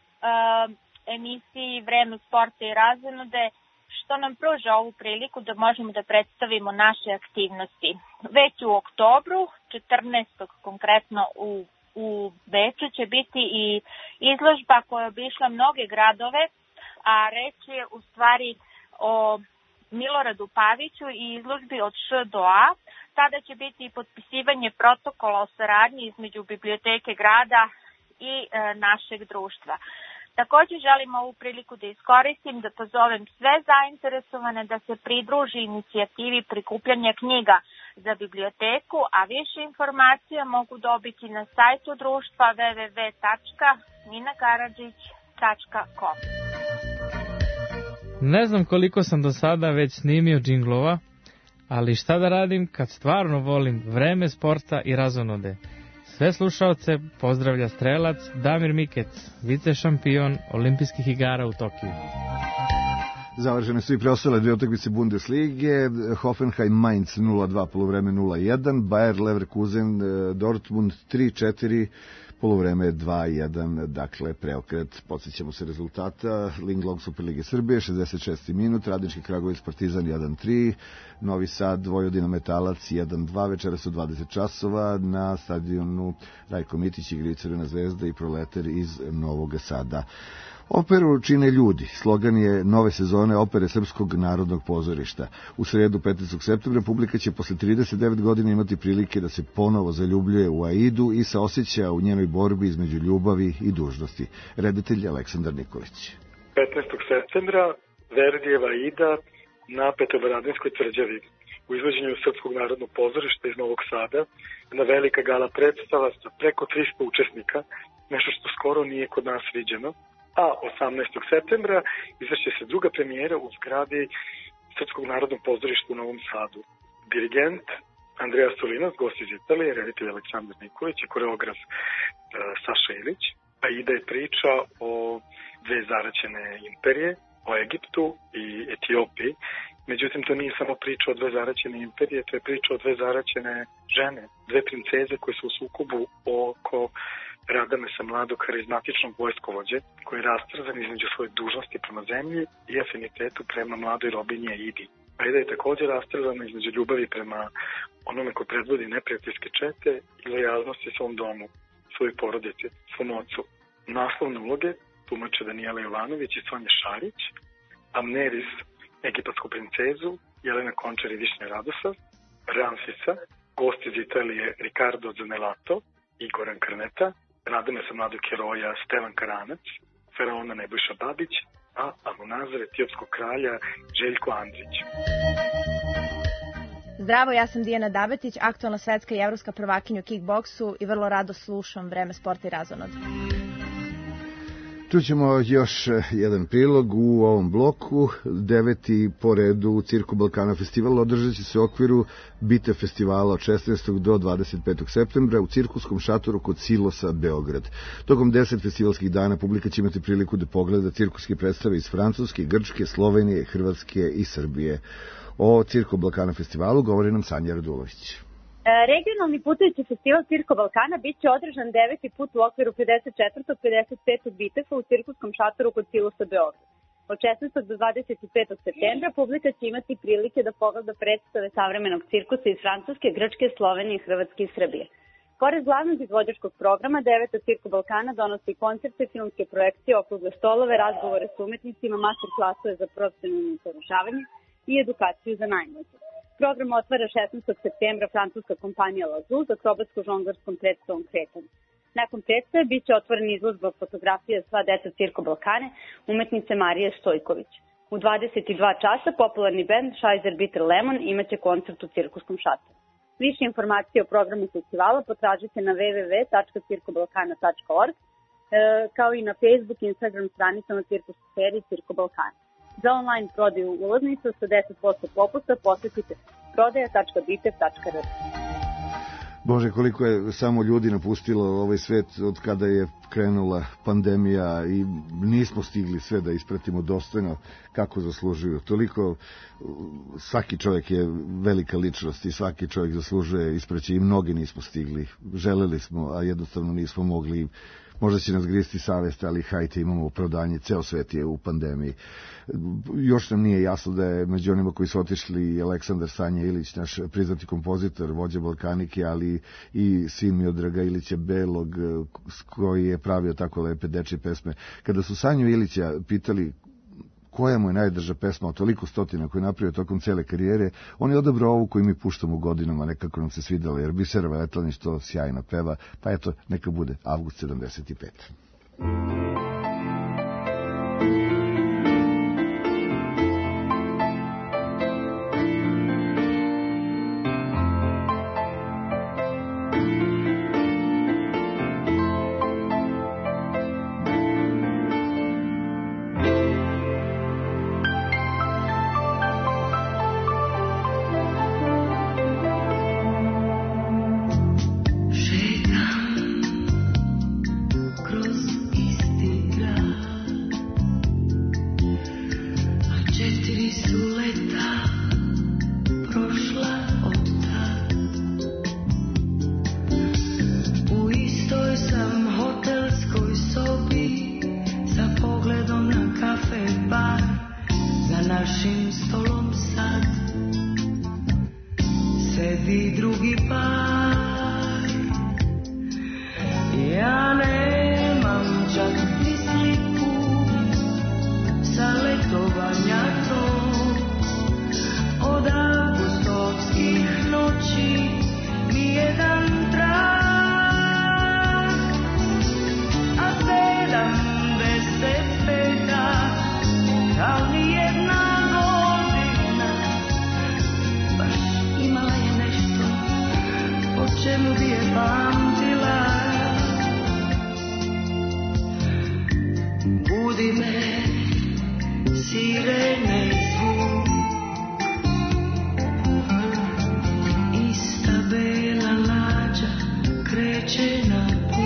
emisiji Vreme, sporta i razonode, što nam pruža ovu priliku da možemo da predstavimo naše aktivnosti. Već u oktobru, četrnaestog konkretno u, u Beču, će biti i izložba koja je obišla mnoge gradove, a reč je u stvari o Miloradu Paviću i izložbi od Š do A. Tada će biti i potpisivanje protokola o saradnji između biblioteke grada i e, našeg društva. Takođe želim ovu priliku da iskoristim da pozovem sve zainteresovane da se pridruži inicijativi prikupljanja knjiga za biblioteku, a više informacija mogu dobiti na sajtu društva w w w tačka mina karadžić tačka com. Ne znam koliko sam do sada već snimio džinglova, ali šta da radim kad stvarno volim Vreme, sporta i razonode. Sve slušaoce pozdravlja strelac Damir Mikec, vice šampion olimpijskih igara u Tokiju. Završene su i preostale dve utakmice Bundeslige, Hoffenheim Mainz nula dva, poluvreme nula jedan, Bayer Leverkusen Dortmund tri četiri, poluvreme dva jedan, dakle preokret. Podsjećamo se rezultata: Linglong Superlige Srbije, šezdeset šesti minut, Radnički Kragujevac Partizan jedan tri, Novi Sad Vojvodina Metalac jedan dva, večeras u dvadeset časova na stadionu Rajko Mitić igri Crvena zvezda i Proletar iz Novog Sada. Operu čine ljudi. Slogan je nove sezone opere Srpskog narodnog pozorišta. U sredu petnaestog septembra publika će posle trideset devet godina imati prilike da se ponovo zaljubljuje u Aidu i saoseća u njenoj borbi između ljubavi i dužnosti. Reditelj Aleksandar Nikolić. petnaestog septembra Verdijeva Aida na Petrovaradinskoj tvrđavi u izvođenju Srpskog narodnog pozorišta iz Novog Sada, na velika gala predstava sa preko tristo učesnika, nešto što skoro nije kod nas viđeno. A osamnaestog septembra izvršće se druga premijera u zgradi Srpskog narodnog pozorišta u Novom Sadu. Dirigent Andreja Solinas, gost iz Italije, reditelj Aleksandar Nikolić i koreograf uh, Saša Ilić. Aida je priča o dve zaraćene imperije, o Egiptu i Etiopiji. Međutim, to nije samo priča o dve zaraćene imperije, to je priča o dve zaraćene žene, dve princeze koje su u sukobu oko Radamesa, mladog harizmatičnog vojskovođe, koji je rastrzan između svoje dužnosti prema zemlji i afinitetu prema mladoj robinji Aidi. Aida je također rastrzana između ljubavi prema onome ko predvodi neprijateljske čete i lojalnosti svom domu, svojoj porodici, svom ocu. Naslovne uloge tumače Danijela Jovanović i Sonja Šarić, Amneris, egipatsku princezu, Jelena Končar i Višnja Radosav, Ramsisa, gost iz Italije Ricardo Zanelato i Goran Krneta, Radamesa mladog heroja Stevan Karanac, faraona Nebojša Babić, a Amunazar etiopskog kralja Željko Andrić. Zdravo, ja sam Dijana Dabetić, aktualna svetska i evropska prvakinja u kickboksu i vrlo rado slušam Vreme sporta i razonod. Čućemo još jedan prilog u ovom bloku. Deveti po redu u Cirku Balkana festival održat će se u okviru Bite festivala od šesnaestog do dvadeset petog septembra u cirkuskom šatoru kod Silosa, Beograd. Tokom deset festivalskih dana publika će imati priliku da pogleda cirkuske predstave iz Francuske, Grčke, Slovenije, Hrvatske i Srbije. O Cirku Balkana festivalu govori nam Sanja Radulović. Regionalni putujući festival Cirko Balkana bit će održan deveti put u okviru pedeset četvrtog pedeset petog Bitefa u cirkuskom šatoru kod Silosa, Beograd. Od šesnaestog do dvadeset petog septembra publika će imati prilike da pogleda predstave savremenog cirkusa iz Francuske, Grčke, Slovenije, Hrvatske i Srbije. Pored glavnog izvođačkog programa, deveta Cirko Balkana donosi koncerte, filmske projekcije, okrugle stolove, razgovore s umetnicima, master klasove za profesionalno usavršavanje i edukaciju za najmlađe. Program otvara šesnaestog septembra francuska kompanija Lazu za akrobatsko-žonglerskom predstavom kretanja. Nakon predstave bit će otvoren izložba fotografija Sva deca Cirko Balkane umetnice Marije Stojković. U dvadeset dva časa popularni bend Scheiser Bitter Lemon imaće koncert u cirkuskom šatoru. Više informacije o programu festivala potražite na w w w tačka cirko balkana tačka org kao i na Facebook i Instagram stranicama cirkuske serije Cirko Balkana. Za online prodaju ulaznica sa deset posto popusta posetite prodaja tačka bitev tačka r. Bože, koliko je samo ljudi napustilo ovaj svet od kada je krenula pandemija i nismo stigli sve da ispratimo dostojno kako zaslužuju. Toliko, svaki čovjek je velika ličnost i svaki čovjek zaslužuje ispraći i mnogi nismo stigli. Želeli smo, a jednostavno nismo mogli. Možda će nas gristi savest, ali hajte, imamo opravdanje, ceo svet je u pandemiji. Još nam nije jasno da je među onima koji su otišli Aleksandar Sanja Ilić, naš priznati kompozitor, vođa Balkanike, ali i sin Miodraga Ilića Belog, koji je pravio tako lepe dečje pesme. Kada su Sanju Ilića pitali koja mu je najdrža pesma od toliko stotina koju je napravio tokom cele karijere, on je odabrao ovu koju mi puštamo godinama, nekako nam se svidjela, jer Bisera Veletlanić to sjajno peva, pa eto, neka bude avgust sedamdeset pet.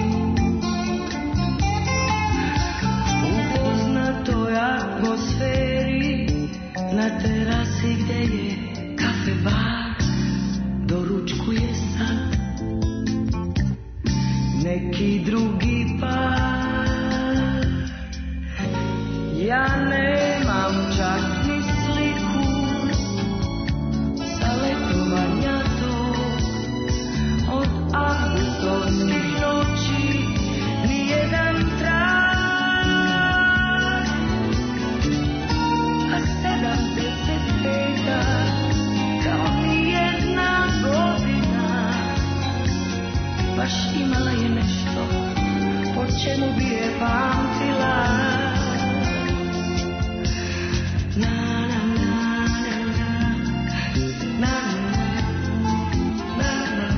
Atmosfera san, neki drugi par. Ja nemam čak ni sliku sa letovanja tog, od avgustovskih noći nijedan trag. A sedamdeset peta kao nijedna godina baš imala je nešto po čemu bi je pamtila. Na, na, na, na, na, na,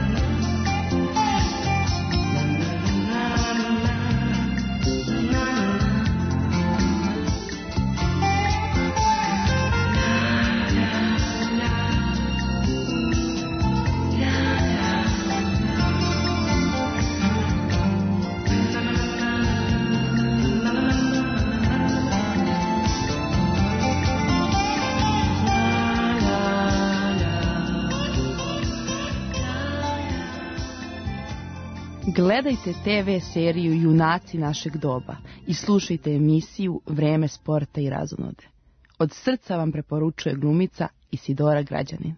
Gledajte te ve seriju Junaci našeg doba i slušajte emisiju Vreme sporta i razonode. Od srca vam preporučuje glumica Isidora Građanin.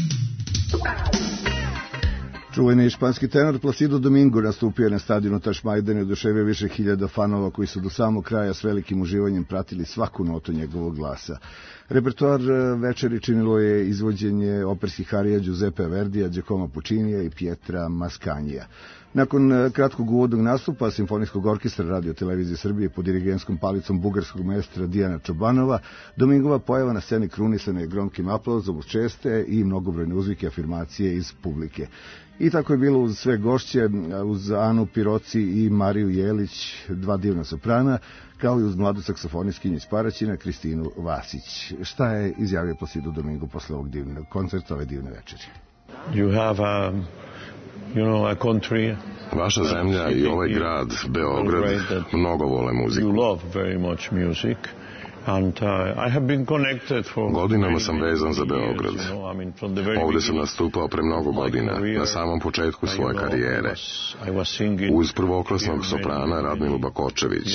Čuveni španski tenor Placido Domingo nastupio je na stadionu Tašmajdan i oduševio više hiljada fanova koji su do samog kraja s velikim uživanjem pratili svaku notu njegovog glasa. Repertoar večeri činilo je izvođenje operskih arija Giuseppe Verdija, Giacomo Puccinija i Pietra Mascanija. Nakon kratkog uvodnog nastupa Simfonijskog orkestra Radio Televizije Srbije pod dirigenskom palicom bugarskog maestra Dijana Čobanova, Domingova pojava na sceni krunisana je gromkim aplauzom uz česte i mnogobrojne uzvike afirmacije iz publike. I tako je bilo uz sve gošće, uz Anu Piroci i Mariju Jelić, dva divna soprana, kao i uz mladu saksofonistkinju iz Paraćina, Kristinu Vasić. Šta je izjavio Placido Domingo posle ovog divnog koncerta, ove divne večeri? You have a, you know, a country. Vaša zemlja i ovaj grad, Beograd, mnogo vole muziku. You love very much music. And, uh, I have been connected for Godinama sam vezan za Beograd. Ovde sam nastupao pre mnogo godina, na samom početku svoje karijere, uz prvoklasnog soprana Radmilu Bakočević.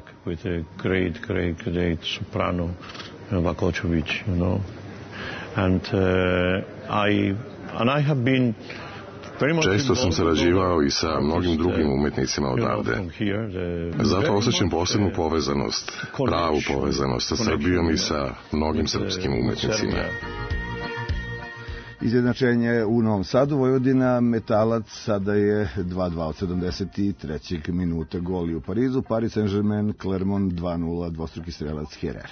And, uh, I, and I have been Često sam sarađivao i sa mnogim drugim umetnicima odavde. Zato osjećam posebnu povezanost, pravu povezanost sa Srbijom i sa mnogim srpskim umetnicima. Izjednačenje u Novom Sadu, Vojvodina, Metalac sada je dva dva od sedamdeset trećeg minuta, gol i u Parizu, Paris Saint-Germain, Clermont dva nula, dvostruki strelac Herrera.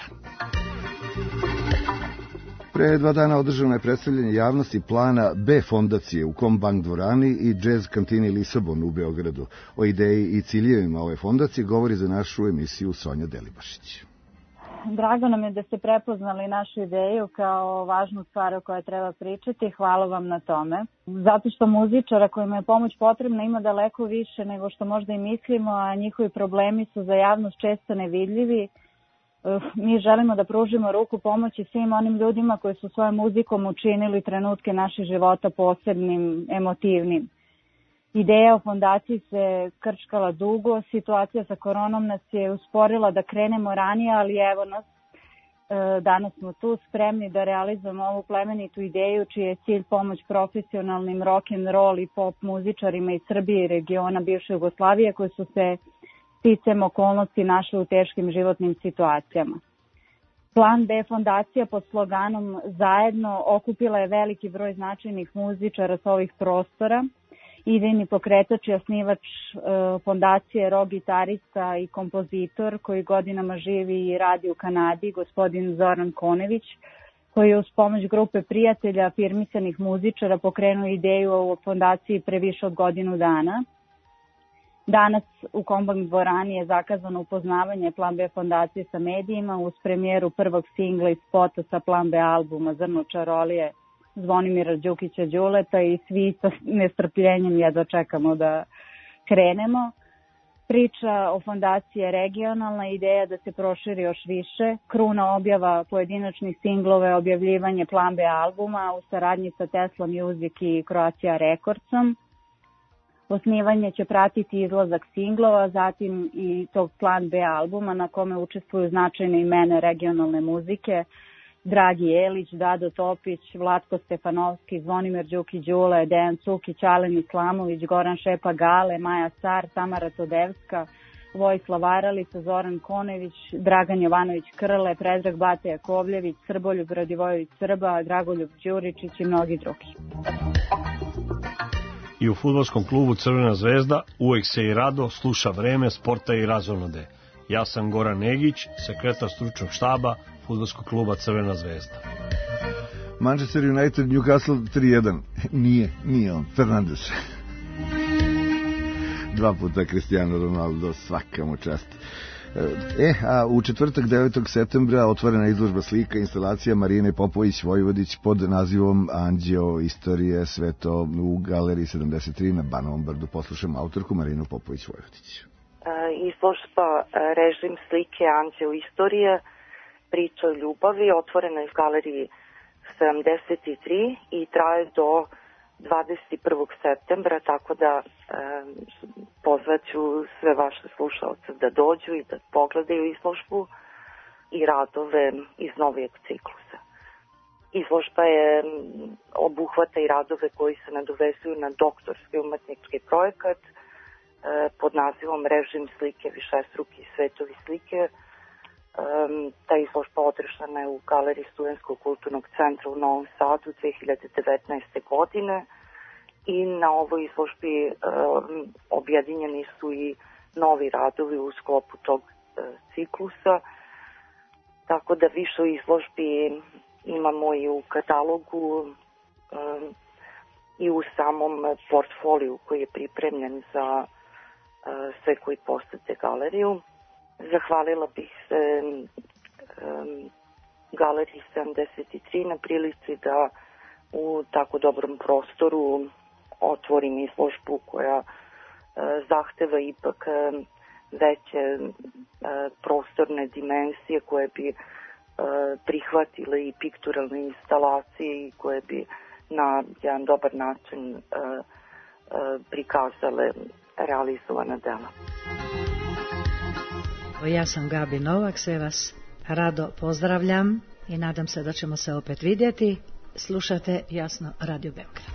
Pre dva dana održano je predstavljanje javnosti plana B fondacije u Kombank dvorani i Jazz kantini Lisabon u Beogradu. O ideji i ciljevima ove fondacije govori za našu emisiju Sonja Delibašić. Drago nam je da ste prepoznali našu ideju kao važnu stvar o kojoj treba pričati. Hvala vam na tome. Zato što muzičara kojima je pomoć potrebna ima daleko više nego što možda i mislimo, a njihovi problemi su za javnost često nevidljivi. Mi želimo da pružimo ruku pomoći svim onim ljudima koji su svojom muzikom učinili trenutke naših života posebnim, emotivnim. Ideja o fondaciji se krčkala dugo, situacija sa koronom nas je usporila da krenemo ranije, ali evo nas, danas smo tu spremni da realizujemo ovu plemenitu ideju čiji je cilj pomoć profesionalnim rock'n'roll i pop muzičarima iz Srbije i regiona bivše Jugoslavije koji su se sticajem okolnosti našli u teškim životnim situacijama. Plan B fondacija pod sloganom Zajedno okupila je veliki broj značajnih muzičara sa ovih prostora. Idejni pokretač i osnivač e, fondacije, rock gitarista i kompozitor koji godinama živi i radi u Kanadi, gospodin Zoran Konević, koji je uz pomoć grupe prijatelja afirmisanih muzičara pokrenuo ideju o fondaciji pre više od godinu dana. Danas u Kombank dvorani je zakazano upoznavanje Plan B fondacije sa medijima uz premijeru prvog singla i spota sa Plan B albuma Zrno čarolije Zvonimira Đukića Đuleta i svi sa nestrpljenjem jedva čekamo da krenemo. Priča o fondaciji je regionalna, ideja da se proširi još više. Kruna objava pojedinačnih singlove, objavljivanje Plan B albuma u saradnji sa Tesla Music i Croatia Recordsom. Osnivanje će pratiti izlazak singlova, zatim i tog Plan B albuma na kome učestvuju značajne imena regionalne muzike. Dragi Jelić, Dado Topić, Vlatko Stefanovski, Zvonimir Đuki Đule, Dejan Cukić, Alen Islamović, Goran Šepa Gale, Maja Car, Tamara Todevska, Vojislav Aralica, Zoran Konević, Dragan Jovanović Krle, Predrag Bate Jakovljević, Srboljub Radivojević Srba, Dragoljub Đuričić i mnogi drugi. I u fudbalskom klubu Crvena zvezda uvek se i rado sluša Vreme sporta i razonode. Ja sam Goran Negić, sekretar stručnog štaba fudbalskog kluba Crvena zvezda. Manchester United, Newcastle tri jedan. Nije, nije on, Fernandes. Dva puta Cristiano Ronaldo, svaka mu čast. E, a u četvrtak devetog septembra otvorena izložba slika instalacija Marine Popović Vojvodić pod nazivom Anđeo istorije sveto u galeriji sedamdeset tri na Banovom brdu. Poslušamo autorku Marinu Popović Vojvodić. Izložba Režim slike Anđeo istorije, priča o ljubavi, otvorena je u galeriji sedamdeset tri i traje do dvadeset prvog septembra, tako da e, pozvaću sve vaše slušalce da dođu i da pogledaju izložbu i radove iz novijeg ciklusa. Izložba je obuhvata i radove koji se nadovezuju na doktorski umetnički projekat e, pod nazivom Režim slike višestruki svetovi slike. Um, ta izložba održana je u galeriji Studentskog kulturnog centra u Novom Sadu dve hiljade devetnaeste. godine i na ovoj izložbi um, objedinjeni su i novi radovi u sklopu tog uh, ciklusa, tako da više u izložbi imamo i u katalogu um, i u samom portfoliju koji je pripremljen za uh, sve koji posete galeriju. Zahvalila bih se um, galeriji sedamdeset tri na prilici da u tako dobrom prostoru otvorim izložbu koja uh, zahteva ipak um, veće uh, prostorne dimenzije koje bi uh, prihvatile i pikturalne instalacije i koje bi na jedan dobar način uh, uh, prikazale realizovana dela. Ja sam Gabi Novak, sve vas rado pozdravljam i nadam se da ćemo se opet vidjeti. Slušate Jasno Radio Beograd.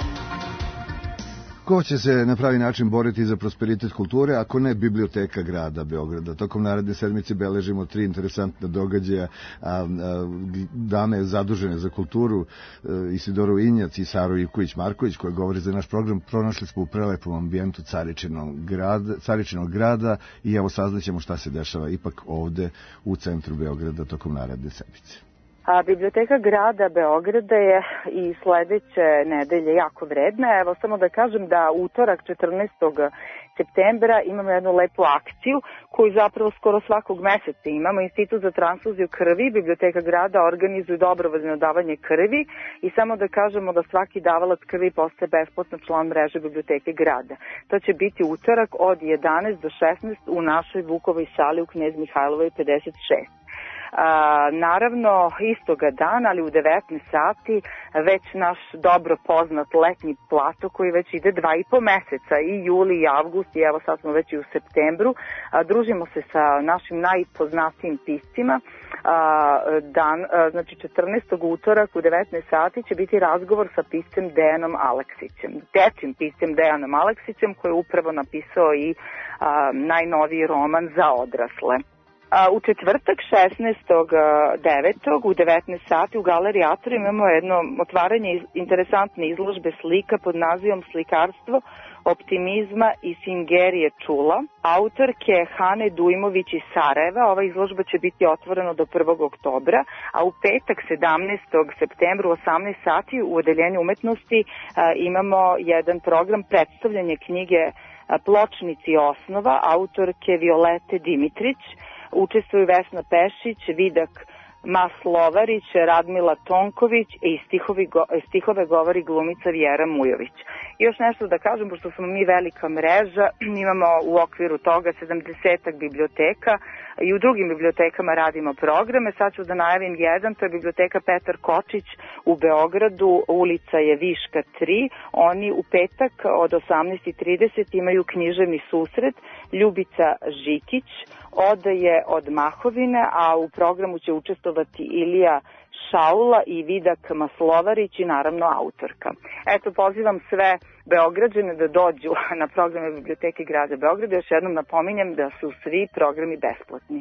Ko će se na pravi način boriti za prosperitet kulture, ako ne Biblioteka grada Beograda? Tokom naredne sedmice beležimo tri interesantna događaja. A, a, dame zadužene za kulturu, Isidoru Injac i Saru Ivković-Marković, koja govori za naš program, pronašli smo u prelepom ambijentu Caričinog grada, Caričinog grada i evo saznaćemo šta se dešava ipak ovde u centru Beograda tokom naredne sedmice. A Biblioteka grada Beograda je i sledeće nedelje jako vredna. Evo samo da kažem da utorak četrnaestog septembra imamo jednu lepu akciju koju zapravo skoro svakog meseca imamo. Institut za transfuziju krvi Biblioteka grada organizuje dobrovoljno davanje krvi i samo da kažemo da svaki davalac krvi postaje besplatno član mreže Biblioteke grada. To će biti utorak od jedanaest do šesnaest u našoj Vukovoj sali u Knez Mihajlovoj pedeset šest. A, naravno istoga dana, ali u devetnaest sati već naš dobro poznat letnji plato koji već ide dva i po meseca, i juli i avgust, i evo sad smo već i u septembru. A, družimo se sa našim najpoznatijim piscima. A, dan, a, znači četrnaestog utorak u devetnaest sati će biti razgovor sa piscem Dejanom Aleksićem, dečim piscem Dejanom Aleksićem koji je upravo napisao i a, najnoviji roman za odrasle. U četvrtak šesnaestog devetog u devetnaest sati u galeriji Ator imamo jedno otvaranje interesantne izložbe slika pod nazivom Slikarstvo optimizma i Singerije Čula, autorke Hane Dujmović iz Sarajeva. Ova izložba će biti otvorena do prvog oktobra, a u petak sedamnaestog septembra u osamnaest sati u odeljenju umetnosti imamo jedan program predstavljanje knjige Pločnici osnova autorke Violete Dimitrić. Učestvuju Vesna Pešić, Vidak Maslovarić, Radmila Tonković i stihovi go, stihove govori glumica Vjera Mujović. I još nešto da kažem, pošto smo mi velika mreža, imamo u okviru toga sedamdesetak biblioteka i u drugim bibliotekama radimo programe. Sad ću da najavim jedan, to je biblioteka Petar Kočić u Beogradu, ulica je Viška tri. Oni u petak od osamnaest i trideset imaju književni susret. Ljubica Žikić odaje od Mahovine, a u programu će učestvovati Ilija Šaula i Vidak Maslovarić i naravno autorka. Eto, pozivam sve Beograđane da dođu na programe Biblioteke grada Beograda. Još jednom napominjem da su svi programi besplatni.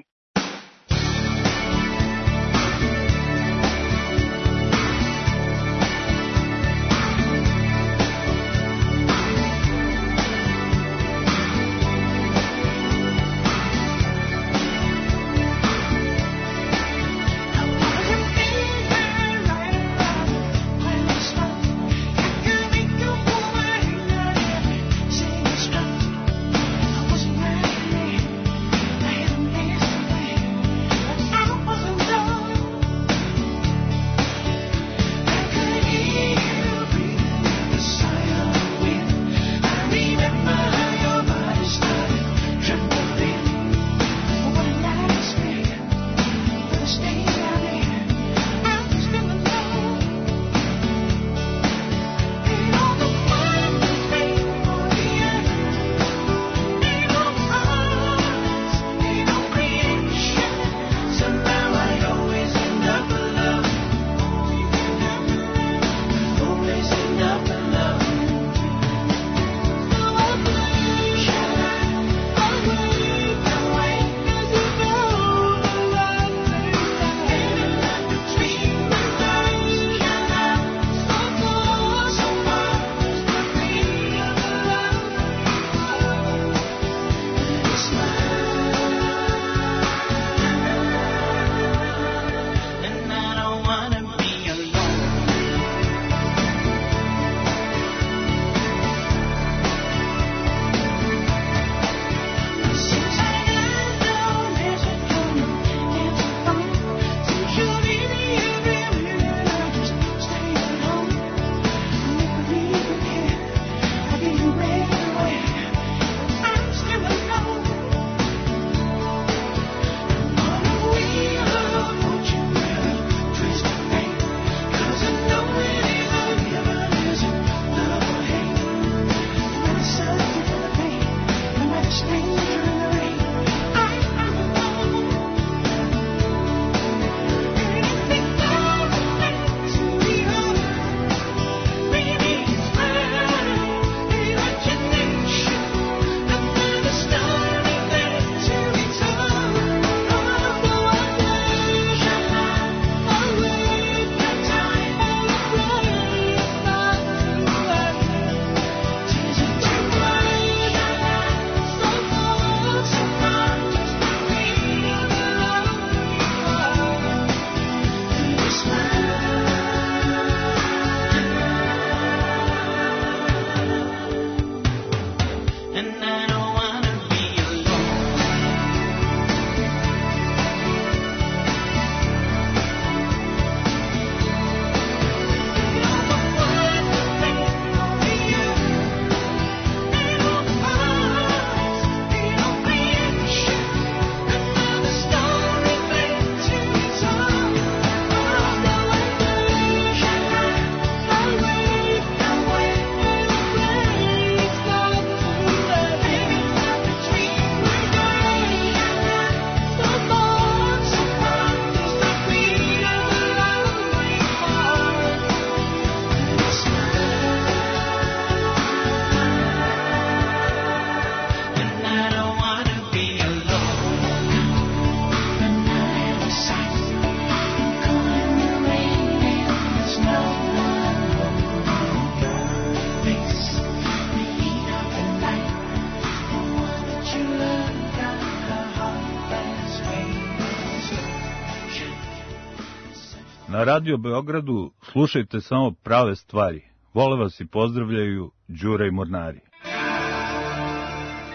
Na Radio Beogradu slušajte samo prave stvari. Vole vas i pozdravljaju Đura i Mornari.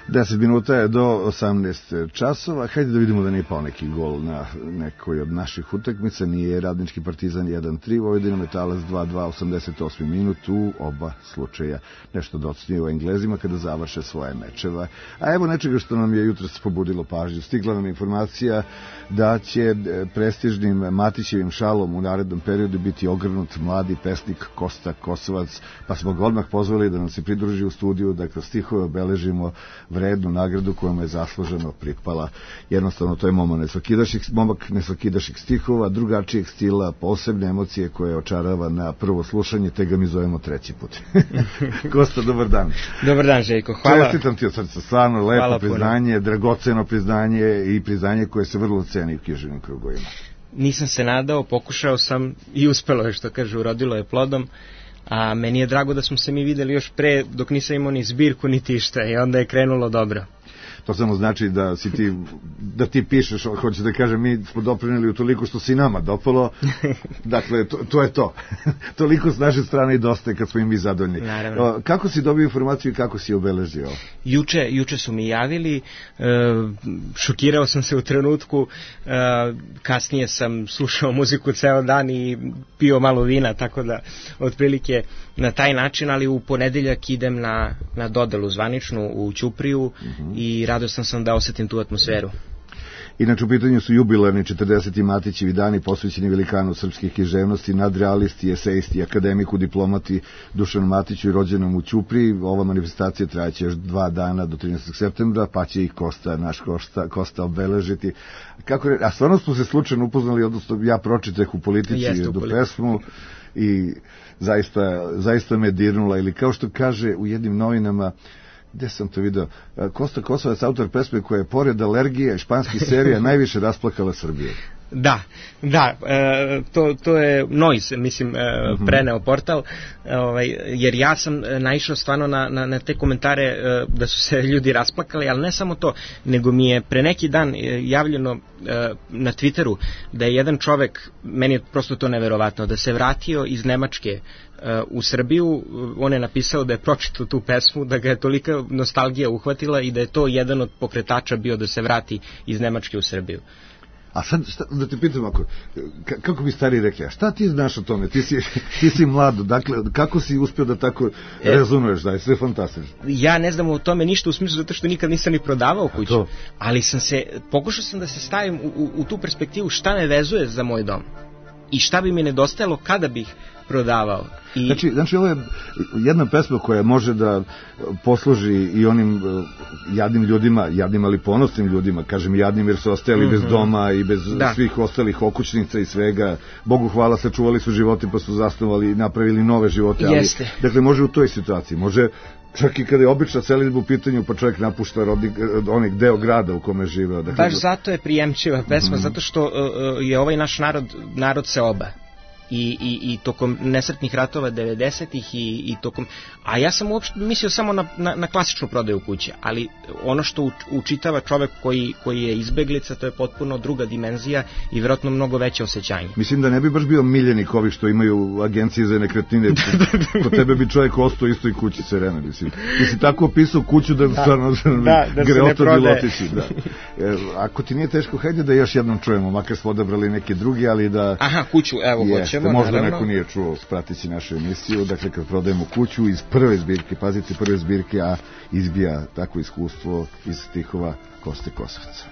deset minuta je do osamnaest časova. Hajde da vidimo da nije pao neki gol na nekoj od naših utakmica. Nije Radnički Partizan jedan tri, Vojvodina Metalac dva dva, osamdeset osmi minut, u oba slučaja nešto docnije u Englezima kada završe svoje mečeva. A evo nečega što nam je jutros pobudilo pažnju. Stigla nam informacija da će prestižnim Matićevim šalom u narednom periodu biti ogrnut mladi pesnik Kosta Kosovac, pa smo ga odmah pozvali da nam se pridruži u studiju, da kroz stihove obeležimo vrednu nagradu koja mu je zasluženo pripala. Jednostavno, to je momak nesvakidaših stihova, drugačijeg stila, posebne emocije koje očarava na prvo slušanje, te ga mi zovemo treći put. Kosta, dobar dan. Dobar dan, Željko, hvala. Čestitam ti od srca, stvarno lepo hvala priznanje, puno. Dragoceno priznanje i priznanje koje se vrlo ceni u književnim krugovima. Nisam se nadao, pokušao sam i uspelo je, što kaže, urodilo je plodom. A meni je drago da smo se mi videli još pre, dok nisam imao ni zbirku niti išta, i onda je krenulo dobro. To samo znači da si ti, da ti pišeš, hoću da kažem, mi smo doprineli u toliko što si nama dopalo, dakle, to, to je to. Toliko s naše strane i dosta kad smo im mi zadovoljni. Naravno. Kako si dobio informaciju i kako si obeležio? Juče, juče su mi javili, e, šokirao sam se u trenutku, e, kasnije sam slušao muziku ceo dan i pio malo vina, tako da otprilike na taj način, ali u ponedeljak idem na, na dodelu zvaničnu u Ćupriju mm-hmm. i radostan sam da osetim tu atmosferu. Inače, u pitanju su jubilarni četrdeseti Matićevi dani posvećeni velikanu srpskih književnosti, nadrealisti, esejisti, akademiku, diplomati Dušanu Matiću i rođenom u Ćupriji. Ova manifestacija trajaće još dva dana do trinaestog septembra, pa će ih Kosta, naš Kosta, Kosta obeležiti. Kako re... A stvarno smo se slučajno upoznali, odnosno ja pročitah u Politici jednu pesmu i zaista, zaista me dirnula, ili kao što kaže u jednim novinama, gde sam to video, Kosta Kosovac, autor pesme koja je pored alergije i španskih serija najviše rasplakala Srbije. Da, da, e, to, to je Noise, mislim, e, preneo portal, ovaj, jer ja sam naišao stvarno na, na, na te komentare e, da su se ljudi rasplakali, ali ne samo to, nego mi je pre neki dan javljeno e, na Twitteru da je jedan čovek, meni je prosto to neverovatno, da se vratio iz Nemačke u Srbiju, on je napisao da je pročitao tu pesmu, da ga je tolika nostalgija uhvatila i da je to jedan od pokretača bio da se vrati iz Nemačke u Srbiju. A sad, šta, da te pitam ako, kako bi stari rekli, a šta ti znaš o tome, ti si, ti si mlado, dakle, kako si uspio da tako e, rezonuješ, da je sve fantastično? Ja ne znam o tome ništa u smislu zato što nikad nisam ni prodavao kuću, ali sam se, pokušao sam da se stavim u, u, u tu perspektivu šta me vezuje za moj dom i šta bi mi nedostajalo kada bih prodavao. I... Znači, znači, ovo je jedna pesma koja može da posluži i onim uh, jadnim ljudima, jadnim ali ponosnim ljudima, kažem jadnim jer su ostali mm-hmm. bez doma i bez da. svih ostalih okućnica i svega. Bogu hvala, sačuvali su živote pa su zasnovali i napravili nove živote. Ali, Jeste. Dakle, može u toj situaciji, može čak i kada je obična selidba u pitanju, pa čovjek napušta rodnik, onaj deo grada u kome živeo. Dakle, baš zato je prijemčiva pesma, mm-hmm. zato što uh, je ovaj naš narod, narod seoba. I, i, i tokom nesretnih ratova devedesetih i, i tokom, a ja sam uopšte mislio samo na, na, na klasičnu prodaju kuće, ali ono što učitava čovek koji, koji je izbeglica, to je potpuno druga dimenzija i vjerojatno mnogo veće osjećanje. Mislim da ne bi baš bio miljenik ovi što imaju agencije za nekretnine, kod tebe bi čovjek ostao isto i kući sve vreme, mislim. Ti si tako opisao kuću da, da stvarno da, da greota bilo otići. Da. E, ako ti nije teško, hajde da još jednom čujemo, makar smo odabrali neke drugi, ali da... Aha, kuću, evo, je, hoćemo. Možda naravno. Neko nije čuo, spratići našu emisiju, dakle kad prodajemo kuću iz prve zbirke, pazite prve zbirke, a izbija takvo iskustvo iz stihova Koste Kosovca.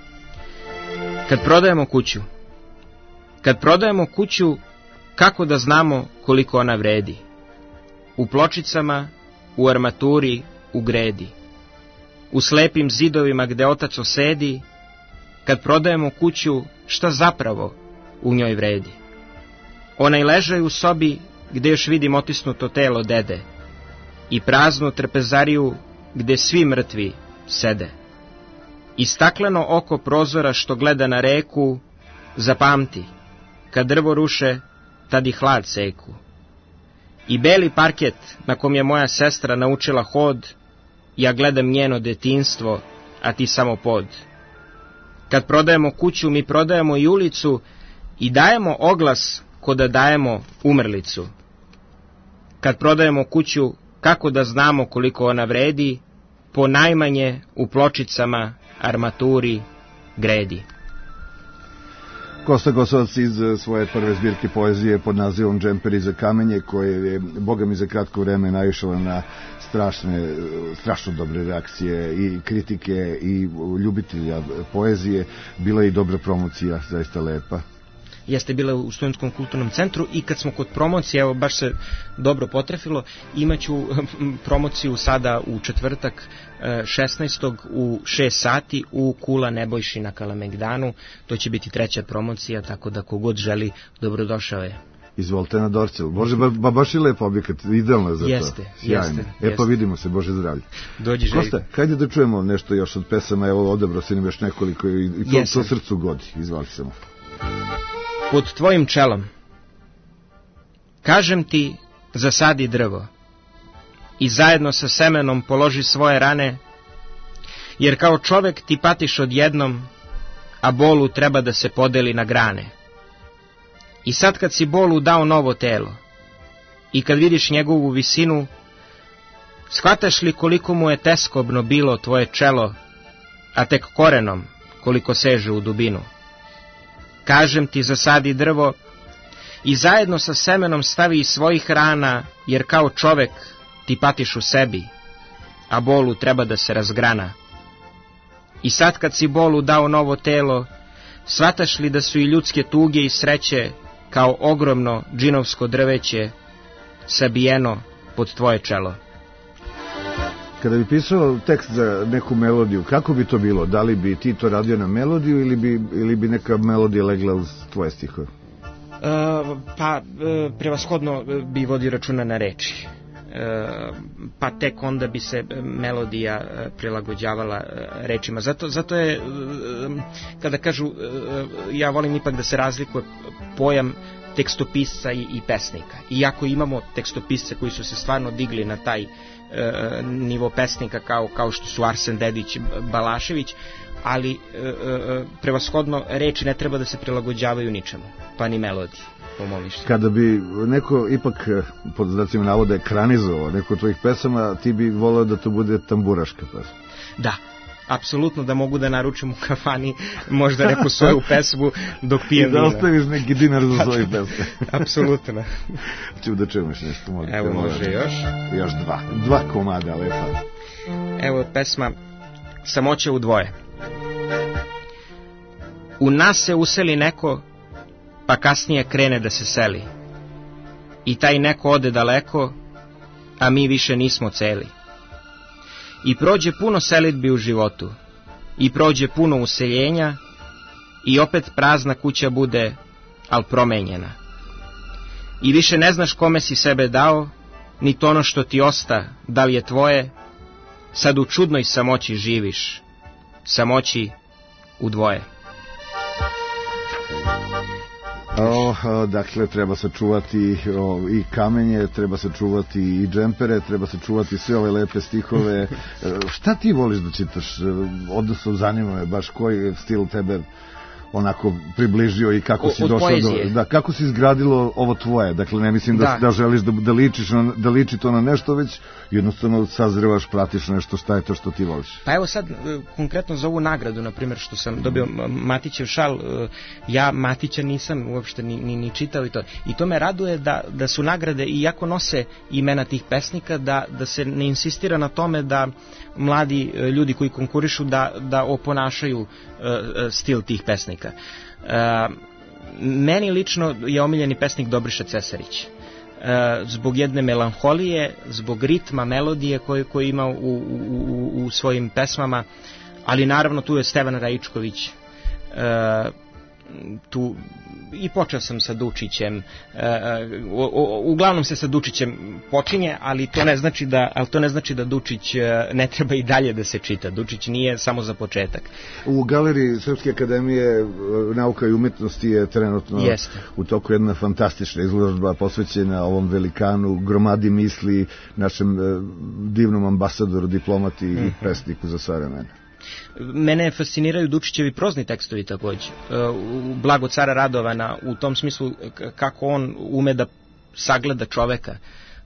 Kad prodajemo kuću, kad prodajemo kuću, kako da znamo koliko ona vredi? U pločicama, u armaturi, u gredi, u slepim zidovima gde otac osedi. Kad prodajemo kuću, šta zapravo u njoj vredi? Onaj ležaj u sobi gde još vidim otisnuto telo dede i praznu trpezariju gde svi mrtvi sede. I stakleno oko prozora što gleda na reku, zapamti, kad drvo ruše, tad i hlad seku. I beli parket na kom je moja sestra naučila hod, ja gledam njeno detinjstvo, a ti samo pod. Kad prodajemo kuću, mi prodajemo i ulicu i dajemo oglas ko da dajemo umrlicu. Kad prodajemo kuću, kako da znamo koliko ona vredi? po najmanje u pločicama, armaturi, gredi. Kosta Kosovac iz svoje prve zbirke poezije pod nazivom Džemperi za kamenje, koje je, boga mi, za kratko vreme naišla na strašne, strašno dobre reakcije i kritike i ljubitelja poezije, bila je i dobra promocija, zaista lepa. Jeste bila u Studentskom kulturnom centru i kad smo kod promocije, evo baš se dobro potrefilo, imaću promociju sada u četvrtak šesnaestog u šest sati u Kula Nebojši na Kalemegdanu. To će biti treća promocija, tako da kogod želi, dobrodošao je. Izvolite na Dorcel. Bože, ba, ba, baš je lep objekat, idealno je za jeste, to. Jeste, jeste. E pa vidimo se, Bože zdravlje. Dođi želj. Kosta, hajde da čujemo nešto još od pesama, evo odabrao si nam još nekoliko i to, to srcu godi. Izvali se mu. Pod tvojim čelom. Kažem ti, zasadi drvo i zajedno sa semenom položi svoje rane, jer kao čovek ti patiš odjednom, a bolu treba da se podeli na grane. I sad kad si bolu dao novo telo i kad vidiš njegovu visinu, shvataš li koliko mu je teskobno bilo tvoje čelo, a tek korenom koliko seže u dubinu. Kažem ti, zasadi drvo i zajedno sa semenom stavi iz svojih rana, jer kao čovek ti patiš u sebi, a bolu treba da se razgrana. I sad kad si bolu dao novo telo, shvataš li da su i ljudske tuge i sreće kao ogromno džinovsko drveće sabijeno pod tvoje čelo. Kada bi pisao tekst za neku melodiju, kako bi to bilo? Da li bi ti to radio na melodiju ili bi, ili bi neka melodija legla uz tvoje stihove? Uh, pa, uh, prevashodno bi vodio računa na reči. Uh, pa tek onda bi se melodija uh, prilagođavala uh, rečima. Zato, zato je, uh, kada kažu, uh, ja volim ipak da se razlikuje pojam tekstopisca i, i pesnika. Iako imamo tekstopisce koji su se stvarno digli na taj uh, nivo pesnika kao, kao što su Arsen Dedić, Balašević, ali uh, uh, prevashodno reči ne treba da se prilagođavaju ničemu, pa ni melodiji. Kada bi neko ipak, pod znacima navoda, ekranizovao neko od tvojih pesama, ti bi voleo da to bude tamburaška pesma. Da, apsolutno, da mogu da naručim u kafani možda neku svoju pesmu dok pijem vina. I da ostaviš neki dinar za svoju pesmu. Apsolutno. Ću da čujemo nešto. Može, evo može još. Još dva. Dva komada, lepa. Evo pesma Samoće u dvoje. U nas se useli neko, pa kasnije krene da se seli. I taj neko ode daleko, a mi više nismo celi. I prođe puno selidbi u životu, i prođe puno useljenja, i opet prazna kuća bude, al promenjena. I više ne znaš kome si sebe dao, ni to ono što ti osta, da li je tvoje, sad u čudnoj samoći živiš, samoći u dvoje. O, dakle, treba sačuvati o, i kamenje, treba sačuvati i džempere, treba sačuvati sve ove lepe stihove. Šta ti voliš da čitaš? Odnosno, zanima me baš koji stil tebe onako približio i kako si došao do... Da, kako si izgradilo ovo tvoje? Dakle, ne mislim da, da. da želiš da, da, ličiš na, da liči to na nešto, već jednostavno sazrevaš, pratiš nešto, šta je to što ti voliš? Pa evo sad, konkretno za ovu nagradu, na primjer, što sam dobio Matićev šal, ja Matića nisam uopšte ni, ni, ni čitao i to. I to me raduje da, da su nagrade, iako nose imena tih pesnika, da, da se ne insistira na tome da mladi ljudi koji konkurišu da, da oponašaju uh, stil tih pesnika. Uh, meni lično je omiljeni pesnik Dobriša Cesarić. Uh, zbog jedne melanholije, zbog ritma, melodije koju, koju ima u, u, u svojim pesmama, ali naravno tu je Stevan Raičković. Uh, tu i počeo sam sa Dučićem, uh, uh, uglavnom se sa Dučićem počinje, ali to ne znači da, ali to ne znači da Dučić uh, ne treba i dalje da se čita. Dučić nije samo za početak. U galeriji Srpske akademije nauka i umetnosti je trenutno Jeste. u toku jedna fantastična izložba posvećena ovom velikanu, gromadi misli, našem uh, divnom ambasadoru, diplomati mm-hmm. i pesniku za sva vremena. Mene fasciniraju Dučićevi prozni tekstovi takođe. U Blago cara Radovana, u tom smislu kako on ume da sagleda čoveka,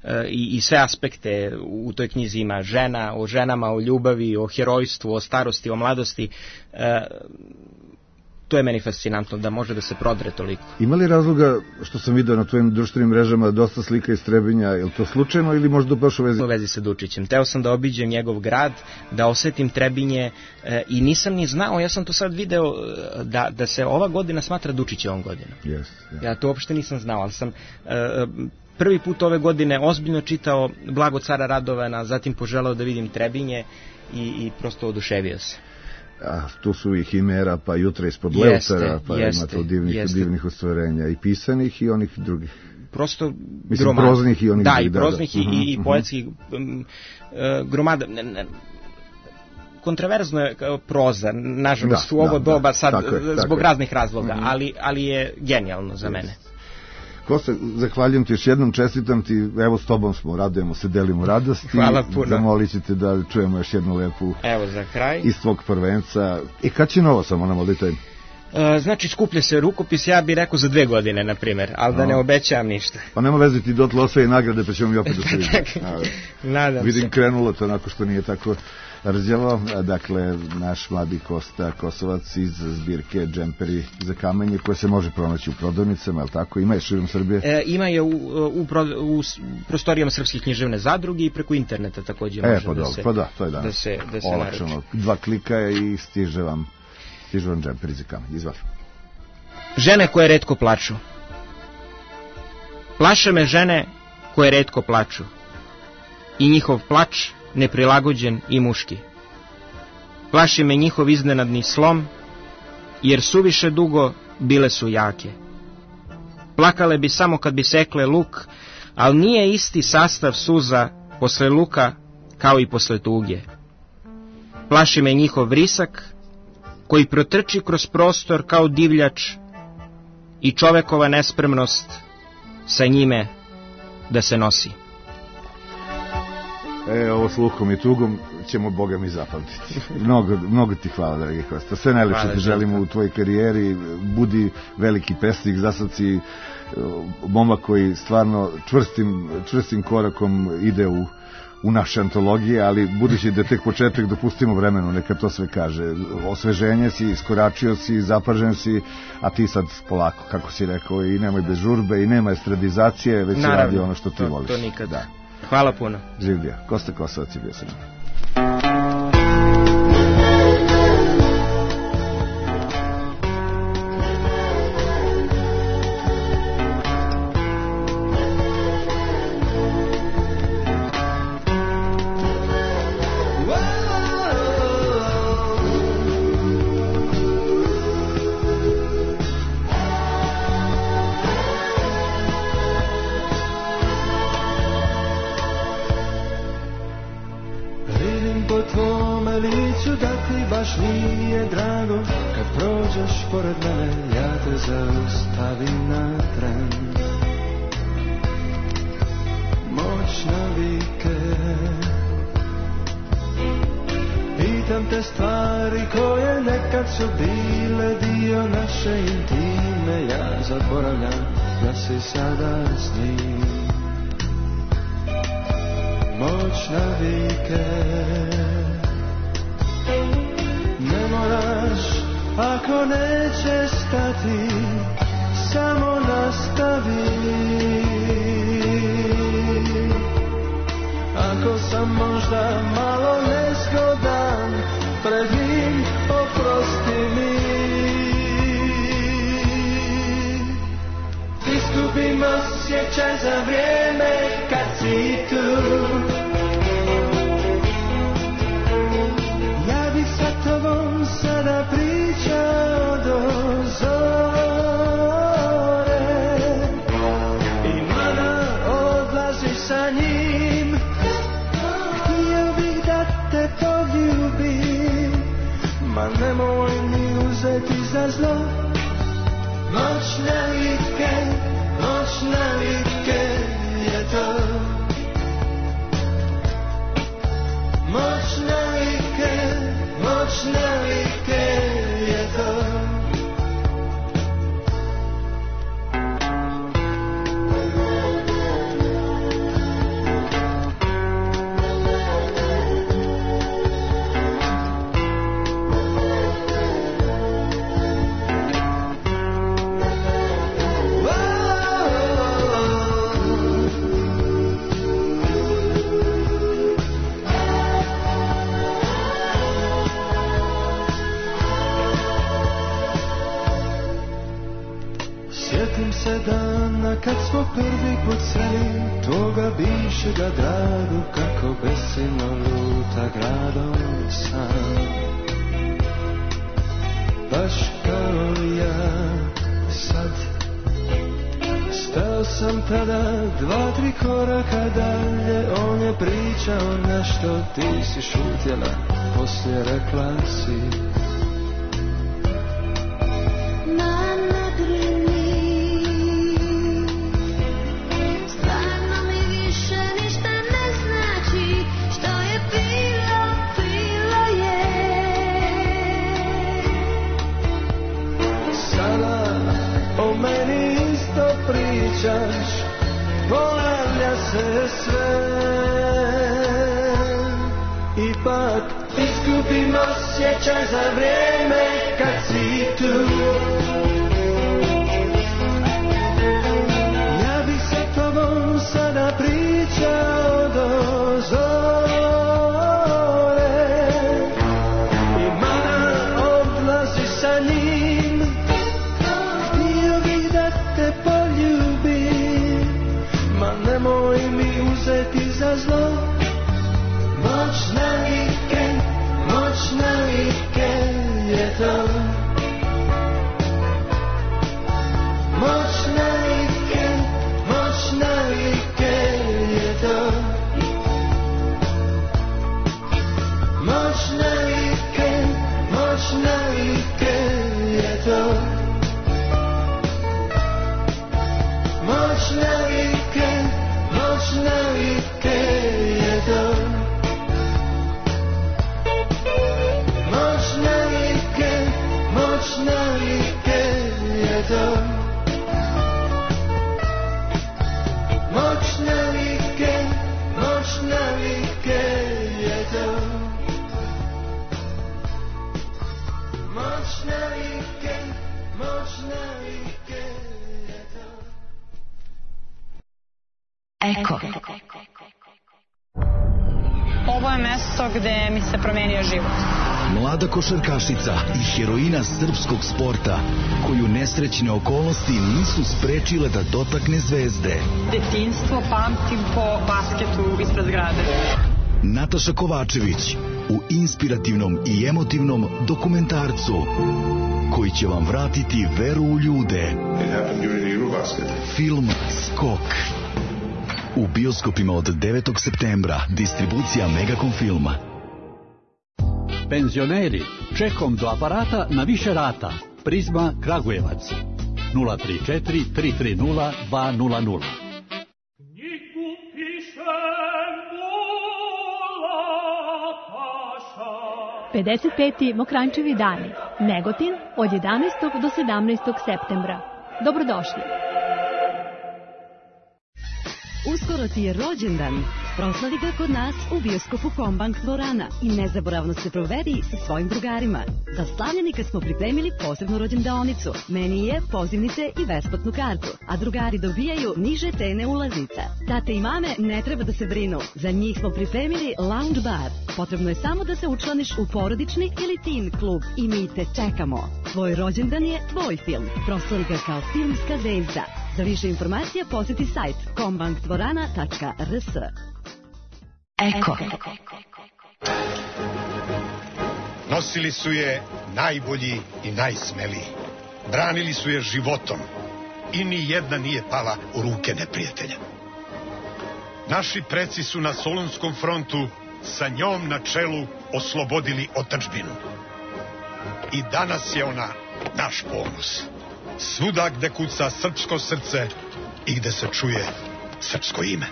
i, i sve aspekte u toj knjizi ima žena, o ženama, o ljubavi, o herojstvu, o starosti, o mladosti. To je meni fascinantno da može da se prodre toliko. Ima li razloga što sam vidio na tvojim društvenim mrežama dosta slika iz Trebinja, je li to slučajno ili možda baš u vezi? U vezi sa Dučićem. Teo sam da obiđem njegov grad, da osetim Trebinje e, i nisam ni znao, ja sam to sad video da, da se ova godina smatra Dučićevom godinom. Yes, yes. Ja to uopšte nisam znao, ali sam e, prvi put ove godine ozbiljno čitao Blago cara Radovana, zatim poželao da vidim Trebinje i, i prosto oduševio se. A, tu su i Himera, pa Jutra ispod Leucara, pa jeste, ima to divnih, divnih ostvarenja, i pisanih i onih drugih. Prosto mislim, gromada. Proznih i onih da, drugih. Da, i proznih da, da. i, i uh-huh. poetskih um, uh, gromada. Ne, ne, kontraverzno je proza, nažalost, da, u ovo da, doba sad, tako je, zbog tako raznih razloga, uh-huh. ali, ali je genijalno za yes. mene. Kosta, zahvaljujem ti još jednom, čestitam ti, evo s tobom smo, radujemo se, delimo radosti. Hvala puno. Zamolit ćete da čujemo još jednu lepu evo za kraj iz tvog prvenca. I kad će novo samo nam odlitaj? Uh, znači skuplja se rukopis, ja bih rekao za dve godine, na primjer, ali no. da ne obećavam ništa. Pa nema veze, ti dotle osvoji nagrade, pa ćemo mi opet da se vidimo. Nadam Vidim, se. krenulo to onako što nije tako rđavo. Dakle, naš mladi Kosta Kosovac iz zbirke Džemperi za kamenje, koje se može pronaći u prodavnicama, je li tako? Ima je širom Srbije? E, ima je u, u, pro, u prostorijama Srpske književne zadruge i preko interneta također može e, pa da, dobro, se, pa da, to je danas. da se, da se olakšano. Dva klika i stiže vam, stiže vam Džemperi za kamenje. Izvali. Žene koje retko plaču. Plaše me žene koje retko plaču. I njihov plač neprilagođen i muški. Plaši me njihov iznenadni slom, jer suviše dugo bile su jake. Plakale bi samo kad bi sekle luk, ali nije isti sastav suza posle luka kao i posle tuge. Plaši me njihov vrisak, koji protrči kroz prostor kao divljač i čovekova nespremnost sa njime da se nosi. E, ovo sluhom i tugom ćemo Boga mi zapamtiti. Mnogo, mnogo ti hvala, dragi Kosta. Sve najlepše ti želimo u tvojoj karijeri. Budi veliki pesnik, za sad si momak koji stvarno čvrstim, čvrstim korakom ide u, u naše antologije, ali budući da je tek početak, dopustimo vremenu, neka to sve kaže. Osveženje si, iskoračio si, zapažen si, a ti sad polako, kako si rekao, i nemoj bez žurbe, i nema estradizacije, već si radi ono što ti to, voliš. To nikad. Da. Hvala puno. Živio. Kosta Kosovac je bio sa nama. pod sredim tvoga bivšega dragu, kako besino luta gradom sam. Baš kao ja sad. Stao sam tada dva, tri koraka dalje, on je pričao nešto, ti si šutjela, poslije rekla si. Mama brini, stvarno mi više ništa ne znači, što je bilo, bilo je. Sada o meni isto pričaš, ponavlja se sve. Ipak izgubim osjećaj za vrijeme kad si tu. Ja bih sa tobom sada pričao do zore. I mana odlazi sa njim, htio bih da te poljubim, ma nemoj mi uzeti za zlo. Moćna vikend, moćna vikend je to. Moćna vikend, moćna vikend je to. Moćna vikend, moćna vikend je to. Moćna vikend, moćna vikend je to. Moćna vikend, moćna vikend je to. Moćna vikend, moćna vikend je to. Moćna vikend, moćna vikend je to. Eko. Ovo je mesto gde mi se promenio život. Mlada košarkašica i heroina srpskog sporta, koju nesrećne okolnosti nisu sprečile da dotakne zvezde. Detinjstvo pamtim po basketu ispred zgrade. Nataša Kovačević u inspirativnom i emotivnom dokumentarcu koji će vam vratiti veru u ljude. Film Skok. U bioskopima od devetog septembra. Distribucija Megacom Filma. Penzioneri, čekom do aparata na više rata. Prizma Kragujevac. nula tri četiri tri tri nula dva nula nula. pedeset peti Mokranjčevi dani. Negotin od jedanaestog do sedamnaestog septembra. Dobrodošli. Uskoro ti je rođendan. Proslavi ga kod nas u bioskopu Kombank dvorana i nezaboravno se provedi sa svojim drugarima. Za slavljenika smo pripremili posebnu rođendaonicu, menije, pozivnice i besplatnu kartu, a drugari dobijaju niže cene ulaznica. Tate i mame ne treba da se brinu, za njih smo pripremili lounge bar. Potrebno je samo da se učlaniš u porodični ili teen klub i mi te čekamo. Tvoj rođendan je tvoj film. Proslavi ga kao filmska zvezda. Za više informacija posjeti sajt kombank dvorana tačka r s. Eko. Nosili su je najbolji i najsmeliji. Branili su je životom i ni jedna nije pala u ruke neprijatelja. Naši preci su na Solunskom frontu sa njom na čelu oslobodili otadžbinu. I danas je ona naš ponos. Svuda gde kuca srpsko srce i gde se čuje srpsko ime.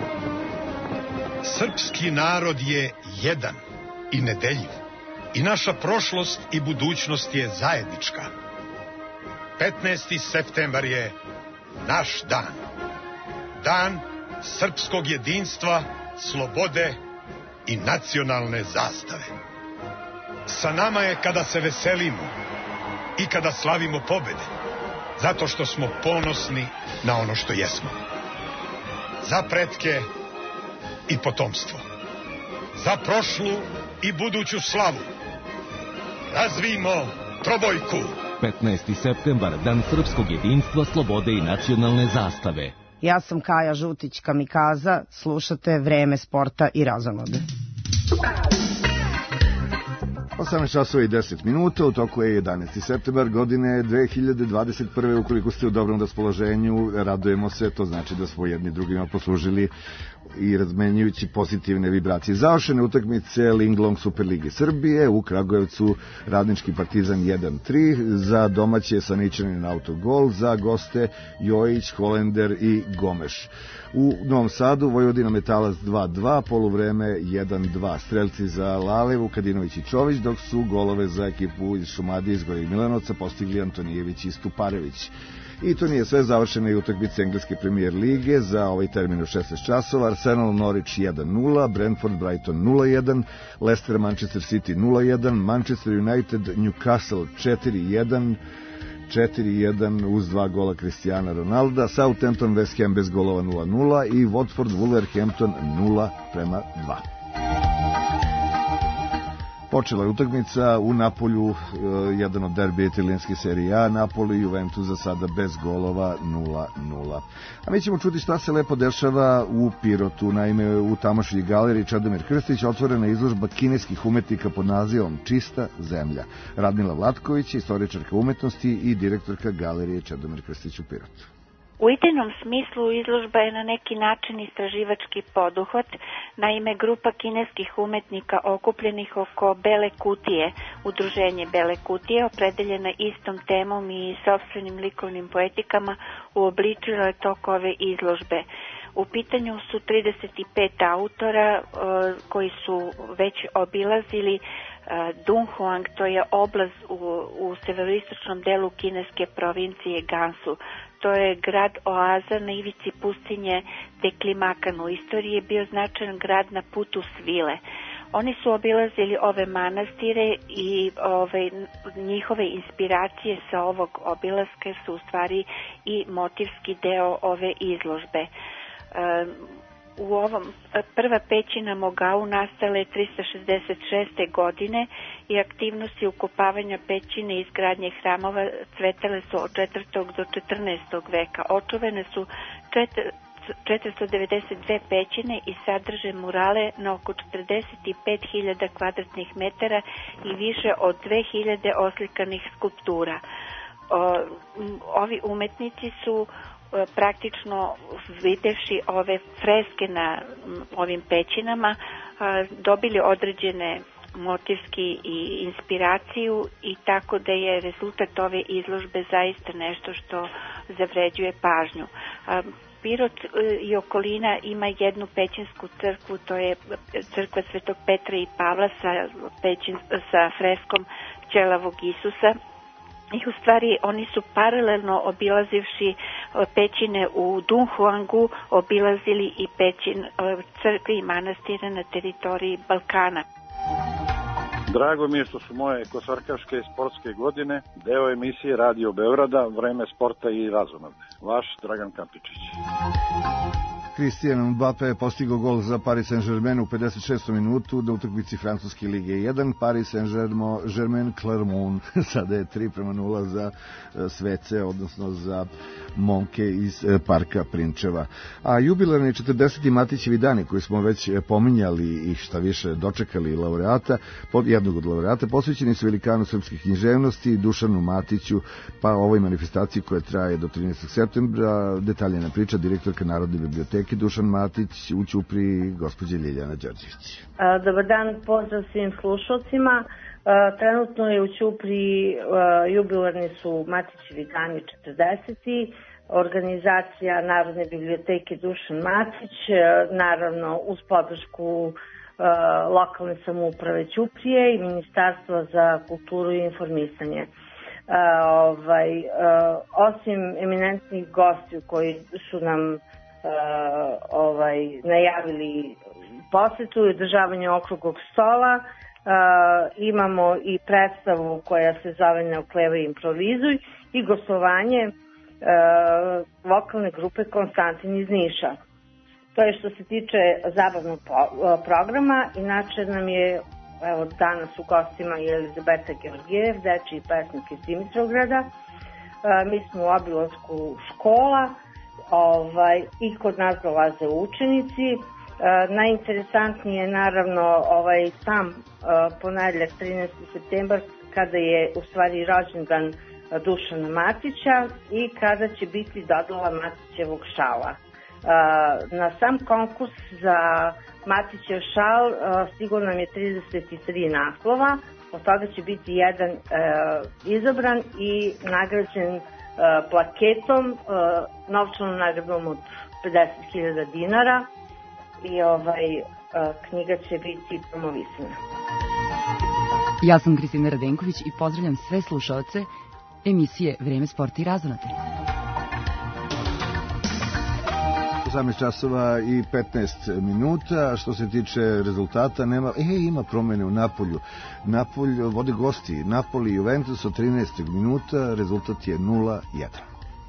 Srpski narod je jedan i nedeljiv. I naša prošlost i budućnost je zajednička. petnaesti septembar je naš dan. Dan srpskog jedinstva, slobode i nacionalne zastave. Sa nama je kada se veselimo i kada slavimo pobede, zato što smo ponosni na ono što jesmo. Za pretke i potomstvo. Za prošlu i buduću slavu. Razvijmo trobojku. petnaesti septembar, dan srpskog jedinstva, slobode i nacionalne zastave. Ja sam Kaja Žutić Kamikaza, slušate Vreme sporta i razonode. osamnaest časova i deset minuta, u toku je jedanaesti septembar godine dve hiljade dvadeset prve. Ukoliko ste u dobrom raspoloženju, radujemo se, to znači da smo jedni drugima poslužili i razmenjujući pozitivne vibracije. Završene utakmice Linglong Superligi Srbije, u Kragujevcu Radnički Partizan jedan tri, za domaće Saničanin autogol, za goste Jojić, Holender i Gomeš. U Novom Sadu Vojvodina Metalac dva dva, poluvreme jedan dva, strelci za Lale, Vukadinović i Čović, dok su golove za ekipu iz Šumadije iz Gornjeg Milanovca postigli Antonijević i Stuparević. I to nije sve, završene i utakmice Engleske premijer lige za ovaj termin u šesnaest časova. Arsenal Norwich jedan nula, Brentford Brighton nula jedan, Leicester Manchester City nula jedan, Manchester United Newcastle četiri jedan, četiri jedan uz dva gola Cristiana Ronalda, Southampton West Ham bez golova nula nula i Watford Wolverhampton nula prema dva. Počela je utakmica u Napolju, jedan od derbija italijanske serije A, Napoli i Juventus za sada bez golova nula nula. A mi ćemo čuti šta se lepo dešava u Pirotu. Naime, u tamošnjoj galeriji Čedomir Krstić otvorena je izložba kineskih umetnika pod nazivom Čista zemlja. Radmila Vlatković, istoričarka umetnosti i direktorka galerije Čedomir Krstić u Pirotu. U idejnom smislu izložba je na neki način istraživački poduhvat. Naime, grupa kineskih umetnika okupljenih oko Bele kutije, udruženje Bele kutije, opredeljena istom temom i sopstvenim likovnim poetikama, uobličila je tok ove izložbe. U pitanju su trideset pet autora koji su već obilazili Dunhuang, to je oblast u, u severoistočnom delu kineske provincije Gansu. To je grad oaza na ivici pustinje Deklimakan. U istoriji je bio značajan grad na putu svile. Oni su obilazili ove manastire i ove, njihove inspiracije sa ovog obilaska su u stvari i motivski deo ove izložbe. U ovom prva pećina Mogau nastala je trista šezdeset šeste. godine i aktivnosti ukopavanja pećine i izgradnje hramova cvetale su od četvrtog do četrnaestog veka. Očuvene su četiristo devedeset dve pećine i sadrže murale na oko četrdeset pet hiljada kvadratnih metara i više od dve hiljade oslikanih skulptura. Ovi umetnici su praktično videvši ove freske na ovim pećinama dobili određene motivski i inspiraciju i tako da je rezultat ove izložbe zaista nešto što zavređuje pažnju. Pirot i okolina ima jednu pećinsku crkvu, to je crkva Svetog Petra i Pavla sa, pećin, sa freskom Ćelavog Isusa. I u stvari oni su paralelno obilazivši pećine u Dunhuangu obilazili i pećin, crkve i manastire na teritoriji Balkana. Drago mi je što su moje košarkaške i sportske godine deo emisije Radio Beograda Vreme sporta i razonode. Vaš Dragan Kampičić. Christian Mbappé je postigao gol za Paris Saint-Germain u pedeset šestoj minutu na utakmici Francuske lige jedan. Paris Saint-Germain Clermont sada je tri prema nula za svece, odnosno za momke iz Parka Prinčeva. A jubilarni četrdeseti Matićevi dani koji smo već pominjali i šta više dočekali laureata, jednog od laureata, posvećeni su velikanu srpske književnosti Dušanu Matiću, pa ovoj manifestaciji koja traje do trinaestog septembra. Detaljena priča direktorka Narodne biblioteke Dušan Matić, u Ćupriji gospođa Ljiljana Đorđević. Dobar dan, pozdrav svim slušalcima. Trenutno je u Ćupriji jubilarni su Matićevi dani četrdeseti. Organizacija Narodne biblioteke Dušan Matić, naravno uz podršku lokalne samouprave Ćuprije i Ministarstva za kulturu i informisanje. Uh, ovaj, uh, osim eminentnih gostiju koji su nam uh, ovaj, najavili posetu i održavanje okruglog stola, uh, imamo i predstavu koja se zove Ne oklevaj, improvizuj i gostovanje uh, vokalne grupe Konstantin iz Niša. To je što se tiče zabavnog programa. Inače nam je, evo, danas u gostima je Elizabeta Georgijev, dečiji pesnik iz Dimitrovgrada. Mi smo u obilasku škola ovaj, i kod nas dolaze učenici. E, najinteresantnije je naravno ovaj sam e, ponedjeljak trinaesti septembar, kada je u stvari rođendan Dušana Matića i kada će biti dodala Matićevog šala. Na sam konkurs za Matićev šal stiglo nam je trideset tri naslova, od toga će biti jedan izabran i nagrađen plaketom, novčanom nagradom od pedeset hiljada dinara i ovaj, knjiga će biti promovisana. Ja sam Kristina Radenković i pozdravljam sve slušaoce emisije Vreme sporta i razonode. osamnaest časova i petnaest minuta. Što se tiče rezultata, nema, e, ima promene u Napolju. Napolj vode gosti. Napoli i Juventus od trinaestog minuta, rezultat je nula jedan.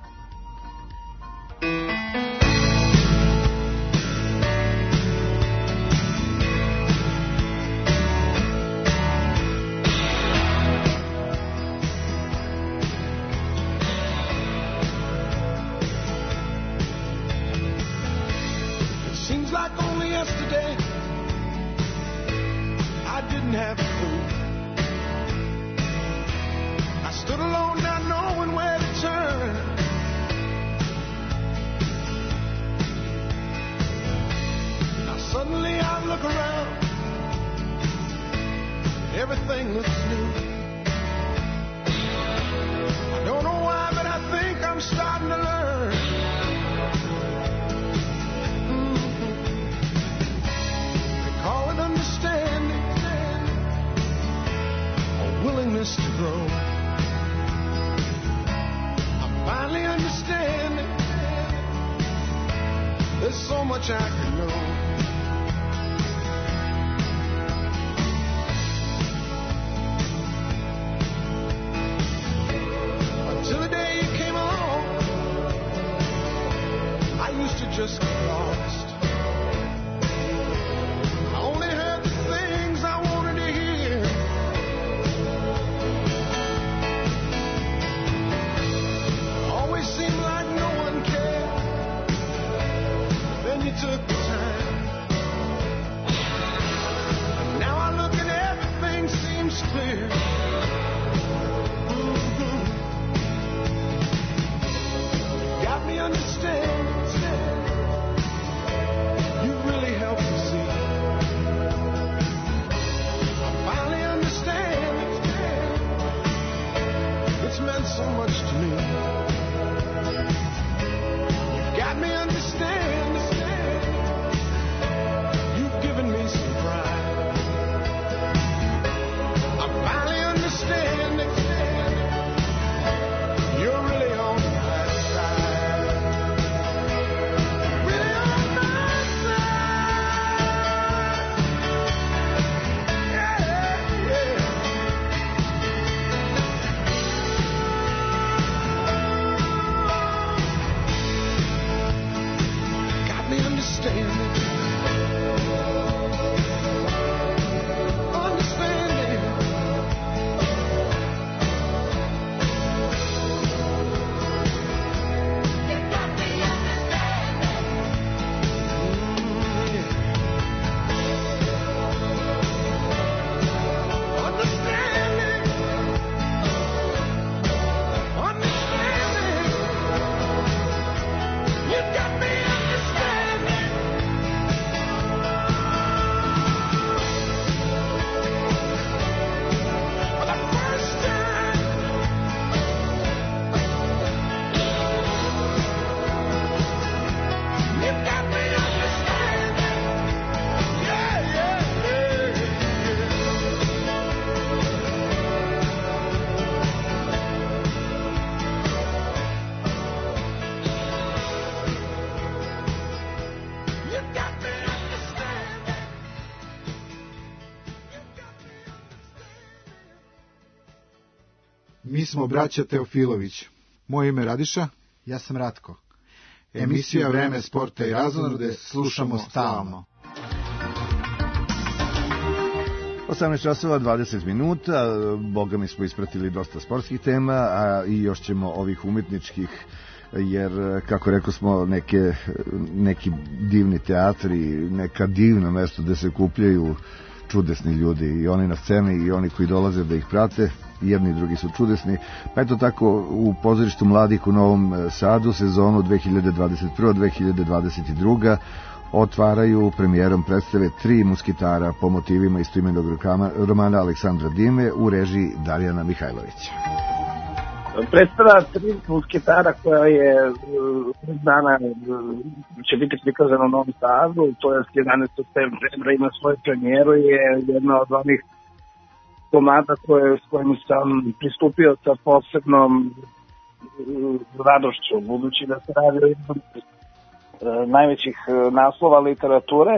Mi smo braća Teofilović. Moje ime Radiša. Ja sam Ratko. Emisija Vreme sporta i razonode slušamo stalno. osamnaest časova dvadeset minuta, boga mi smo ispratili dosta sportskih tema, a i još ćemo ovih umetničkih jer, kako rekao smo, neke, neki divni teatri, neka divna mesta gde se kupljaju čudesni ljudi, i oni na sceni i oni koji dolaze da ih prate, jedni i drugi su čudesni. Pa eto tako, u pozorištu mladih u Novom Sadu sezonu dve hiljade dvadeset prva dve hiljade dvadeset druga otvaraju premijerom predstave Tri muskitara po motivima istoimenog romana Aleksandra Dime u režiji Darijana Mihajlovića. Predstava Tri muskitara koja je dana će biti prikazana u Novom Sadu, to je jedanaestog septembra, ima svoju premijeru i je jedna od onih komada koje, s kojim sam pristupio sa posebnom radošću, budući da se radi o jednom najvećih naslova literature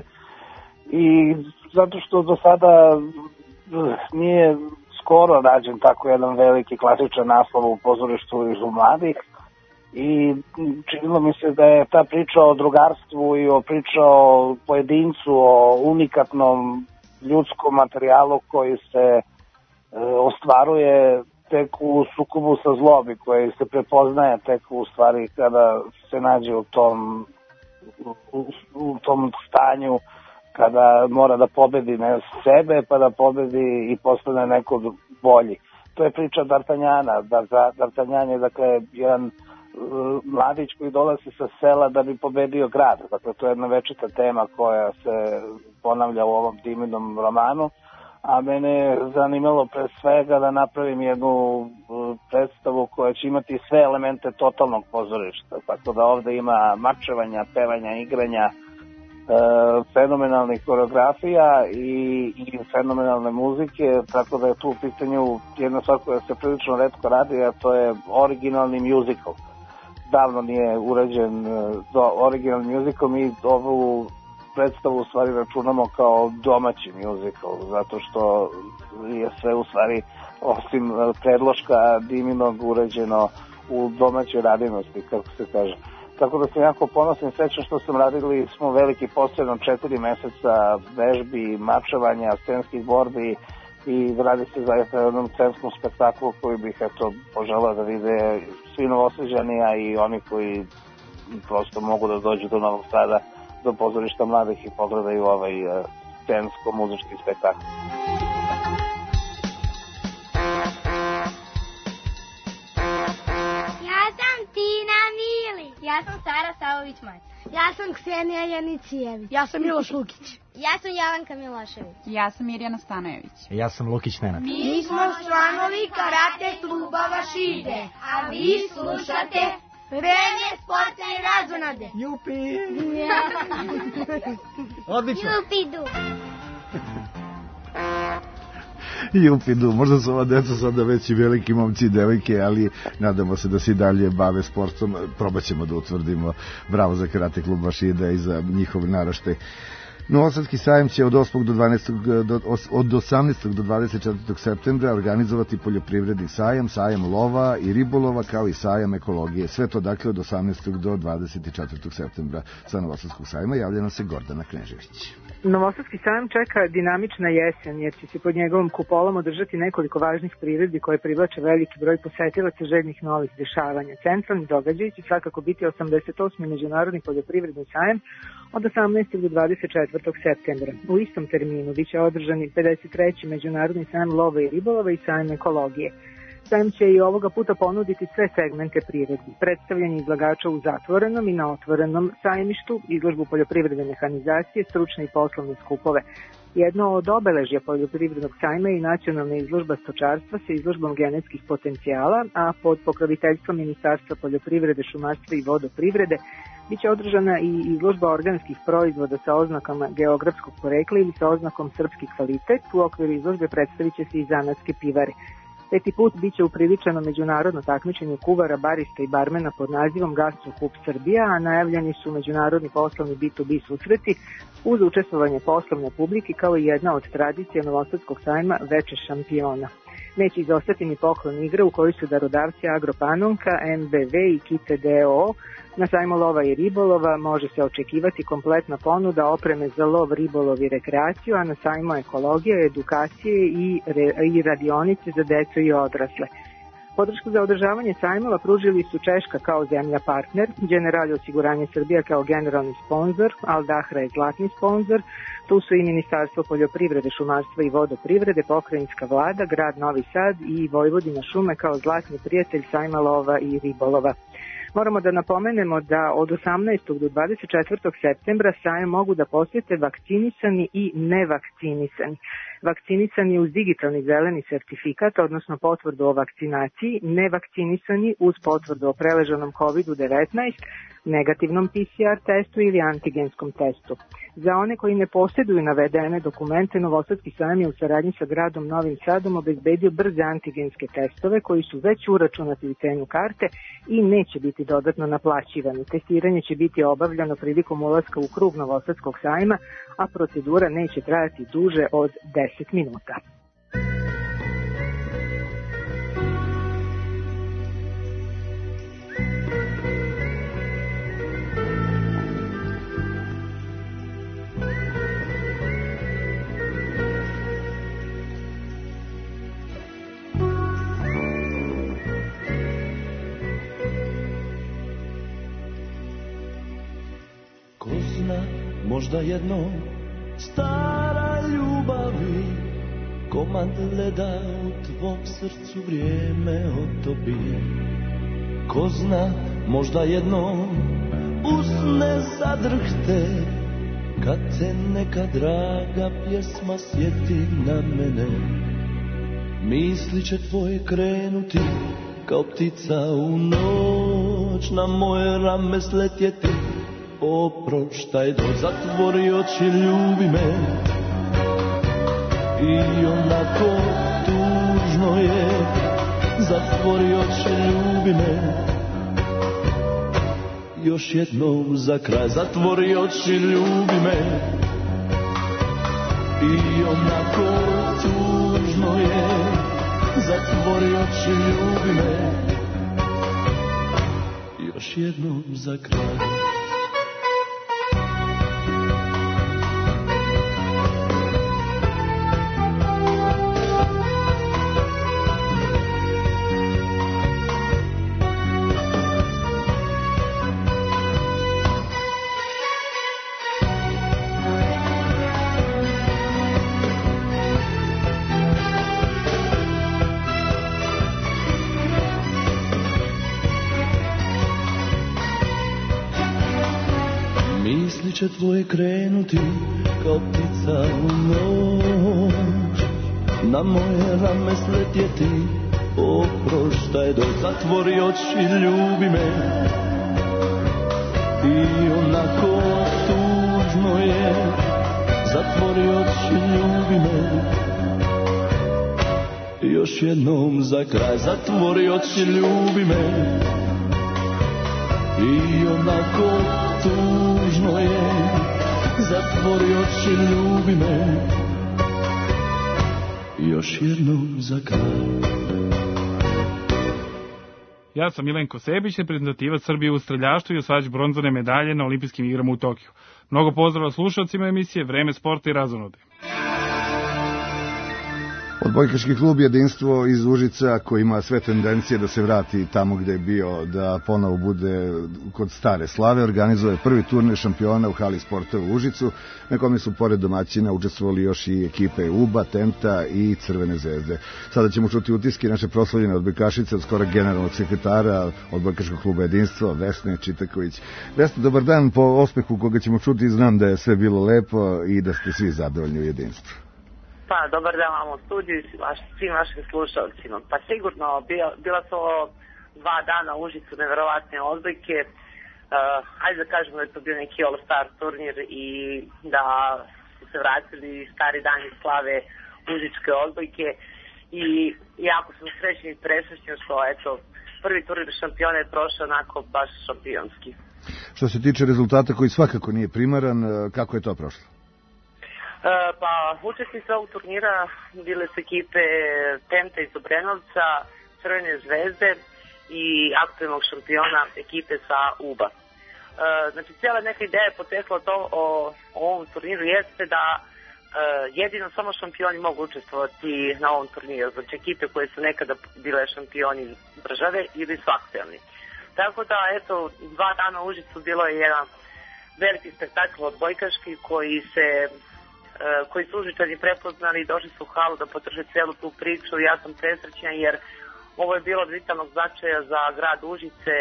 i zato što do sada nije skoro rađen tako jedan veliki klasičan naslov u pozorištu iz mladih i činilo mi se da je ta priča o drugarstvu i o priča o pojedincu, o unikatnom ljudskom materijalu koji se e, ostvaruje tek u sukobu sa zlobi, koji se prepoznaje tek u stvari kada se nađe u tom u, u tom stanju kada mora da pobedi ne sebe, pa da pobedi i postane neko bolji. To je priča D'Artagnana. D'Artagnan je, dakle, jedan uh, mladić koji dolazi sa sela da bi pobedio grad. Dakle, to je jedna večita tema koja se ponavlja u ovom Diminom romanu, a mene je zanimalo pre svega da napravim jednu uh, predstavu koja će imati sve elemente totalnog pozorišta. Tako da ovde ima mačevanja, pevanja, igranja, E, fenomenalnih koreografija i, i fenomenalne muzike, tako da je tu u pitanju jedna stvar koja se prilično retko radi, a to je originalni musical. Davno nije urađen do originalni musical, mi ovu predstavu u stvari računamo kao domaći musical, zato što je sve u stvari osim predloška Diminog urađeno u domaćoj radinosti, kako se kaže. Tako da sam jako ponosan i srećan što sam radili smo veliki posebno četiri meseca vežbi, mačevanja, scenskih borbi i radi se zaista o jednom scenskom spektaklu koji bih eto poželao da vide svi Novosađani, a i oni koji prosto mogu da dođu do Novog Sada, do pozorišta mladih i pogledaju ovaj scensko-muzički spektakl. Ja sam Sara Savović-Mać. Ja sam Ksenija Janicijević. Ja sam Miloš Lukić. Ja sam Javanka Milošević. Ja sam Mirjana Stanojević. Ja sam Lukić Nenad. Mi smo članovi karate kluba Vašide, a vi slušate Vreme sporta i razonade. Jupi! Odlično. Jupidu! Jupidu, možda su ova deca sada već i veliki momci i devojke, ali nadamo se da se dalje bave sportom, probat ćemo da utvrdimo. Bravo za karate klub Vašida i za njihov naraštaj. Novosadski sajam će od osmog do dvanaestog do, od osamnaestog do dvadeset četvrtog septembra organizovati poljoprivredni sajam, sajam lova i ribolova, kao i sajam ekologije. Sve to dakle od osamnaestog do dvadeset četvrtog septembra. Sa Novosadskog sajma javlja nam se Gordana Knežević. Novosadski sajam čeka dinamična jesen, jer će se pod njegovom kupolom održati nekoliko važnih priredbi koje privlače veliki broj posetilaca željnih novih dešavanja. Centralni događaj će svakako biti osamdeset osmi Međunarodni poljoprivredni sajam od osamnaestog do dvadeset četvrtog septembra. U istom terminu biće održani pedeset treći Međunarodni sajam lova i ribolova i sajam ekologije. Sajam će i ovoga puta ponuditi sve segmente priredbi, predstavljanje izlagača u zatvorenom i na otvorenom sajmištu, izložbu poljoprivredne mehanizacije, stručne i poslovne skupove. Jedno od obeležja poljoprivrednog sajma je i nacionalna izložba stočarstva sa izložbom genetskih potencijala, a pod pokroviteljstvom Ministarstva poljoprivrede, šumarstva i vodoprivrede biće održana i izložba organskih proizvoda sa oznakama geografskog porekla ili sa oznakom srpski kvalitet. U okviru izložbe predstavit će se i zanatske pivare. Peti put biće upriličeno međunarodno takmičenje kuvara, barista i barmena pod nazivom Gastro Kup Srbija, a najavljeni su međunarodni poslovni B dva B susreti uz učestvovanje poslovne publike kao i jedna od tradicija Novosadskog sajma Veče šampiona. Neće izostati ni poklon igre u kojoj su darodavci Agropanonka, M B V i Kite D O O. Na sajmu lova i ribolova može se očekivati kompletna ponuda opreme za lov, ribolov i rekreaciju, a na sajmu ekologije, edukacije i, re, i radionice za decu i odrasle. Podršku za održavanje sajmova pružili su Češka kao zemlja partner, Generali osiguranje Srbija kao generalni sponsor, Al Dahra je zlatni sponsor, tu su i Ministarstvo poljoprivrede, šumarstva i vodoprivrede, pokrajinska vlada, grad Novi Sad i Vojvodina šume kao zlatni prijatelj sajma lova i ribolova. Moramo da napomenemo da od osamnaestog do dvadeset četvrtog septembra sajam mogu da posjete vakcinisani i nevakcinisani. Vakcinisani uz digitalni zeleni sertifikat, odnosno potvrdu o vakcinaciji, nevakcinisani uz potvrdu o preležanom kovid devetnaest, negativnom P C R testu ili antigenskom testu. Za one koji ne posjeduju navedene dokumente, Novosadski sajam je u saradnji sa gradom Novim Sadom obezbedio brze antigenske testove koji su već uračunati u cenu karte i neće biti dodatno naplaćivani. Testiranje će biti obavljano prilikom ulaska u krug Novosadskog sajma, a procedura neće trajati duže od deset minuta. Možda jednom stara ljubavi, komad leda u tvom srcu vrijeme otopi. Ko zna, možda jednom usne zadrhte, kad te neka draga pjesma sjeti na mene. Misli će tvoje krenuti kao ptica u noć, na moje rame sletjeti. Oproštaj, do zatvori oči, ljubi me. I onako tužno je, zatvori oči, ljubi me. Još jednom za kraj, zatvori oči, ljubi me. I onako tužno je, zatvori oči, ljubi me. Još jednom za kraj. Će tvoje krenuti kao ptica u noć, na moje rame sletjeti. Oproštaj, do zatvori oči, ljubi me. I onako tužno je, zatvori oči, ljubi me. Još jednom za kraj, zatvori oči, ljubi me. I onako tužno je, zatvori oči, ljubi me. Još jednom za kraj. Ja sam Milenko Sebić, reprezentativac Srbije u streljaštvu i osvajač bronzane medalje na olimpijskim igrama u Tokiju. Mnogo pozdrava slušalcima emisije Vreme sporta i razonode. Odbojkaški klub Jedinstvo iz Užica, koji ima sve tendencije da se vrati tamo gde je bio, da ponovo bude kod stare slave, organizuje prvi turnir šampiona u hali sporta u Užicu, na kome su pored domaćina učestvovali još i ekipe U B A, Tenta i Crvene zvezde. Sada ćemo čuti utiske naše proslavljene odbojkašice od skora generalnog sekretara Odbojkaškog kluba Jedinstvo, Vesne Čitaković. Vesne, dobar dan. Po osmehu koga ćemo čuti, znam da je sve bilo lepo i da ste svi zadovoljni u Jedinstvu. Pa, dobar dan vam u studiju i svim vašim slušalcima. Pa sigurno, bila, bila to dva dana u Užicu, neverovatne odbojke. Uh, hajde da kažemo da je to bio neki all-star turnir i da su se vratili stari dani slave užičke odbojke. I jako sam srećni i presrećni što, eto, prvi turnir šampiona je prošao onako baš šampionski. Što se tiče rezultata koji svakako nije primaran, kako je to prošlo? Uh, pa, učesnici ovog turnira bile su ekipe Tenta iz Obrenovca, Crvene zvezde i aktualnog šampiona ekipe sa U B A. Uh, znači, cijela neka ideja je potekla to o, o ovom turniru jeste da jedino samo šampioni mogu učestvovati na ovom turniru, znači ekipe koje su nekada bile šampioni države ili su aktuelni. Tako da, eto, dva dana u Užicu bilo je jedan veliki spektakl odbojkaški koji se koji su Užičani prepoznali i došli su u halu da podrže celu tu priču. Ja sam presrećna jer ovo je bilo od vitalnog značaja za grad Užice,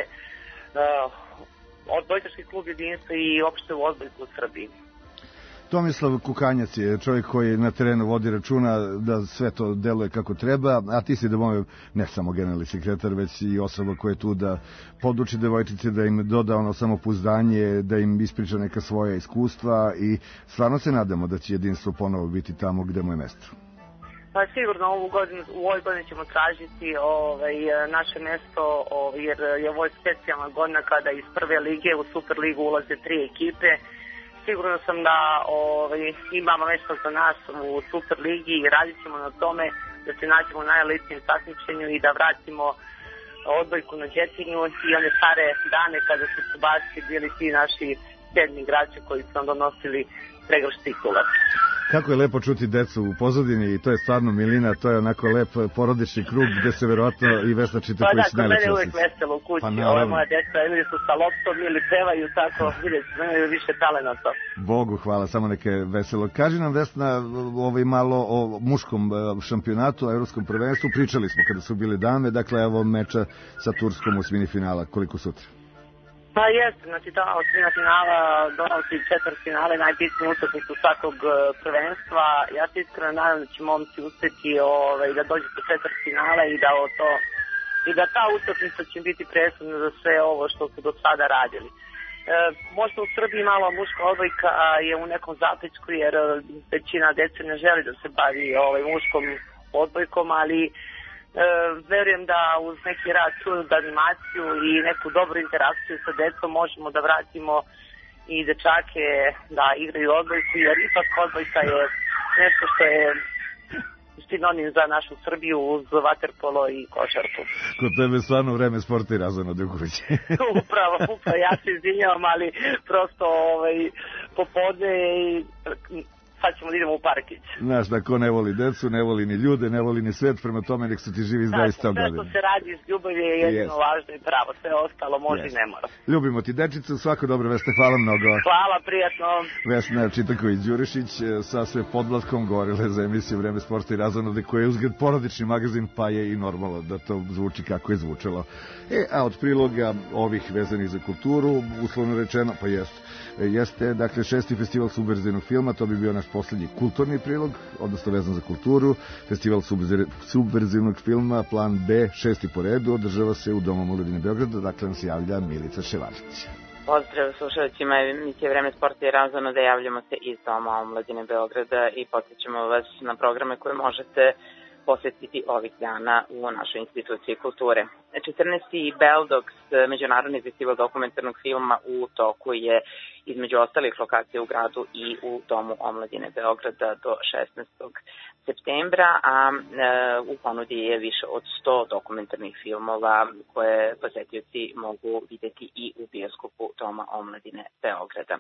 odbojkaški klub jedinstva i opšte u odbojku u Srbiji. Tomislav Kukanjac je čovjek koji na terenu vodi računa da sve to deluje kako treba, a ti si da bome ne samo generalni sekretar, već i osoba koja je tu da poduči devojčice, da im doda ono samopouzdanje, da im ispriča neka svoja iskustva i stvarno se nadamo da će jedinstvo ponovo biti tamo gde mu je mesto. Pa sigurno ovu godinu, u ovoj godini ćemo tražiti ovaj, naše mesto, ovaj, jer je ovo specijalna godina kada iz prve lige u Super ligu ulaze tri ekipe. Sigurno sam da ovaj, imamo nešto za nas u Super ligi i radit ćemo na tome da se nađemo u najelitnijem takmičenju i da vratimo odbojku na Đetinju i one stare dane kada su Subasti bili ti naši sedmi igrači koji su nam donosili pregršt titula. Kako je lepo čuti decu u pozadini i to je stvarno milina, to je onako lep porodični krug gde se verovatno i Vesna čita koji su najlepši. Pa da, kod mene je uvek veselo u kući, pa, ove moja deca ili su sa loptom ili pevaju tako, vidjeti, imaju više talenata. Bogu hvala, samo neke veselo. Kaži nam Vesna ovaj malo o muškom šampionatu, evropskom prvenstvu, pričali smo kada su bili dame, dakle evo meča sa Turskom u osmini finala, koliko sutra? Pa jeste, znači ta osmina finala donosi četvrt finale, najbitniju utakmicu svakog prvenstva. Ja se iskreno nadam da će momci uspeti ovaj, da dođu do četvrt finala i da o to i da ta utakmica će biti presudna za sve ovo što su do sada radili. E, možda u Srbiji malo muška odbojka je u nekom zapećku jer većina dece ne želi da se bavi ovaj, muškom odbojkom, ali E, verujem da uz neki rad, čuju animaciju i neku dobru interakciju sa decom možemo da vratimo i dečake da igraju odbojku, jer ipak odbojka je nešto što je sinonim za našu Srbiju uz vaterpolo i košarku. Kod tebe stvarno vreme sporta i razvojno do kuće. Upravo, upravo, ja se izvinjavam, ali prosto ovaj, popodne i sad ćemo da idemo u parkić. Znaš, da ko ne voli decu, ne voli ni ljude, ne voli ni svet, prema tome nek su ti živi zdravi sto godina. Sve što se radi iz ljubavi je jedino yes. važno i pravo, sve ostalo može yes. i ne mora. Ljubimo ti dečicu, svako dobro, Vesna, hvala mnogo. Hvala, prijatno. Vesna Čitaković-Đurišić sa sve podvlatkom govorile za emisiju Vreme sporta i razonode, koja je uzgled porodični magazin, pa je i normalno da to zvuči kako je zvučalo. E, a od priloga ovih vezanih za kulturu, uslovno rečeno, pa jeste, jeste, dakle, šesti festival subverzivnog filma, to bi bio naš poslednji kulturni prilog, odnosno vezan za kulturu. Festival subverzivnog filma Plan B, šesti po redu, održava se u Domu omladine Beograda, dakle nam se javlja Milica Ševarlić. Pozdrav slušalcima emisije Vreme sporta i razonode, javljamo se iz Doma omladine Beograda i podsjećamo vas na programe koje možete posjetiti ovih dana u našoj instituciji kulture. četrnaesti Beldox, međunarodni festival dokumentarnog filma, u toku je između ostalih lokacija u gradu i u Domu omladine Beograda do šesnaestog septembra, a e, u ponudi je više od sto dokumentarnih filmova koje posetioci mogu videti i u bioskopu Doma omladine Beograda.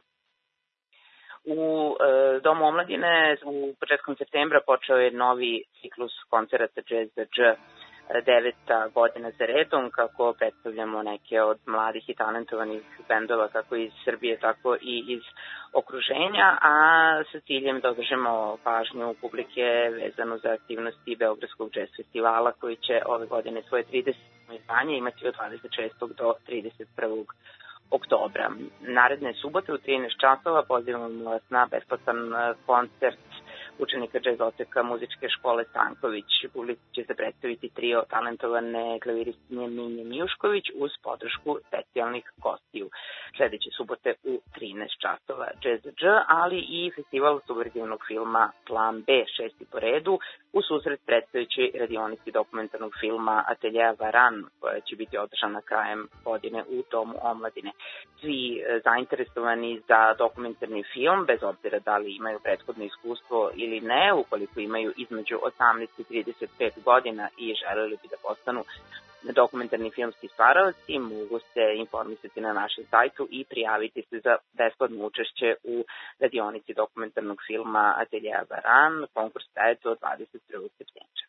U e, Domu omladine u početkom septembra počeo je novi ciklus koncerata Jazz the Dž, deveta godina za redom, kako predstavljamo neke od mladih i talentovanih bendova kako iz Srbije, tako i iz okruženja, a sa ciljem da održemo pažnju publike vezano za aktivnosti Beogradskog jazz festivala, koji će ove godine svoje trideseto izdanje imati od dvadeset šestog do trideset prvog oktobra. Naredne subote u trinaest časova pozivamo vas na besplatan koncert učenika džez odseka muzičke škole Stanković. Publici će se predstaviti trio talentovane klaviristkinje Minje Mijušković uz podršku specijalnih gostiju. Sledeće subote u trinaest časova Jazz Dž, ali i festival subverzivnog filma Plan B, šesti po redu, u susret predstavljajući radionici dokumentarnog filma Ateljeja Varan, koja će biti održana krajem godine u Domu omladine. Svi zainteresovani za dokumentarni film, bez obzira da li imaju prethodno iskustvo ili ne, ukoliko imaju između osamnaest i trideset pet godina i želeli bi da postanu Dokumentarni filmski stvaralaci mogu se informisati na našem sajtu i prijaviti se za besplatno učešće u radionici dokumentarnog filma Ateljeja Baran. Konkurs traje do dvadeset prvog septembra.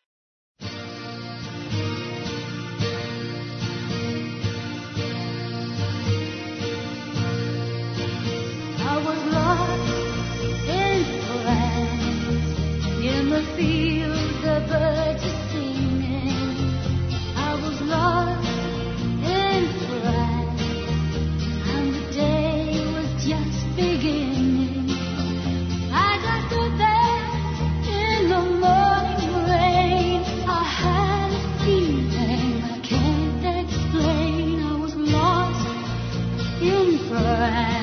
I was lost in France, in the fields the birds are singing. I was lost in France, and the day was just beginning. I got to there in the morning rain. I had a feeling I can't explain. I was lost in France.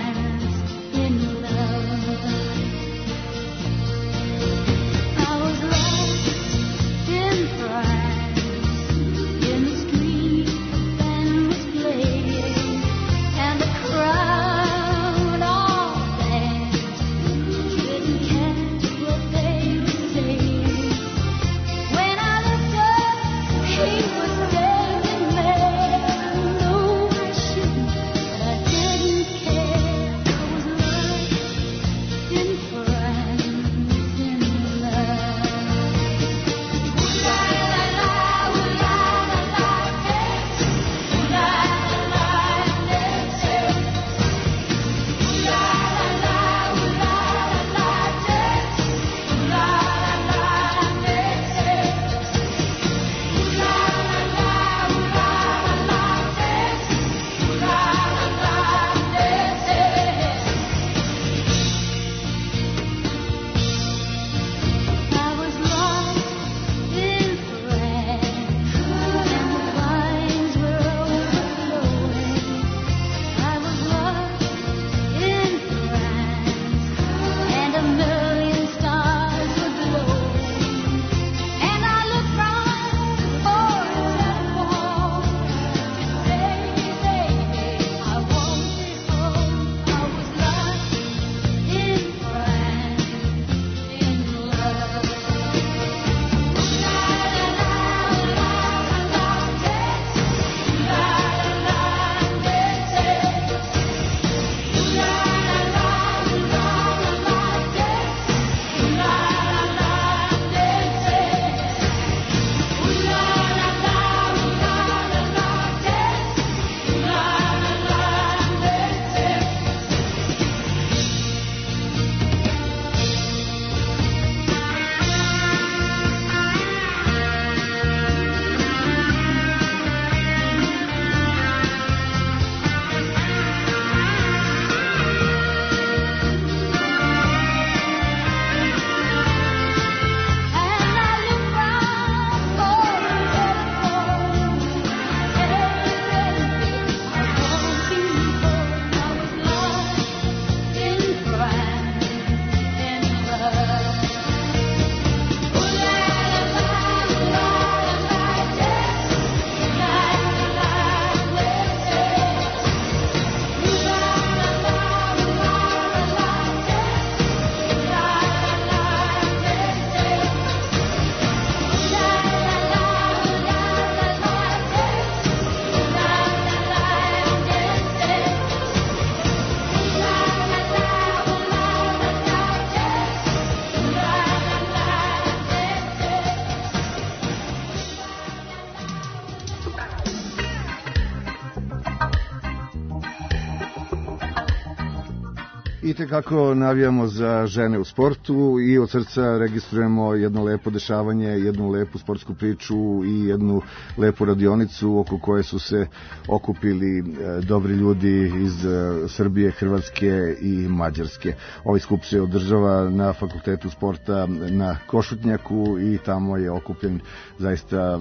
I tekako navijamo za žene u sportu i od srca registrujemo jedno lepo dešavanje, jednu lepu sportsku priču i jednu lepu radionicu oko koje su se okupili dobri ljudi iz Srbije, Hrvatske i Mađarske. Ovaj skup se održava na Fakultetu sporta na Košutnjaku i tamo je okupljen zaista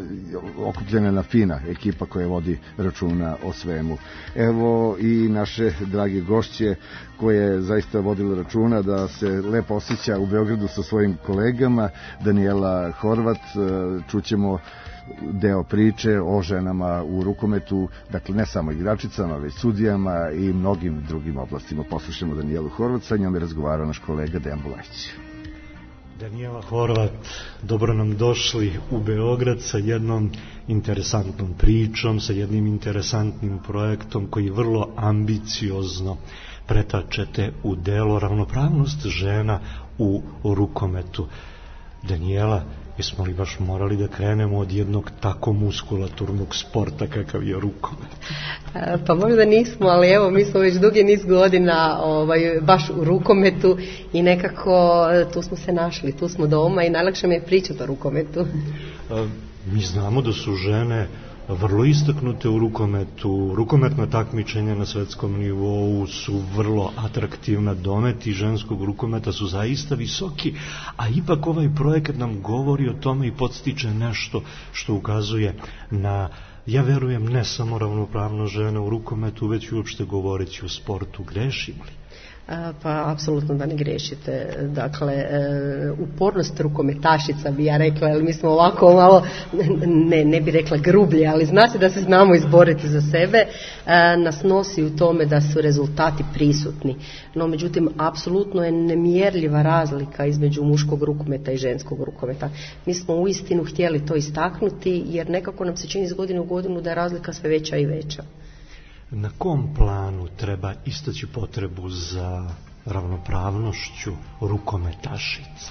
okupljena na fina ekipa koja vodi računa o svemu. Evo i naše drage gošće koje je zaista vodila računa da se lepo osjeća u Beogradu sa svojim kolegama. Danijela Horvat, čućemo deo priče o ženama u rukometu, dakle ne samo igračicama, već sudijama i mnogim drugim oblastima. Poslušamo Danijelu Horvat, sa njom je razgovarao naš kolega Dejan Bulajić. Danijela Horvat, dobro nam došli u Beograd sa jednom interesantnom pričom, sa jednim interesantnim projektom koji vrlo ambiciozno pretačete u delo ravnopravnost žena u rukometu. Danijela, jesmo li baš morali da krenemo od jednog tako muskulaturnog sporta kakav je rukomet? Pa možda nismo, ali evo mi smo već dugi niz godina ovaj, baš u rukometu i nekako tu smo se našli, tu smo doma i najlakše mi je pričati o rukometu. Mi znamo da su žene vrlo istaknute u rukometu, rukometna takmičenja na svetskom nivou su vrlo atraktivna, dometi ženskog rukometa su zaista visoki, a ipak ovaj projekat nam govori o tome i podstiče nešto što ukazuje na, ja verujem, ne samo ravnopravno žena u rukometu, već uopšte govoreći o sportu. Grešimo li? Pa apsolutno da ne grešite. Dakle, upornost rukometašica bi ja rekla, jer mi smo ovako malo, ne, ne bi rekla grublje, ali znači da se znamo izboriti za sebe, nas nosi u tome da su rezultati prisutni. No, međutim, apsolutno je nemjerljiva razlika između muškog rukometa i ženskog rukometa. Mi smo uistinu htjeli to istaknuti, jer nekako nam se čini iz godine u godinu da je razlika sve veća i veća. Na kom planu treba istaći potrebu za ravnopravnošću rukometašica?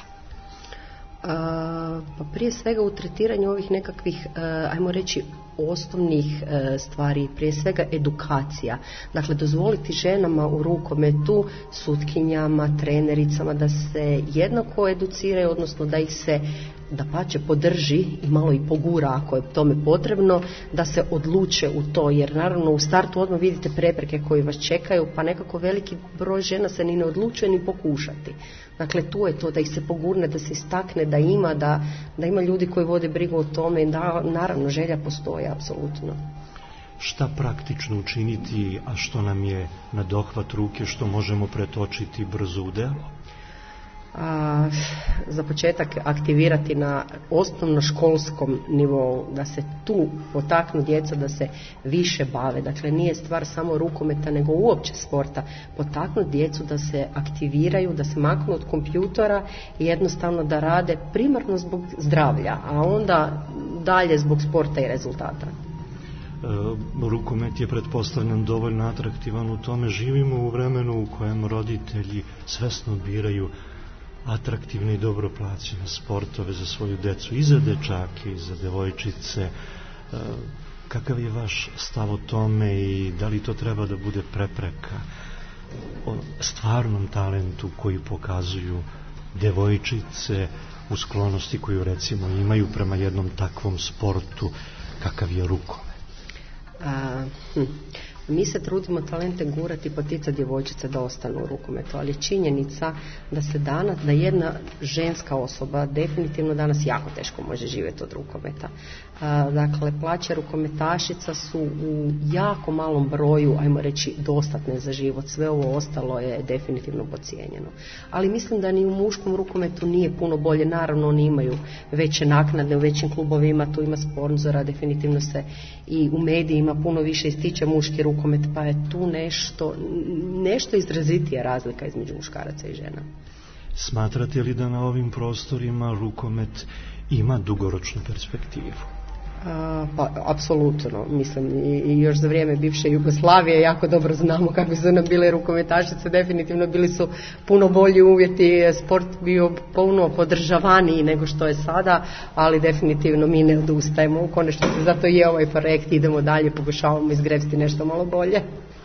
A, pa prije svega u tretiranju ovih nekakvih, ajmo reći, osnovnih stvari, prije svega edukacija. Dakle, dozvoliti ženama u rukometu, sutkinjama, trenericama da se jednako educiraju, odnosno da ih se dapače podrži i malo i pogura ako je tome potrebno, da se odluče u to, jer naravno u startu odmah vidite prepreke koje vas čekaju, pa nekako veliki broj žena se ni ne odlučuje ni pokušati. Dakle, tu je to da ih se pogurne, da se istakne, da ima, da, da ima ljudi koji vode brigu o tome i da naravno želja postoji, apsolutno. Šta praktično učiniti, a što nam je na dohvat ruke, što možemo pretočiti brzo u delo? A, za početak aktivirati na osnovnoškolskom nivou, da se tu potaknu djeca da se više bave. Dakle, nije stvar samo rukometa, nego uopće sporta. Potaknuti djecu da se aktiviraju, da se maknu od kompjutora i jednostavno da rade primarno zbog zdravlja, a onda dalje zbog sporta i rezultata. E, rukomet je, pretpostavljam, dovoljno atraktivan u tome. Živimo u vremenu u kojem roditelji svesno biraju atraktivne i dobro plaćene sportove za svoju decu, i za dečake i za devojčice. Kakav je vaš stav o tome i da li to treba da bude prepreka o stvarnom talentu koji pokazuju devojčice u sklonosti koju recimo imaju prema jednom takvom sportu kakav je rukomet? A, hm. Mi se trudimo talente gurati i poticati djevojčice da ostanu u rukometu, ali je činjenica da se danas, da jedna ženska osoba definitivno danas jako teško može živjeti od rukometa. A, dakle, plaće rukometašica su u jako malom broju, ajmo reći, dostatne za život. Sve ovo ostalo je definitivno podcijenjeno. Ali mislim da ni u muškom rukometu nije puno bolje. Naravno, oni imaju veće naknade u većim klubovima, tu ima sponzora, definitivno se i u medijima puno više ističe muški rukomet, pa je tu nešto, nešto izrazitija razlika između muškaraca i žena. Smatrate li da na ovim prostorima rukomet ima dugoročnu perspektivu? A, pa, apsolutno. Mislim, i, i još za vrijeme bivše Jugoslavije jako dobro znamo kako su nam bile rukometašice, definitivno bili su puno bolji uvjeti, sport bio puno podržavaniji nego što je sada, ali definitivno mi ne odustajemo, u konačnici zato je ovaj projekt, idemo dalje, pokušavamo izgrepsti nešto malo bolje.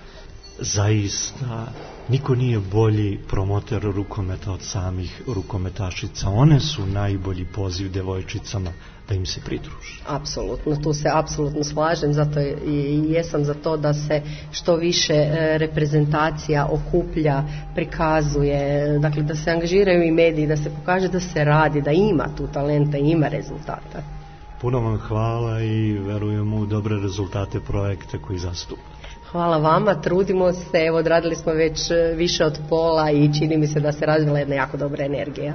Zaista, niko nije bolji promoter rukometa od samih rukometašica. One su najbolji poziv devojčicama da im se pridruži. Apsolutno, tu se apsolutno slažem, zato i jesam za to da se što više reprezentacija okuplja, prikazuje, dakle da se angažiraju i mediji, da se pokaže da se radi, da ima tu talenta i ima rezultata. Puno vam hvala i verujemo u dobre rezultate projekta koji zastupa. Hvala vama, trudimo se, evo odradili smo već više od pola i čini mi se da se razvila jedna jako dobra energija.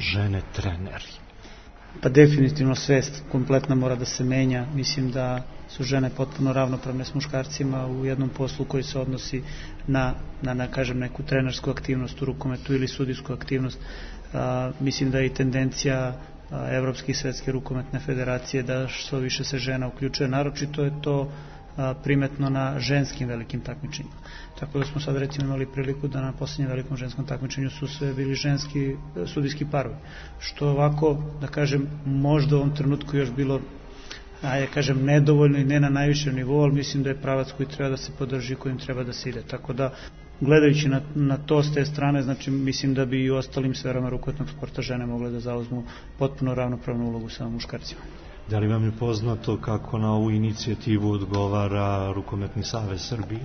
žene treneri? Pa definitivno svest kompletna mora da se menja. Mislim da su žene potpuno ravnopravne s muškarcima u jednom poslu koji se odnosi na, na, na kažem, neku trenersku aktivnost u rukometu ili sudijsku aktivnost. A, mislim da je i tendencija a, Evropske i Svetske rukometne federacije da što više se žena uključuje. Naročito je to a, primetno na ženskim velikim takmičenjima. Tako da smo sad recimo imali priliku da na posljednjem velikom ženskom takmičenju su sve bili ženski sudijski parovi. Što ovako, da kažem, možda u ovom trenutku još bilo, a ja kažem, nedovoljno i ne na najvišem nivou, ali mislim da je pravac koji treba da se podrži, kojim treba da se ide. Tako da, gledajući na, na to s te strane, znači mislim da bi i u ostalim sferama rukometnog sporta žene mogle da zauzmu potpuno ravnopravnu ulogu sa muškarcima. Da li vam je poznato kako na ovu inicijativu odgovara Rukometni savez Srbije?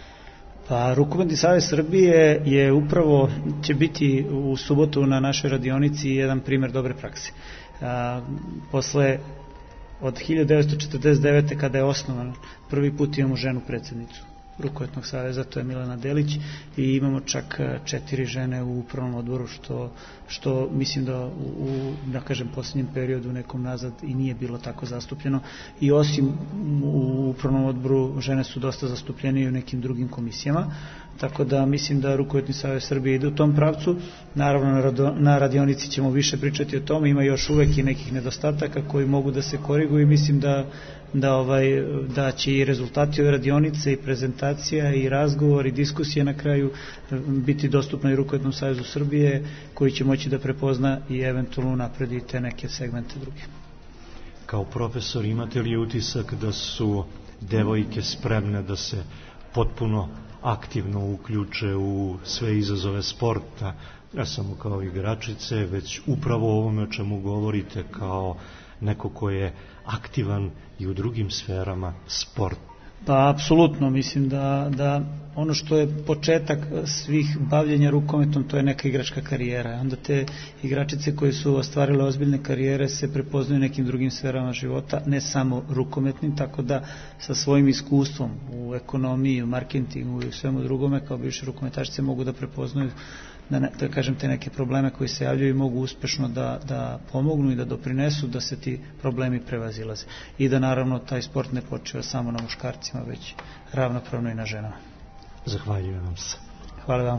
Pa Rukometni savez Srbije je upravo, će biti u subotu na našoj radionici jedan primjer dobre prakse. A, posle od hiljadu devetsto četrdeset devete kada je osnovan, prvi put imamo ženu predsjednicu Rukometnog saveza, to je Milena Delić, i imamo čak četiri žene u upravnom odboru, što, što mislim da u, da kažem, posljednjem periodu nekom nazad i nije bilo tako zastupljeno. I osim u upravnom odboru žene su dosta zastupljene i u nekim drugim komisijama, tako da mislim da Rukometni savez Srbije ide u tom pravcu. Naravno na radionici ćemo više pričati o tome, ima još uvek i nekih nedostataka koji mogu da se koriguju i mislim da da ovaj da će i rezultati ove radionice i prezentacija i razgovor i diskusije na kraju biti dostupno i Rukometnom savezu Srbije, koji će moći da prepozna i eventualno napredi te neke segmente druge. Kao profesor, imate li utisak da su devojke spremne da se potpuno aktivno uključe u sve izazove sporta, ne samo kao igračice, već upravo o ovome o čemu govorite, kao neko ko je aktivan i u drugim sferama sporta? Pa apsolutno, mislim da, da ono što je početak svih bavljenja rukometom, to je neka igračka karijera. Onda te igračice koje su ostvarile ozbiljne karijere se prepoznaju nekim drugim sferama života, ne samo rukometnim, tako da sa svojim iskustvom u ekonomiji, u marketingu i u svemu drugome kao bivše rukometašice mogu da prepoznaju da, ne, da kažem, te neke probleme koji se javljaju i mogu uspešno da, da pomognu i da doprinesu da se ti problemi prevazilaze. I da naravno taj sport ne počiva samo na muškarcima, već ravnopravno i na ženama. Zahvaljujem vam se. Hvala vam.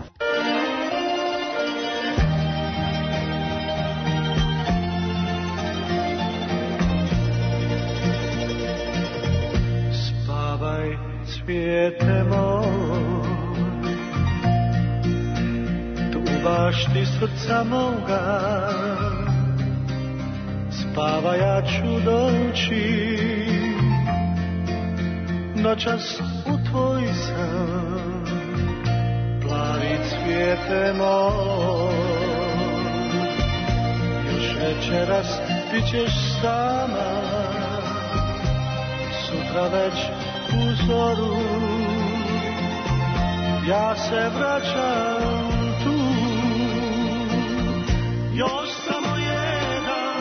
Spavaj, cvijete moj, bašti srca moga, spava, ja ću doći noćas u tvoj san, plavi cvijete moj, još večeras bit ćeš sama, sutra već u zoru, ja se vraćam tu. Još samo jedan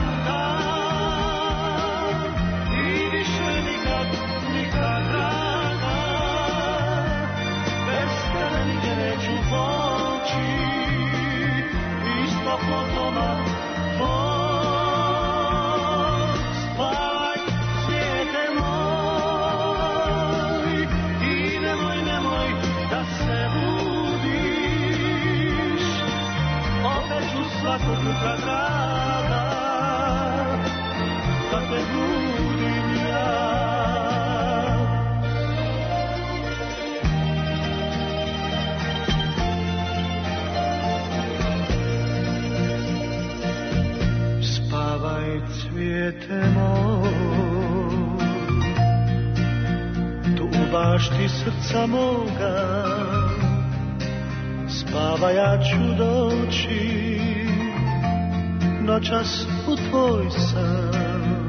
dan i više nikad, nikad rana, bez tebe nigdje neću poći, isto po doma tvoj. Spavaj, svijete moj, i nemoj, nemoj da se budiš, opet ću svakog jutra draga, da te budim ja. Spavaj, cvijete moj, tu u bašti srca moga, spava, ja ću doći noćas u tvoj san,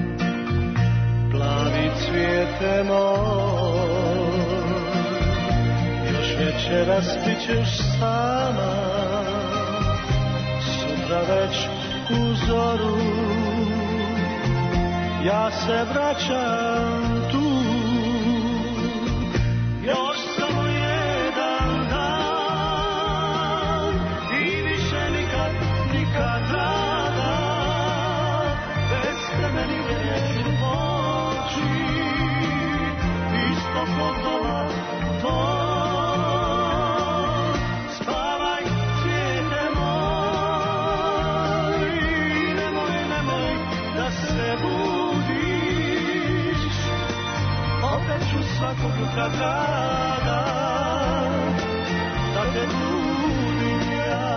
plavi cvijete moj, još večeras bit ćeš sama, sutra već u zoru, ja se vraćam tu. Još samo jedan dan i više nikad, nikad dan. oko dola tvoj. Spavaj, dijete moj, nemoj, nemoj da se budiš, opet ću svakog jutra tada da te budim ja.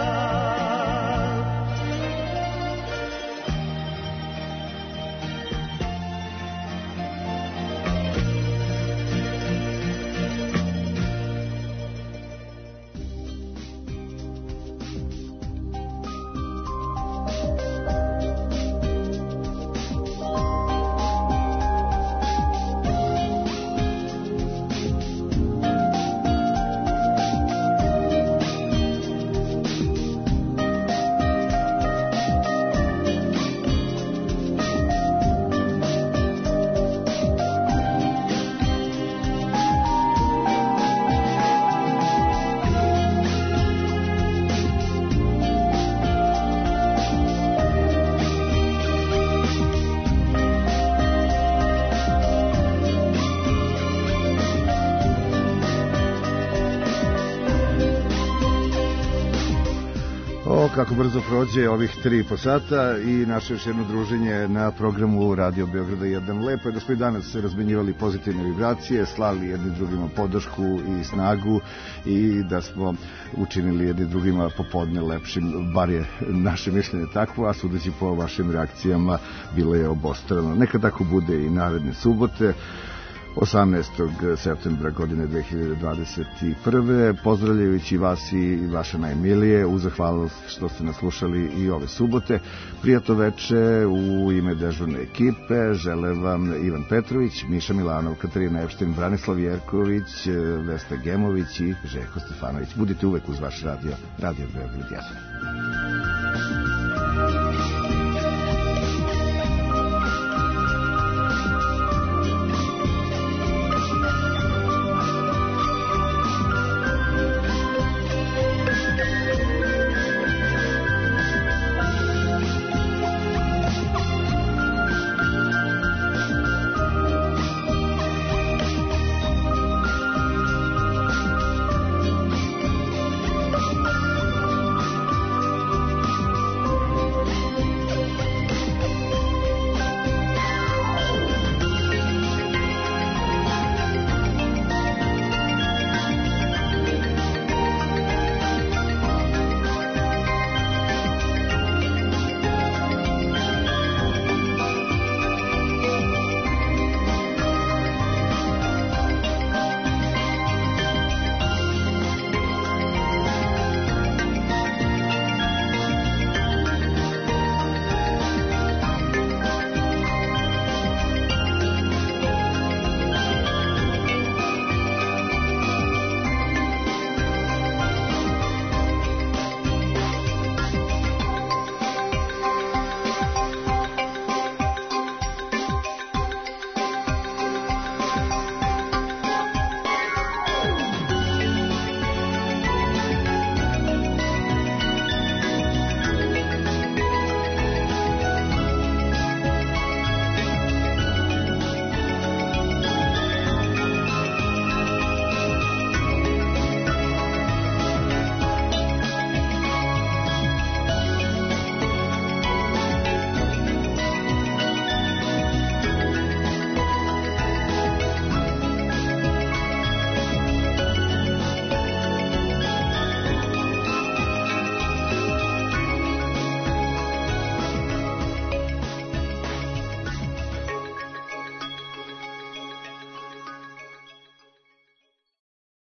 Kako brzo prođe ovih tri i po sata i naše još jedno druženje na programu Radio Beograda jedan. Lepo je da smo i danas razmenjivali pozitivne vibracije, slali jedni drugima podršku i snagu i da smo učinili jedni drugima popodne lepšim, bar je naše mišljenje takvo, a sudeći po vašim reakcijama bilo je obostrano. Neka tako bude i naredne subote, osamnaestog septembra godine dve hiljade dvadeset prve. Pozdravljajući vas i vaše najmilije, uz zahvalnost što ste nas slušali i ove subote. Prijatno veče u ime dežurne ekipe žele vam Ivan Petrović, Miša Milanov, Katarina Epštin, Branislav Jerković, Vesna Gemović i Željko Stefanović. Budite uvek uz vaš radio, Radio Beograd jedan.